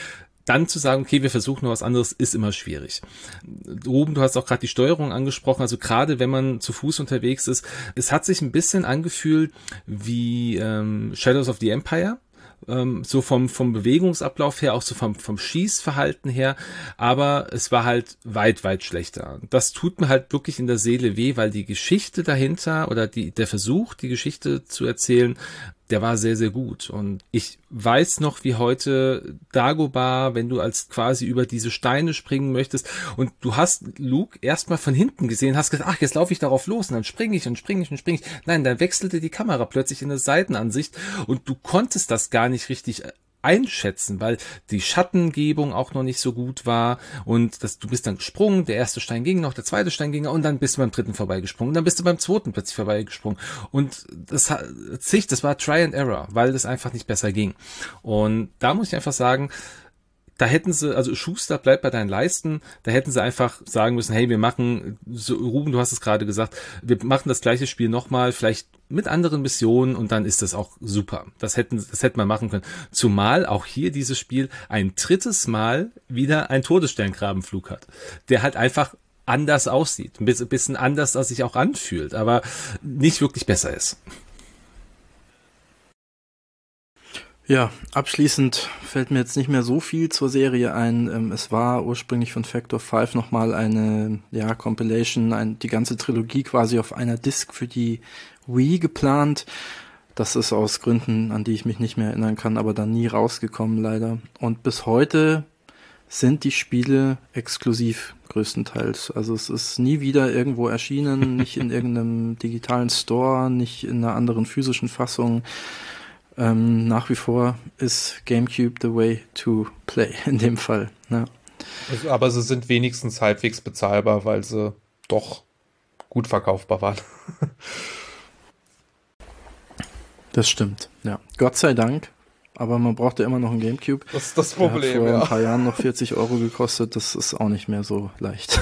dann zu sagen, okay, wir versuchen noch was anderes, ist immer schwierig. Ruben, du hast auch gerade die Steuerung angesprochen, also gerade wenn man zu Fuß unterwegs ist, es hat sich ein bisschen angefühlt wie ähm, Shadows of the Empire, ähm, so vom vom Bewegungsablauf her, auch so vom vom Schießverhalten her, aber es war halt weit, weit schlechter. Das tut mir halt wirklich in der Seele weh, weil die Geschichte dahinter oder die der Versuch, die Geschichte zu erzählen, der war sehr, sehr gut. Und ich weiß noch, wie heute Dagobah, wenn du als quasi über diese Steine springen möchtest und du hast Luke erstmal von hinten gesehen, hast gesagt, ach, jetzt laufe ich darauf los und dann springe ich und springe ich und springe ich. Nein, dann wechselte die Kamera plötzlich in eine Seitenansicht und du konntest das gar nicht richtig einschätzen, weil die Schattengebung auch noch nicht so gut war und das, du bist dann gesprungen, der erste Stein ging noch, der zweite Stein ging noch und dann bist du beim dritten vorbeigesprungen und dann bist du beim zweiten plötzlich vorbeigesprungen und das hat sich, das war Try and Error, weil das einfach nicht besser ging. Und da muss ich einfach sagen, da hätten sie, also Schuster, bleib bei deinen Leisten, da hätten sie einfach sagen müssen, hey, wir machen, so, Ruben, du hast es gerade gesagt, wir machen das gleiche Spiel nochmal, vielleicht mit anderen Missionen und dann ist das auch super. Das hätten, das hätten wir machen können. Zumal auch hier dieses Spiel ein drittes Mal wieder einen Todessterngrabenflug hat, der halt einfach anders aussieht, ein bisschen anders, als sich auch anfühlt, aber nicht wirklich besser ist. Ja, abschließend fällt mir jetzt nicht mehr so viel zur Serie ein. Es war ursprünglich von Factor fünf nochmal eine ja, Compilation, ein, die ganze Trilogie quasi auf einer Disc für die Wii geplant. Das ist aus Gründen, an die ich mich nicht mehr erinnern kann, aber dann nie rausgekommen leider. Und bis heute sind die Spiele exklusiv größtenteils. Also es ist nie wieder irgendwo erschienen, nicht in irgendeinem digitalen Store, nicht in einer anderen physischen Fassung. Ähm, nach wie vor ist GameCube the way to play in dem Fall. Ja. Also, aber sie sind wenigstens halbwegs bezahlbar, weil sie doch gut verkaufbar waren. Das stimmt, ja. Gott sei Dank. Aber man braucht ja immer noch einen GameCube. Das ist das Problem, Der hat vor ja. ein paar Jahren noch vierzig Euro gekostet. Das ist auch nicht mehr so leicht.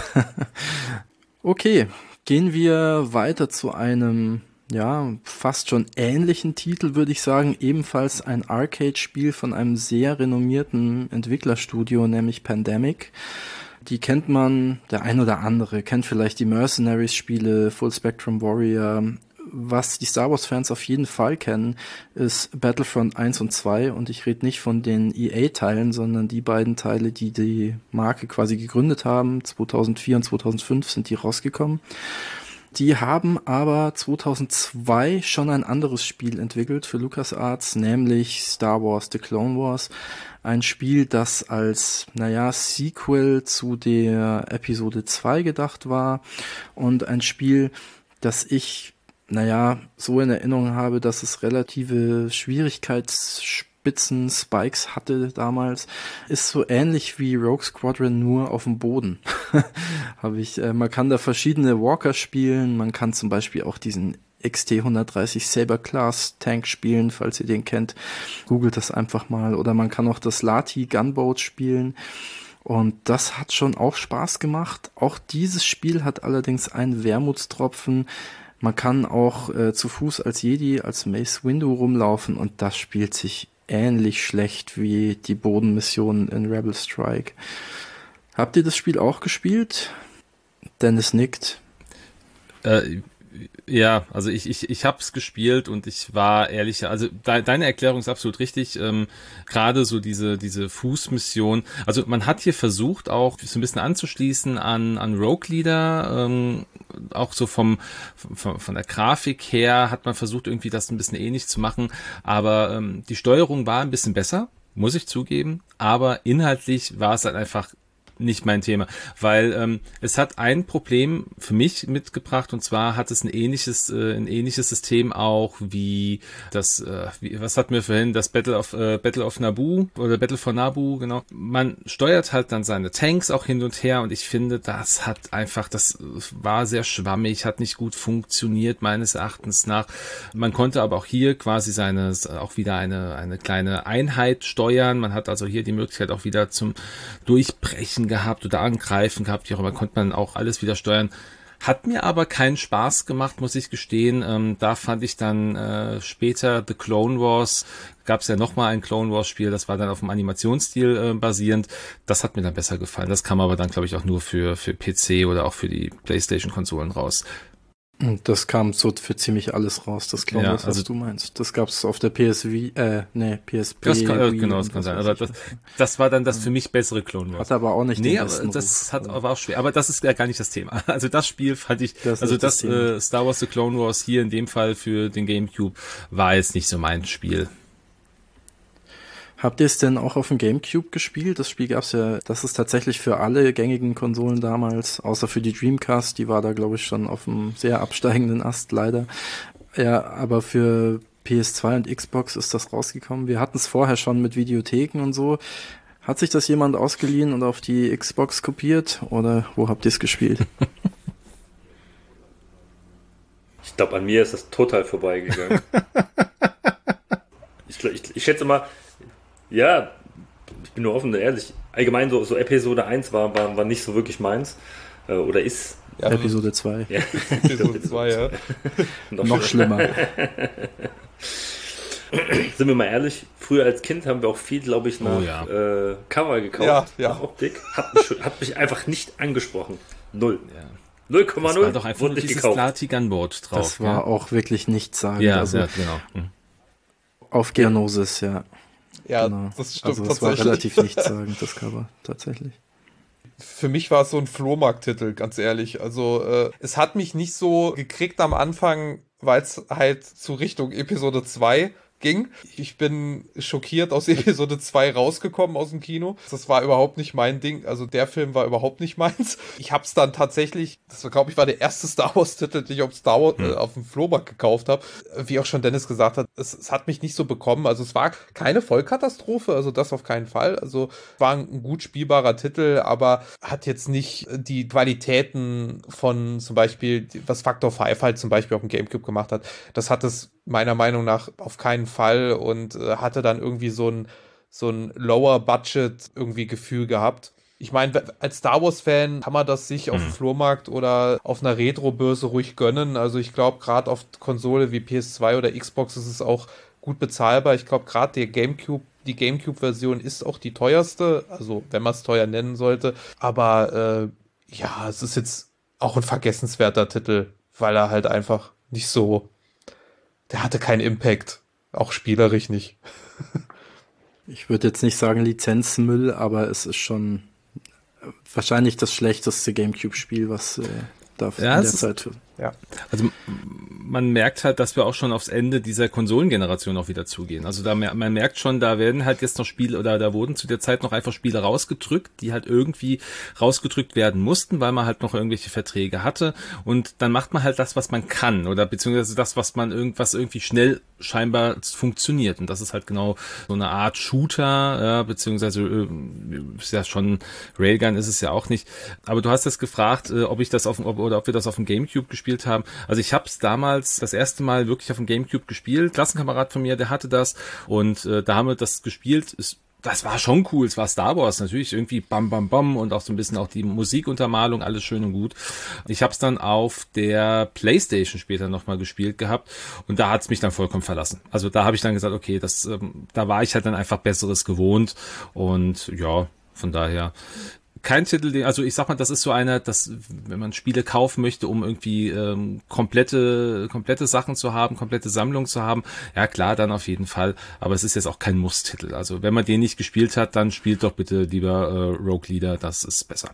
Okay, gehen wir weiter zu einem ja, fast schon ähnlichen Titel, würde ich sagen. Ebenfalls ein Arcade-Spiel von einem sehr renommierten Entwicklerstudio, nämlich Pandemic. Die kennt man, der ein oder andere kennt vielleicht die Mercenaries-Spiele, Full Spectrum Warrior. Was die Star Wars-Fans auf jeden Fall kennen, ist Battlefront eins und zwei. Und ich rede nicht von den E A-Teilen, sondern die beiden Teile, die die Marke quasi gegründet haben. zweitausendvier und zweitausendfünf sind die rausgekommen. Die haben aber zweitausendzwei schon ein anderes Spiel entwickelt für LucasArts, nämlich Star Wars The Clone Wars. Ein Spiel, das als, naja, Sequel zu der Episode zwei gedacht war und ein Spiel, das ich, naja, so in Erinnerung habe, dass es relative Schwierigkeitsspitzen, Spikes hatte damals, ist so ähnlich wie Rogue Squadron, nur auf dem Boden. Habe ich, äh, man kann da verschiedene Walker spielen, man kann zum Beispiel auch diesen X T hundertdreißig Saber Class Tank spielen, falls ihr den kennt. Googelt das einfach mal. Oder man kann auch das Lati Gunboat spielen. Und das hat schon auch Spaß gemacht. Auch dieses Spiel hat allerdings einen Wermutstropfen. Man kann auch äh, zu Fuß als Jedi, als Mace Windu rumlaufen und das spielt sich ähnlich schlecht wie die Bodenmissionen in Rebel Strike. Habt ihr das Spiel auch gespielt? Dennis nickt. Äh, ja, also ich, ich, ich habe es gespielt und ich war ehrlich, also de, deine Erklärung ist absolut richtig, ähm, gerade so diese diese Fußmission, also man hat hier versucht auch so ein bisschen anzuschließen an an Rogue Leader, ähm, auch so vom, vom von der Grafik her hat man versucht irgendwie das ein bisschen ähnlich zu machen, aber ähm, die Steuerung war ein bisschen besser, muss ich zugeben, aber inhaltlich war es halt einfach nicht mein Thema, weil ähm, es hat ein Problem für mich mitgebracht und zwar hat es ein ähnliches äh, ein ähnliches System auch wie das äh, wie, was hatten wir vorhin, das Battle of äh, Battle of Naboo oder Battle for Naboo, genau. Man steuert halt dann seine Tanks auch hin und her und ich finde, das hat einfach, das war sehr schwammig, hat nicht gut funktioniert meines Erachtens nach. Man konnte aber auch hier quasi seine auch wieder eine eine kleine Einheit steuern. Man hat also hier die Möglichkeit auch wieder zum Durchbrechen gehabt oder angreifen gehabt, wie auch immer, konnte man auch alles wieder steuern. Hat mir aber keinen Spaß gemacht, muss ich gestehen. Ähm, da fand ich dann äh, später The Clone Wars, gab es ja nochmal ein Clone Wars Spiel, das war dann auf dem Animationsstil äh, basierend. Das hat mir dann besser gefallen. Das kam aber dann, glaube ich, auch nur für, für P C oder auch für die PlayStation-Konsolen raus. Das kam so für ziemlich alles raus, das glaube ich, Ja, was also, du meinst. Das gab es auf der P S V, äh, nee, P S P. Das kann, äh, Wii genau, das kann sein. Aber das, das war dann das für mich bessere Clone Wars. Hat aber auch nicht nee, den besten aber das Ruf. hat aber auch schwer. Aber das ist ja gar nicht das Thema. Also das Spiel fand ich, Das also ist das, das äh, Star Wars The Clone Wars hier in dem Fall für den GameCube war jetzt nicht so mein Spiel. Habt ihr es denn auch auf dem GameCube gespielt? Das Spiel gab's ja, das ist tatsächlich für alle gängigen Konsolen damals, außer für die Dreamcast, die war da, glaube ich, schon auf einem sehr absteigenden Ast, leider. Ja, aber für P S zwei und Xbox ist das rausgekommen. Wir hatten es vorher schon mit Videotheken und so. Hat sich das jemand ausgeliehen und auf die Xbox kopiert? Oder wo habt ihr es gespielt? Ich glaube, an mir ist das total vorbeigegangen. ich, ich, ich schätze mal, ja, ich bin nur offen und ehrlich. Allgemein so, so Episode eins war, war, war nicht so wirklich meins. Äh, oder ist. Ja, Episode zwei. Ja, Episode zwei, ja. Noch, Noch schlimmer. Sind wir mal ehrlich, früher als Kind haben wir auch viel, glaube ich, nach Oh, ja. äh, Cover gekauft, Ja, ja. nach Optik. Hat mich, hat mich einfach nicht angesprochen. Null. Ja. null Komma Das null war doch einfach nur nicht dieses gekauft. Lati-Gunboard drauf. Das war ja. auch wirklich nichtssagend. Ja, also ja, genau. Mhm. auf Geonosis, ja. Ja, Genau. das stimmt Also das war tatsächlich. relativ nichtssagend, das Cover, tatsächlich. Für mich war es so ein Flohmarkttitel, ganz ehrlich. Also äh, es hat mich nicht so gekriegt am Anfang, weil es halt zu Richtung Episode zwei ging. Ich bin schockiert aus Episode zwei rausgekommen aus dem Kino. Das war überhaupt nicht mein Ding. Also der Film war überhaupt nicht meins. Ich habe es dann tatsächlich, das war, glaube ich, war der erste Star Wars-Titel, den ich auf Star Wars äh, auf dem Flohmarkt gekauft habe. Wie auch schon Dennis gesagt hat, es, es hat mich nicht so bekommen. Also es war keine Vollkatastrophe, also das auf keinen Fall. Also war ein gut spielbarer Titel, aber hat jetzt nicht die Qualitäten von zum Beispiel, was Factor fünf halt zum Beispiel auf dem GameCube gemacht hat. Das hat es meiner Meinung nach auf keinen Fall und äh, hatte dann irgendwie so ein so ein Lower-Budget irgendwie Gefühl gehabt. Ich meine, als Star Wars-Fan kann man das sich auf dem Flohmarkt oder auf einer Retro-Börse ruhig gönnen. Also ich glaube, gerade auf Konsole wie P S zwei oder Xbox ist es auch gut bezahlbar. Ich glaube, gerade der GameCube, die GameCube-Version ist auch die teuerste, also wenn man es teuer nennen sollte. Aber äh, ja, es ist jetzt auch ein vergessenswerter Titel, weil er halt einfach nicht so, der hatte keinen Impact, auch spielerisch nicht. Ich würde jetzt nicht sagen Lizenzmüll, aber es ist schon wahrscheinlich das schlechteste GameCube-Spiel, was äh, da Ja, in es der ist- Zeit. Ja. Also man merkt halt, dass wir auch schon aufs Ende dieser Konsolengeneration auch wieder zugehen. Also da mer- man merkt schon, da werden halt jetzt noch Spiele oder da wurden zu der Zeit noch einfach Spiele rausgedrückt, die halt irgendwie rausgedrückt werden mussten, weil man halt noch irgendwelche Verträge hatte. Und dann macht man halt das, was man kann oder beziehungsweise das, was man irgendwas irgendwie schnell scheinbar funktioniert. Und das ist halt genau so eine Art Shooter, ja, beziehungsweise äh, ist ja schon Railgun ist es ja auch nicht. Aber du hast jetzt gefragt, äh, ob ich das auf ob, oder ob wir das auf dem GameCube gespielt haben. Also ich habe es damals das erste Mal wirklich auf dem GameCube gespielt. Klassenkamerad von mir, der hatte das und äh, da haben wir das gespielt. Ist Das war schon cool, es war Star Wars natürlich, irgendwie bam bam bam und auch so ein bisschen auch die Musikuntermalung, alles schön und gut. Ich habe es dann auf der PlayStation später nochmal gespielt gehabt und da hat es mich dann vollkommen verlassen. Also da habe ich dann gesagt, okay, das, ähm, da war ich halt dann einfach Besseres gewohnt und ja, von daher kein Titel, den, also ich sag mal, das ist so einer, dass wenn man Spiele kaufen möchte, um irgendwie ähm, komplette komplette Sachen zu haben, komplette Sammlungen zu haben, ja klar, dann auf jeden Fall, aber es ist jetzt auch kein Muss-Titel. Also wenn man den nicht gespielt hat, dann spielt doch bitte lieber äh, Rogue Leader, das ist besser.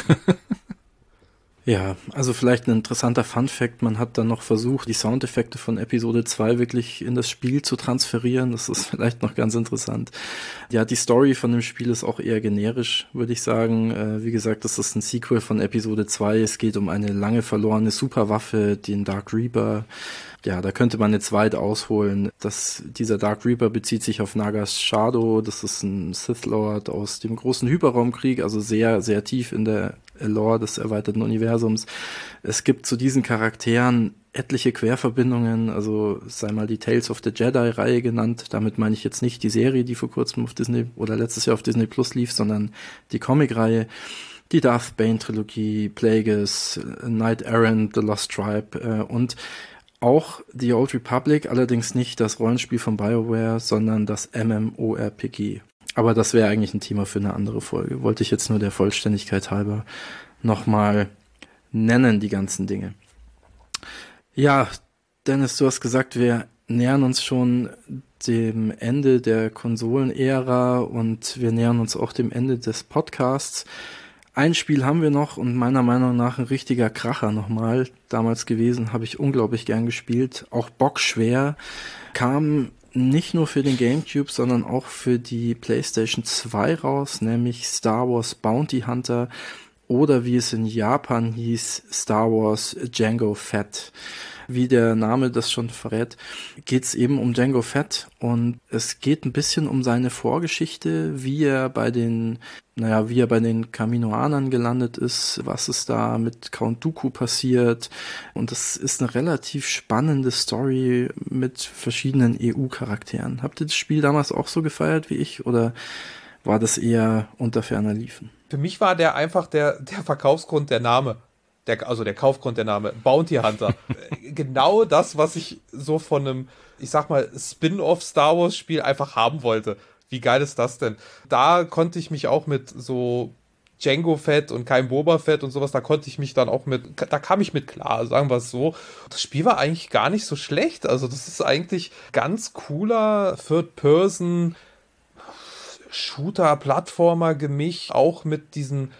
Ja, also vielleicht ein interessanter Fun-Fact, man hat dann noch versucht, die Soundeffekte von Episode zwei wirklich in das Spiel zu transferieren, das ist vielleicht noch ganz interessant. Ja, die Story von dem Spiel ist auch eher generisch, würde ich sagen. Äh, wie gesagt, das ist ein Sequel von Episode zwei, es geht um eine lange verlorene Superwaffe, den Dark Reaper. Ja, da könnte man jetzt weit ausholen. Das, dieser Dark Reaper bezieht sich auf Nagas Shadow, das ist ein Sith Lord aus dem großen Hyperraumkrieg, also sehr, sehr tief in der Lore des erweiterten Universums. Es gibt zu diesen Charakteren etliche Querverbindungen, also sei mal die Tales of the Jedi-Reihe genannt. Damit meine ich jetzt nicht die Serie, die vor kurzem auf Disney oder letztes Jahr auf Disney Plus lief, sondern die Comic-Reihe. die Darth Bane Trilogie, Plagueis, Knight Errant, The Lost Tribe äh, und auch The Old Republic, allerdings nicht das Rollenspiel von BioWare, sondern das MMORPG. Aber das wäre eigentlich ein Thema für eine andere Folge. Wollte ich jetzt nur der Vollständigkeit halber nochmal nennen, die ganzen Dinge. Ja, Dennis, du hast gesagt, wir nähern uns schon dem Ende der Konsolenära und wir nähern uns auch dem Ende des Podcasts. Ein Spiel haben wir noch und meiner Meinung nach ein richtiger Kracher nochmal damals gewesen, habe ich unglaublich gern gespielt, auch bockschwer, kam nicht nur für den GameCube, sondern auch für die PlayStation zwei raus, nämlich Star Wars Bounty Hunter oder wie es in Japan hieß, Star Wars Jango Fett. Wie der Name das schon verrät, geht es eben um Jango Fett und es geht ein bisschen um seine Vorgeschichte, wie er bei den, naja, wie er bei den Kaminoanern gelandet ist, was ist da mit Count Dooku passiert und das ist eine relativ spannende Story mit verschiedenen E U-Charakteren. Habt ihr das Spiel damals auch so gefeiert wie ich oder war das eher unter ferner Liefen? Für mich war der einfach der, der Verkaufsgrund der Name. Der, also der Kaufgrund der Name, Bounty Hunter. Genau das, was ich so von einem, ich sag mal, Spin-off Star Wars Spiel einfach haben wollte. Wie geil ist das denn? Da konnte ich mich auch mit so Jango Fett und kein Boba Fett und sowas, da konnte ich mich dann auch mit, da kam ich mit klar, sagen wir es so. Das Spiel war eigentlich gar nicht so schlecht. Also das ist eigentlich ganz cooler Third-Person Shooter, Plattformer Gemisch, auch mit diesen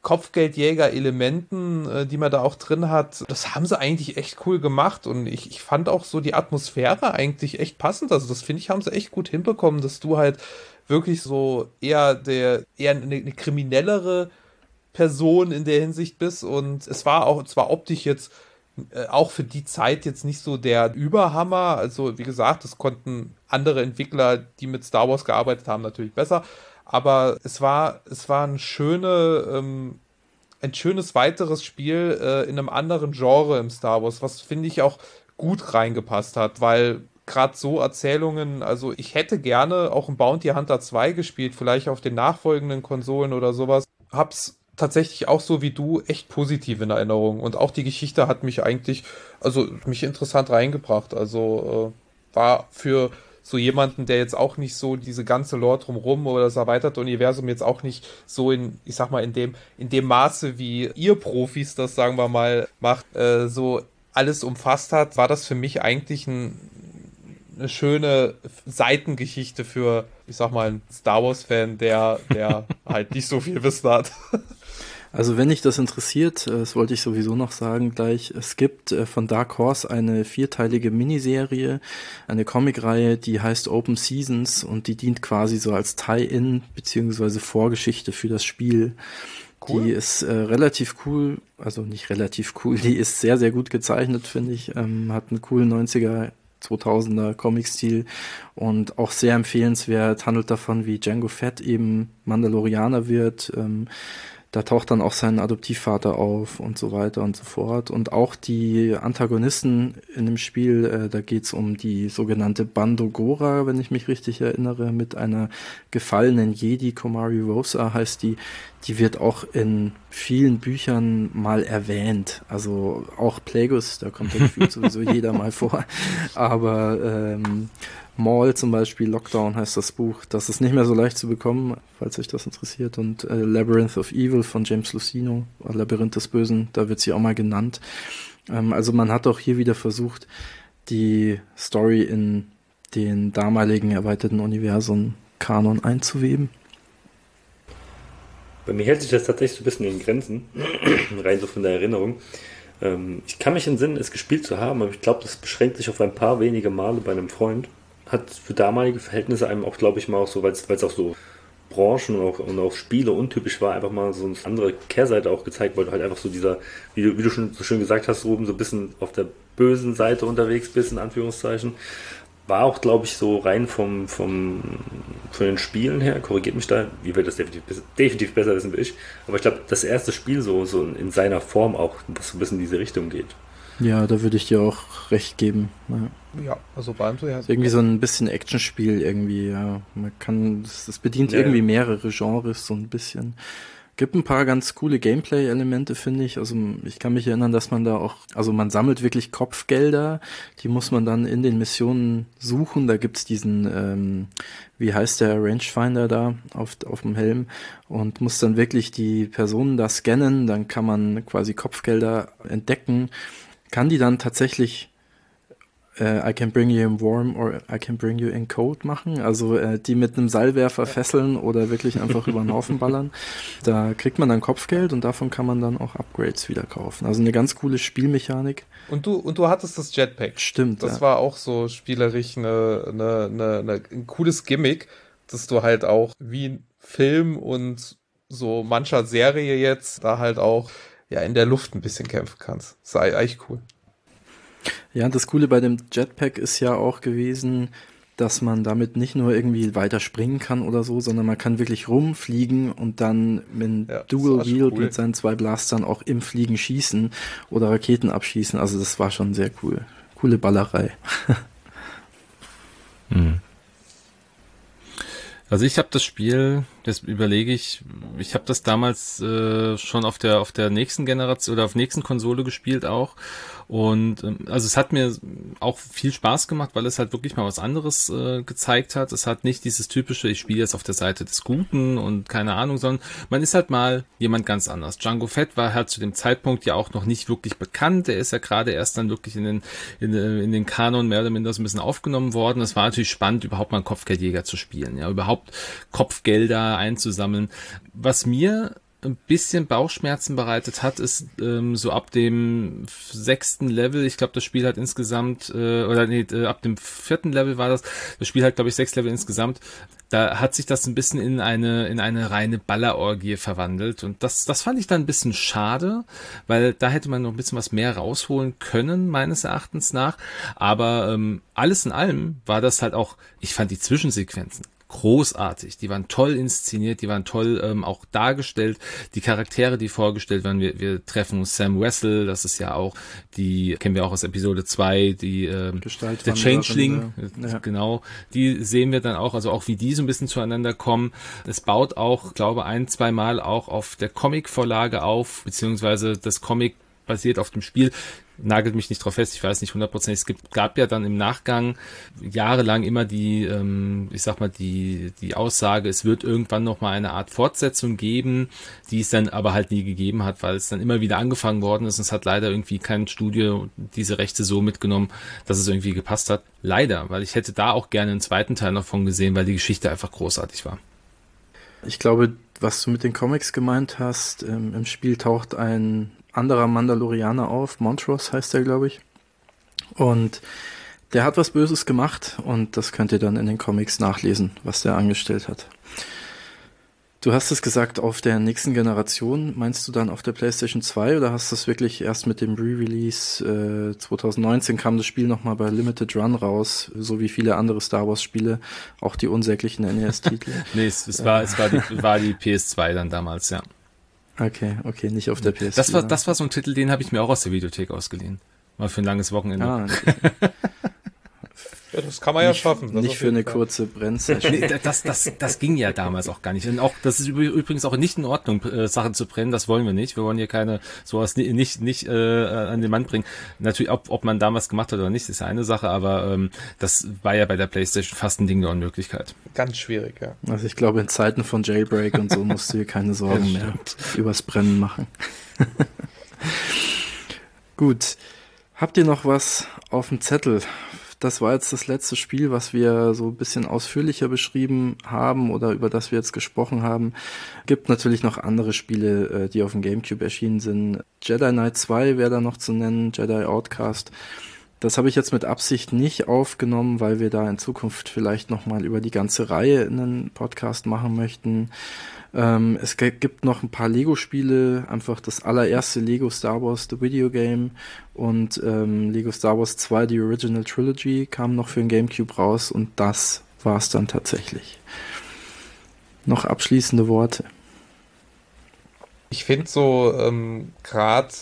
Kopfgeldjäger-Elementen, äh, die man da auch drin hat, das haben sie eigentlich echt cool gemacht und ich, ich fand auch so die Atmosphäre eigentlich echt passend, also das finde ich, haben sie echt gut hinbekommen, dass du halt wirklich so eher der, eher eine, eine kriminellere Person in der Hinsicht bist und es war auch, zwar optisch jetzt äh, auch für die Zeit jetzt nicht so der Überhammer, also wie gesagt, das konnten andere Entwickler, die mit Star Wars gearbeitet haben, natürlich besser. Aber es war, es war ein, schöne, ähm, ein schönes weiteres Spiel äh, in einem anderen Genre im Star Wars, was finde ich auch gut reingepasst hat, weil gerade so Erzählungen, also ich hätte gerne auch ein Bounty Hunter zwei gespielt, vielleicht auf den nachfolgenden Konsolen oder sowas. Hab's tatsächlich auch so wie du echt positiv in Erinnerung und auch die Geschichte hat mich eigentlich, also mich interessant reingebracht, also äh, war für so jemanden, der jetzt auch nicht so diese ganze Lore drumherum oder das erweiterte Universum jetzt auch nicht so in, ich sag mal, in dem, in dem Maße, wie ihr Profis das, sagen wir mal, macht, äh, so alles umfasst hat, war das für mich eigentlich ein, eine schöne Seitengeschichte für, ich sag mal, einen Star Wars-Fan, der, der halt nicht so viel Wissen hat. Also wenn dich das interessiert, das wollte ich sowieso noch sagen gleich, es gibt von Dark Horse eine vierteilige Miniserie, eine Comicreihe, die heißt Open Seasons und die dient quasi so als Tie-In beziehungsweise Vorgeschichte für das Spiel. Cool. Die ist äh, relativ cool, also nicht relativ cool, die ist sehr, sehr gut gezeichnet, finde ich, ähm, hat einen coolen neunziger, zweitausender Comic-Stil und auch sehr empfehlenswert, handelt davon, wie Jango Fett eben Mandalorianer wird, ähm, da taucht dann auch sein Adoptivvater auf und so weiter und so fort. Und auch die Antagonisten in dem Spiel, äh, da geht's um die sogenannte Bandogora, wenn ich mich richtig erinnere, mit einer gefallenen Jedi, Komari Rosa heißt die. Die wird auch in vielen Büchern mal erwähnt. Also auch Plagueis, da kommt ja gefühlt sowieso jeder mal vor. Aber ähm, Maul zum Beispiel, Lockdown heißt das Buch. Das ist nicht mehr so leicht zu bekommen, falls euch das interessiert. Und äh, Labyrinth of Evil von James Luceno, Labyrinth des Bösen, da wird sie auch mal genannt. Ähm, also man hat auch hier wieder versucht, die Story in den damaligen erweiterten Universum-Kanon einzuweben. Bei mir hält sich das tatsächlich so ein bisschen in Grenzen, rein so von der Erinnerung. Ähm, ich kann mich entsinnen, es gespielt zu haben, aber ich glaube, das beschränkt sich auf ein paar wenige Male bei einem Freund. Hat für damalige Verhältnisse einem auch, glaube ich, mal auch so, weil es auch so Branchen und auch, und auch Spiele untypisch war, einfach mal so eine andere Kehrseite auch gezeigt, weil du halt einfach so dieser, wie du, wie du schon so schön gesagt hast, Ruben, so ein bisschen auf der bösen Seite unterwegs bist, in Anführungszeichen. War auch, glaube ich, so rein vom, vom, von den Spielen her, korrigiert mich da, wie wir das definitiv, definitiv besser wissen wie ich, aber ich glaube, das erste Spiel so, so in seiner Form auch, was so ein bisschen in diese Richtung geht. Ja, da würde ich dir auch recht geben. Ja, ja also Banto ja. Irgendwie so ein bisschen Actionspiel irgendwie, ja. Man kann, das bedient ja, irgendwie ja. mehrere Genres so ein bisschen. Gibt ein paar ganz coole Gameplay-Elemente, finde ich. Also ich kann mich erinnern, dass man da auch, also man sammelt wirklich Kopfgelder, die muss man dann in den Missionen suchen. Da gibt's diesen, ähm, wie heißt der Rangefinder da auf, auf dem Helm und muss dann wirklich die Personen da scannen. Dann kann man quasi Kopfgelder entdecken, kann die dann tatsächlich I can bring you in warm or I can bring you in cold machen, also äh, die mit einem Seilwerfer fesseln oder wirklich einfach über den Haufen ballern. Da kriegt man dann Kopfgeld und davon kann man dann auch Upgrades wieder kaufen. Also eine ganz coole Spielmechanik. Und du und du hattest das Jetpack. Stimmt. Das ja. war auch so spielerisch eine, eine, eine, eine, ein cooles Gimmick, dass du halt auch wie ein Film und so mancher Serie jetzt da halt auch ja in der Luft ein bisschen kämpfen kannst. Das ist eigentlich cool. Ja, das Coole bei dem Jetpack ist ja auch gewesen, dass man damit nicht nur irgendwie weiter springen kann oder so, sondern man kann wirklich rumfliegen und dann mit ja, Dual Wield cool. mit seinen zwei Blastern auch im Fliegen schießen oder Raketen abschießen. Also das war schon sehr cool. Coole Ballerei. mhm. Also ich habe das Spiel, das überlege ich, ich habe das damals äh, schon auf der auf der nächsten Generation oder auf nächsten Konsole gespielt auch. Und ähm, also es hat mir auch viel Spaß gemacht, weil es halt wirklich mal was anderes äh, gezeigt hat. Es hat nicht dieses typische, ich spiele jetzt auf der Seite des Guten und keine Ahnung, sondern man ist halt mal jemand ganz anders. Django Fett war halt zu dem Zeitpunkt ja auch noch nicht wirklich bekannt. Er ist ja gerade erst dann wirklich in den in, in den Kanon mehr oder minder so ein bisschen aufgenommen worden. Es war natürlich spannend, überhaupt mal einen Kopfgeldjäger zu spielen, ja, überhaupt Kopfgelder einzusammeln. Was mir ein bisschen Bauchschmerzen bereitet hat, ist ähm, so ab dem sechsten Level, ich glaube, das Spiel hat insgesamt, äh, oder nee, äh, ab dem vierten Level war das, das Spiel hat, glaube ich, sechs Level insgesamt, da hat sich das ein bisschen in eine in eine reine Ballerorgie verwandelt und das das fand ich dann ein bisschen schade, weil da hätte man noch ein bisschen was mehr rausholen können, meines Erachtens nach, aber ähm, alles in allem war das halt auch, ich fand die Zwischensequenzen großartig, die waren toll inszeniert, die waren toll ähm, auch dargestellt, die Charaktere, die vorgestellt werden, wir, wir treffen uns Sam Wessel, das ist ja auch, die kennen wir auch aus Episode zwei, die äh, der Changeling, ja. Genau, die sehen wir dann auch, also auch wie die so ein bisschen zueinander kommen. Es baut auch, glaube ein, zwei Mal auch auf der Comic-Vorlage auf, beziehungsweise das Comic basiert auf dem Spiel. Nagelt mich nicht drauf fest, ich weiß nicht hundertprozentig. Es gibt, gab ja dann im Nachgang jahrelang immer die, ähm, ich sag mal, die die Aussage, es wird irgendwann noch mal eine Art Fortsetzung geben, die es dann aber halt nie gegeben hat, weil es dann immer wieder angefangen worden ist und es hat leider irgendwie kein Studio diese Rechte so mitgenommen, dass es irgendwie gepasst hat. Leider, weil ich hätte da auch gerne einen zweiten Teil noch von gesehen, weil die Geschichte einfach großartig war. Ich glaube, was du mit den Comics gemeint hast, ähm, im Spiel taucht ein anderer Mandalorianer auf, Montrose heißt der, glaube ich. Und der hat was Böses gemacht und das könnt ihr dann in den Comics nachlesen, was der angestellt hat. Du hast es gesagt, auf der nächsten Generation, meinst du dann auf der PlayStation zwei oder hast du es wirklich erst mit dem Re-Release äh, zwanzig neunzehn kam das Spiel nochmal bei Limited Run raus, so wie viele andere Star Wars Spiele, auch die unsäglichen N E S-Titel? Nee, es, es, war, es war, die, war die P S zwei dann damals, ja. Okay, okay, nicht auf der P S vier. Das war, das war so ein Titel, den habe ich mir auch aus der Videothek ausgeliehen. Mal für ein langes Wochenende. Ah, ja, das kann man ja nicht, schaffen. Nicht für eine Fall. kurze Brennsession. Nee, das, das, das ging ja damals auch gar nicht. Und auch, das ist übrigens auch nicht in Ordnung, äh, Sachen zu brennen. Das wollen wir nicht. Wir wollen hier keine sowas nicht, nicht, nicht äh, an den Mann bringen. Natürlich, ob, ob man damals gemacht hat oder nicht, ist eine Sache. Aber ähm, das war ja bei der PlayStation fast ein Ding der Unmöglichkeit. Ganz schwierig, ja. Also ich glaube, in Zeiten von Jailbreak und so musst du dir keine Sorgen mehr übers Brennen machen. Gut. Habt ihr noch was auf dem Zettel? Das war jetzt das letzte Spiel, was wir so ein bisschen ausführlicher beschrieben haben oder über das wir jetzt gesprochen haben. Gibt natürlich noch andere Spiele, die auf dem GameCube erschienen sind. Jedi Knight zwei wäre da noch zu nennen, Jedi Outcast. Das habe ich jetzt mit Absicht nicht aufgenommen, weil wir da in Zukunft vielleicht nochmal über die ganze Reihe einen Podcast machen möchten. Ähm, es gibt noch ein paar Lego-Spiele, einfach das allererste Lego Star Wars The Video Game und ähm, Lego Star Wars zwei, die Original Trilogy, kam noch für den GameCube raus und das war's dann tatsächlich. Noch abschließende Worte. Ich finde so, ähm, gerade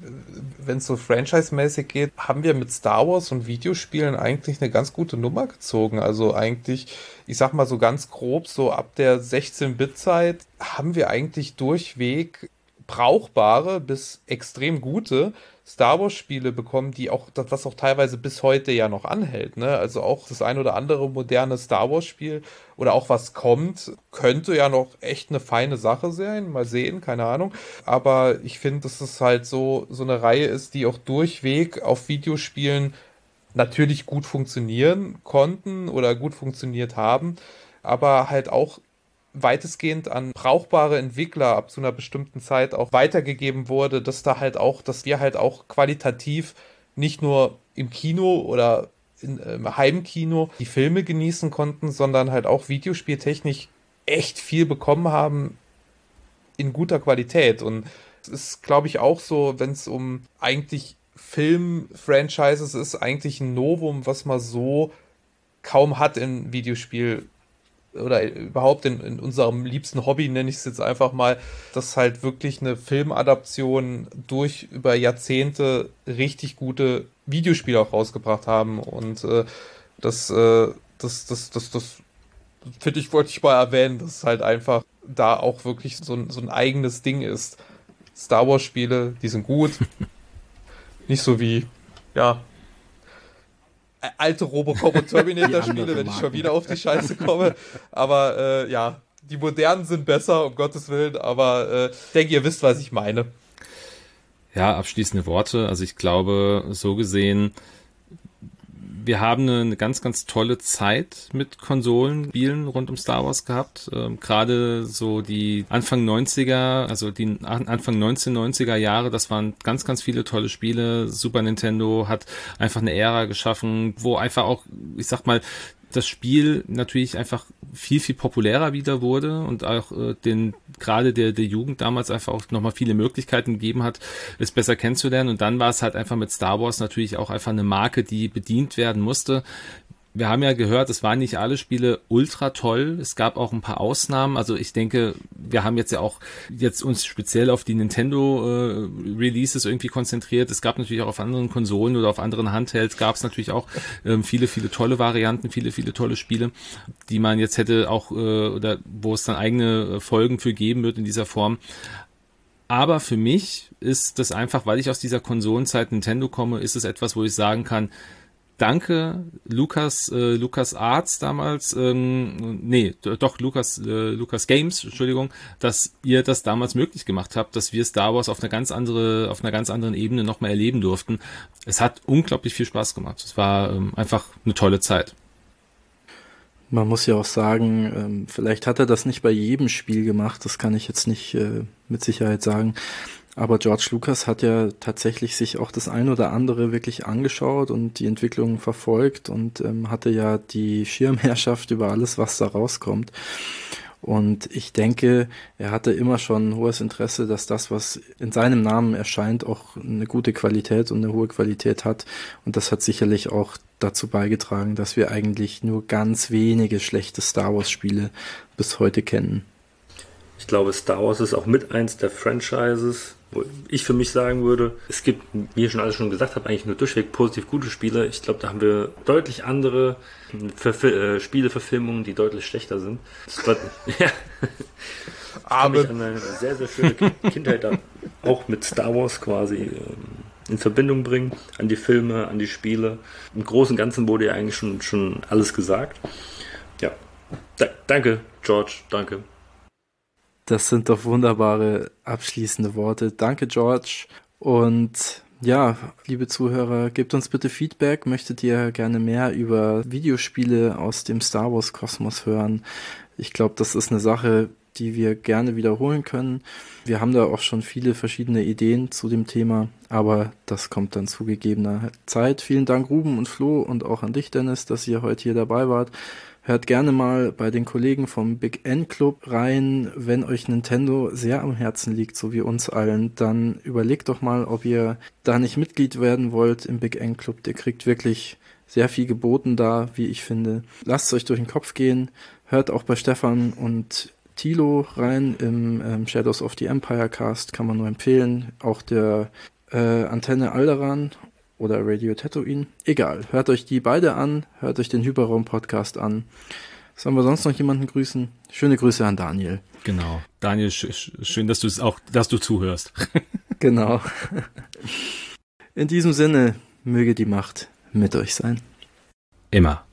wenn es so franchise-mäßig geht, haben wir mit Star Wars und Videospielen eigentlich eine ganz gute Nummer gezogen. Also eigentlich, ich sag mal so ganz grob, so ab der sechzehn-Bit-Zeit haben wir eigentlich durchweg brauchbare bis extrem gute Star Wars Spiele bekommen, die auch, das was auch teilweise bis heute ja noch anhält, ne? Also auch das ein oder andere moderne Star Wars Spiel oder auch was kommt, könnte ja noch echt eine feine Sache sein, mal sehen, keine Ahnung. Aber ich finde, dass es halt so, so eine Reihe ist, die auch durchweg auf Videospielen natürlich gut funktionieren konnten oder gut funktioniert haben, aber halt auch weitestgehend an brauchbare Entwickler ab zu einer bestimmten Zeit auch weitergegeben wurde, dass da halt auch, dass wir halt auch qualitativ nicht nur im Kino oder in, im Heimkino die Filme genießen konnten, sondern halt auch videospieltechnisch echt viel bekommen haben in guter Qualität. Und es ist, glaube ich, auch so, wenn es um eigentlich Film-Franchises ist, eigentlich ein Novum, was man so kaum hat in Videospiel oder überhaupt in, in unserem liebsten Hobby, nenne ich es jetzt einfach mal, dass halt wirklich eine Filmadaption durch über Jahrzehnte richtig gute Videospiele auch rausgebracht haben. Und äh, das, äh, das, das, das, das finde ich, wollte ich mal erwähnen, dass es halt einfach da auch wirklich so ein, so ein eigenes Ding ist. Star Wars Spiele, die sind gut. Nicht so wie, ja, alte Robocop und Terminator-Spiele, wenn ich schon wieder auf die Scheiße komme. Aber äh, ja, die modernen sind besser, um Gottes Willen. Aber äh, ich denke, ihr wisst, was ich meine. Ja, abschließende Worte. Also ich glaube, so gesehen, wir haben eine, eine ganz, ganz tolle Zeit mit Konsolenspielen rund um Star Wars gehabt. Ähm, gerade so die Anfang neunziger, also die Anfang neunzehnhundertneunziger Jahre, das waren ganz, ganz viele tolle Spiele. Super Nintendo hat einfach eine Ära geschaffen, wo einfach auch, ich sag mal, das Spiel natürlich einfach viel, viel populärer wieder wurde und auch äh, den gerade der der Jugend damals einfach auch nochmal viele Möglichkeiten gegeben hat, es besser kennenzulernen. Und dann war es halt einfach mit Star Wars natürlich auch einfach eine Marke, die bedient werden musste. Wir haben ja gehört, es waren nicht alle Spiele ultra toll. Es gab auch ein paar Ausnahmen. Also ich denke, wir haben jetzt ja auch jetzt uns speziell auf die Nintendo äh, Releases irgendwie konzentriert. Es gab natürlich auch auf anderen Konsolen oder auf anderen Handhelds gab es natürlich auch ähm, viele, viele tolle Varianten, viele, viele tolle Spiele, die man jetzt hätte auch äh, oder wo es dann eigene Folgen für geben wird in dieser Form. Aber für mich ist das einfach, weil ich aus dieser Konsolenzeit Nintendo komme, ist es etwas, wo ich sagen kann, danke, Lucas, äh, Lucas Arts damals, ähm, nee, doch, Lucas, äh, Lucas Games, Entschuldigung, dass ihr das damals möglich gemacht habt, dass wir Star Wars auf einer ganz andere, auf einer ganz anderen Ebene nochmal erleben durften. Es hat unglaublich viel Spaß gemacht. Es war ähm, einfach eine tolle Zeit. Man muss ja auch sagen, ähm, vielleicht hat er das nicht bei jedem Spiel gemacht, das kann ich jetzt nicht äh, mit Sicherheit sagen. Aber George Lucas hat ja tatsächlich sich auch das ein oder andere wirklich angeschaut und die Entwicklung verfolgt und ähm, hatte ja die Schirmherrschaft über alles, was da rauskommt. Und ich denke, er hatte immer schon ein hohes Interesse, dass das, was in seinem Namen erscheint, auch eine gute Qualität und eine hohe Qualität hat. Und das hat sicherlich auch dazu beigetragen, dass wir eigentlich nur ganz wenige schlechte Star Wars Spiele bis heute kennen. Ich glaube, Star Wars ist auch mit eins der Franchises, wo ich für mich sagen würde, es gibt, wie ich schon alles schon gesagt habe, eigentlich nur durchweg positiv gute Spiele. Ich glaube, da haben wir deutlich andere Verf- äh, Spieleverfilmungen, die deutlich schlechter sind. Das war, ja, ich kann mich an eine sehr, sehr schöne Kindheit auch mit Star Wars quasi ähm, in Verbindung bringen, an die Filme, an die Spiele. Im Großen und Ganzen wurde ja eigentlich schon, schon alles gesagt. Ja, da, danke, George, danke. Das sind doch wunderbare abschließende Worte. Danke, George. Und ja, liebe Zuhörer, gebt uns bitte Feedback. Möchtet ihr gerne mehr über Videospiele aus dem Star Wars Kosmos hören? Ich glaube, das ist eine Sache, die wir gerne wiederholen können. Wir haben da auch schon viele verschiedene Ideen zu dem Thema, aber das kommt dann zu gegebener Zeit. Vielen Dank, Ruben und Flo, und auch an dich, Dennis, dass ihr heute hier dabei wart. Hört gerne mal bei den Kollegen vom Big N Club rein. Wenn euch Nintendo sehr am Herzen liegt, so wie uns allen, dann überlegt doch mal, ob ihr da nicht Mitglied werden wollt im Big N Club. Der kriegt wirklich sehr viel geboten da, wie ich finde. Lasst es euch durch den Kopf gehen. Hört auch bei Stefan und Thilo rein im ähm, Shadows of the Empire Cast, kann man nur empfehlen. Auch der äh, Antenne Alderan oder Radio Tatooine. Egal, hört euch die beide an, hört euch den Hyperraum-Podcast an. Sollen wir sonst noch jemanden grüßen? Schöne Grüße an Daniel. Genau. Daniel, sch- schön, dass du es auch, dass du zuhörst. Genau. In diesem Sinne, möge die Macht mit euch sein. Immer.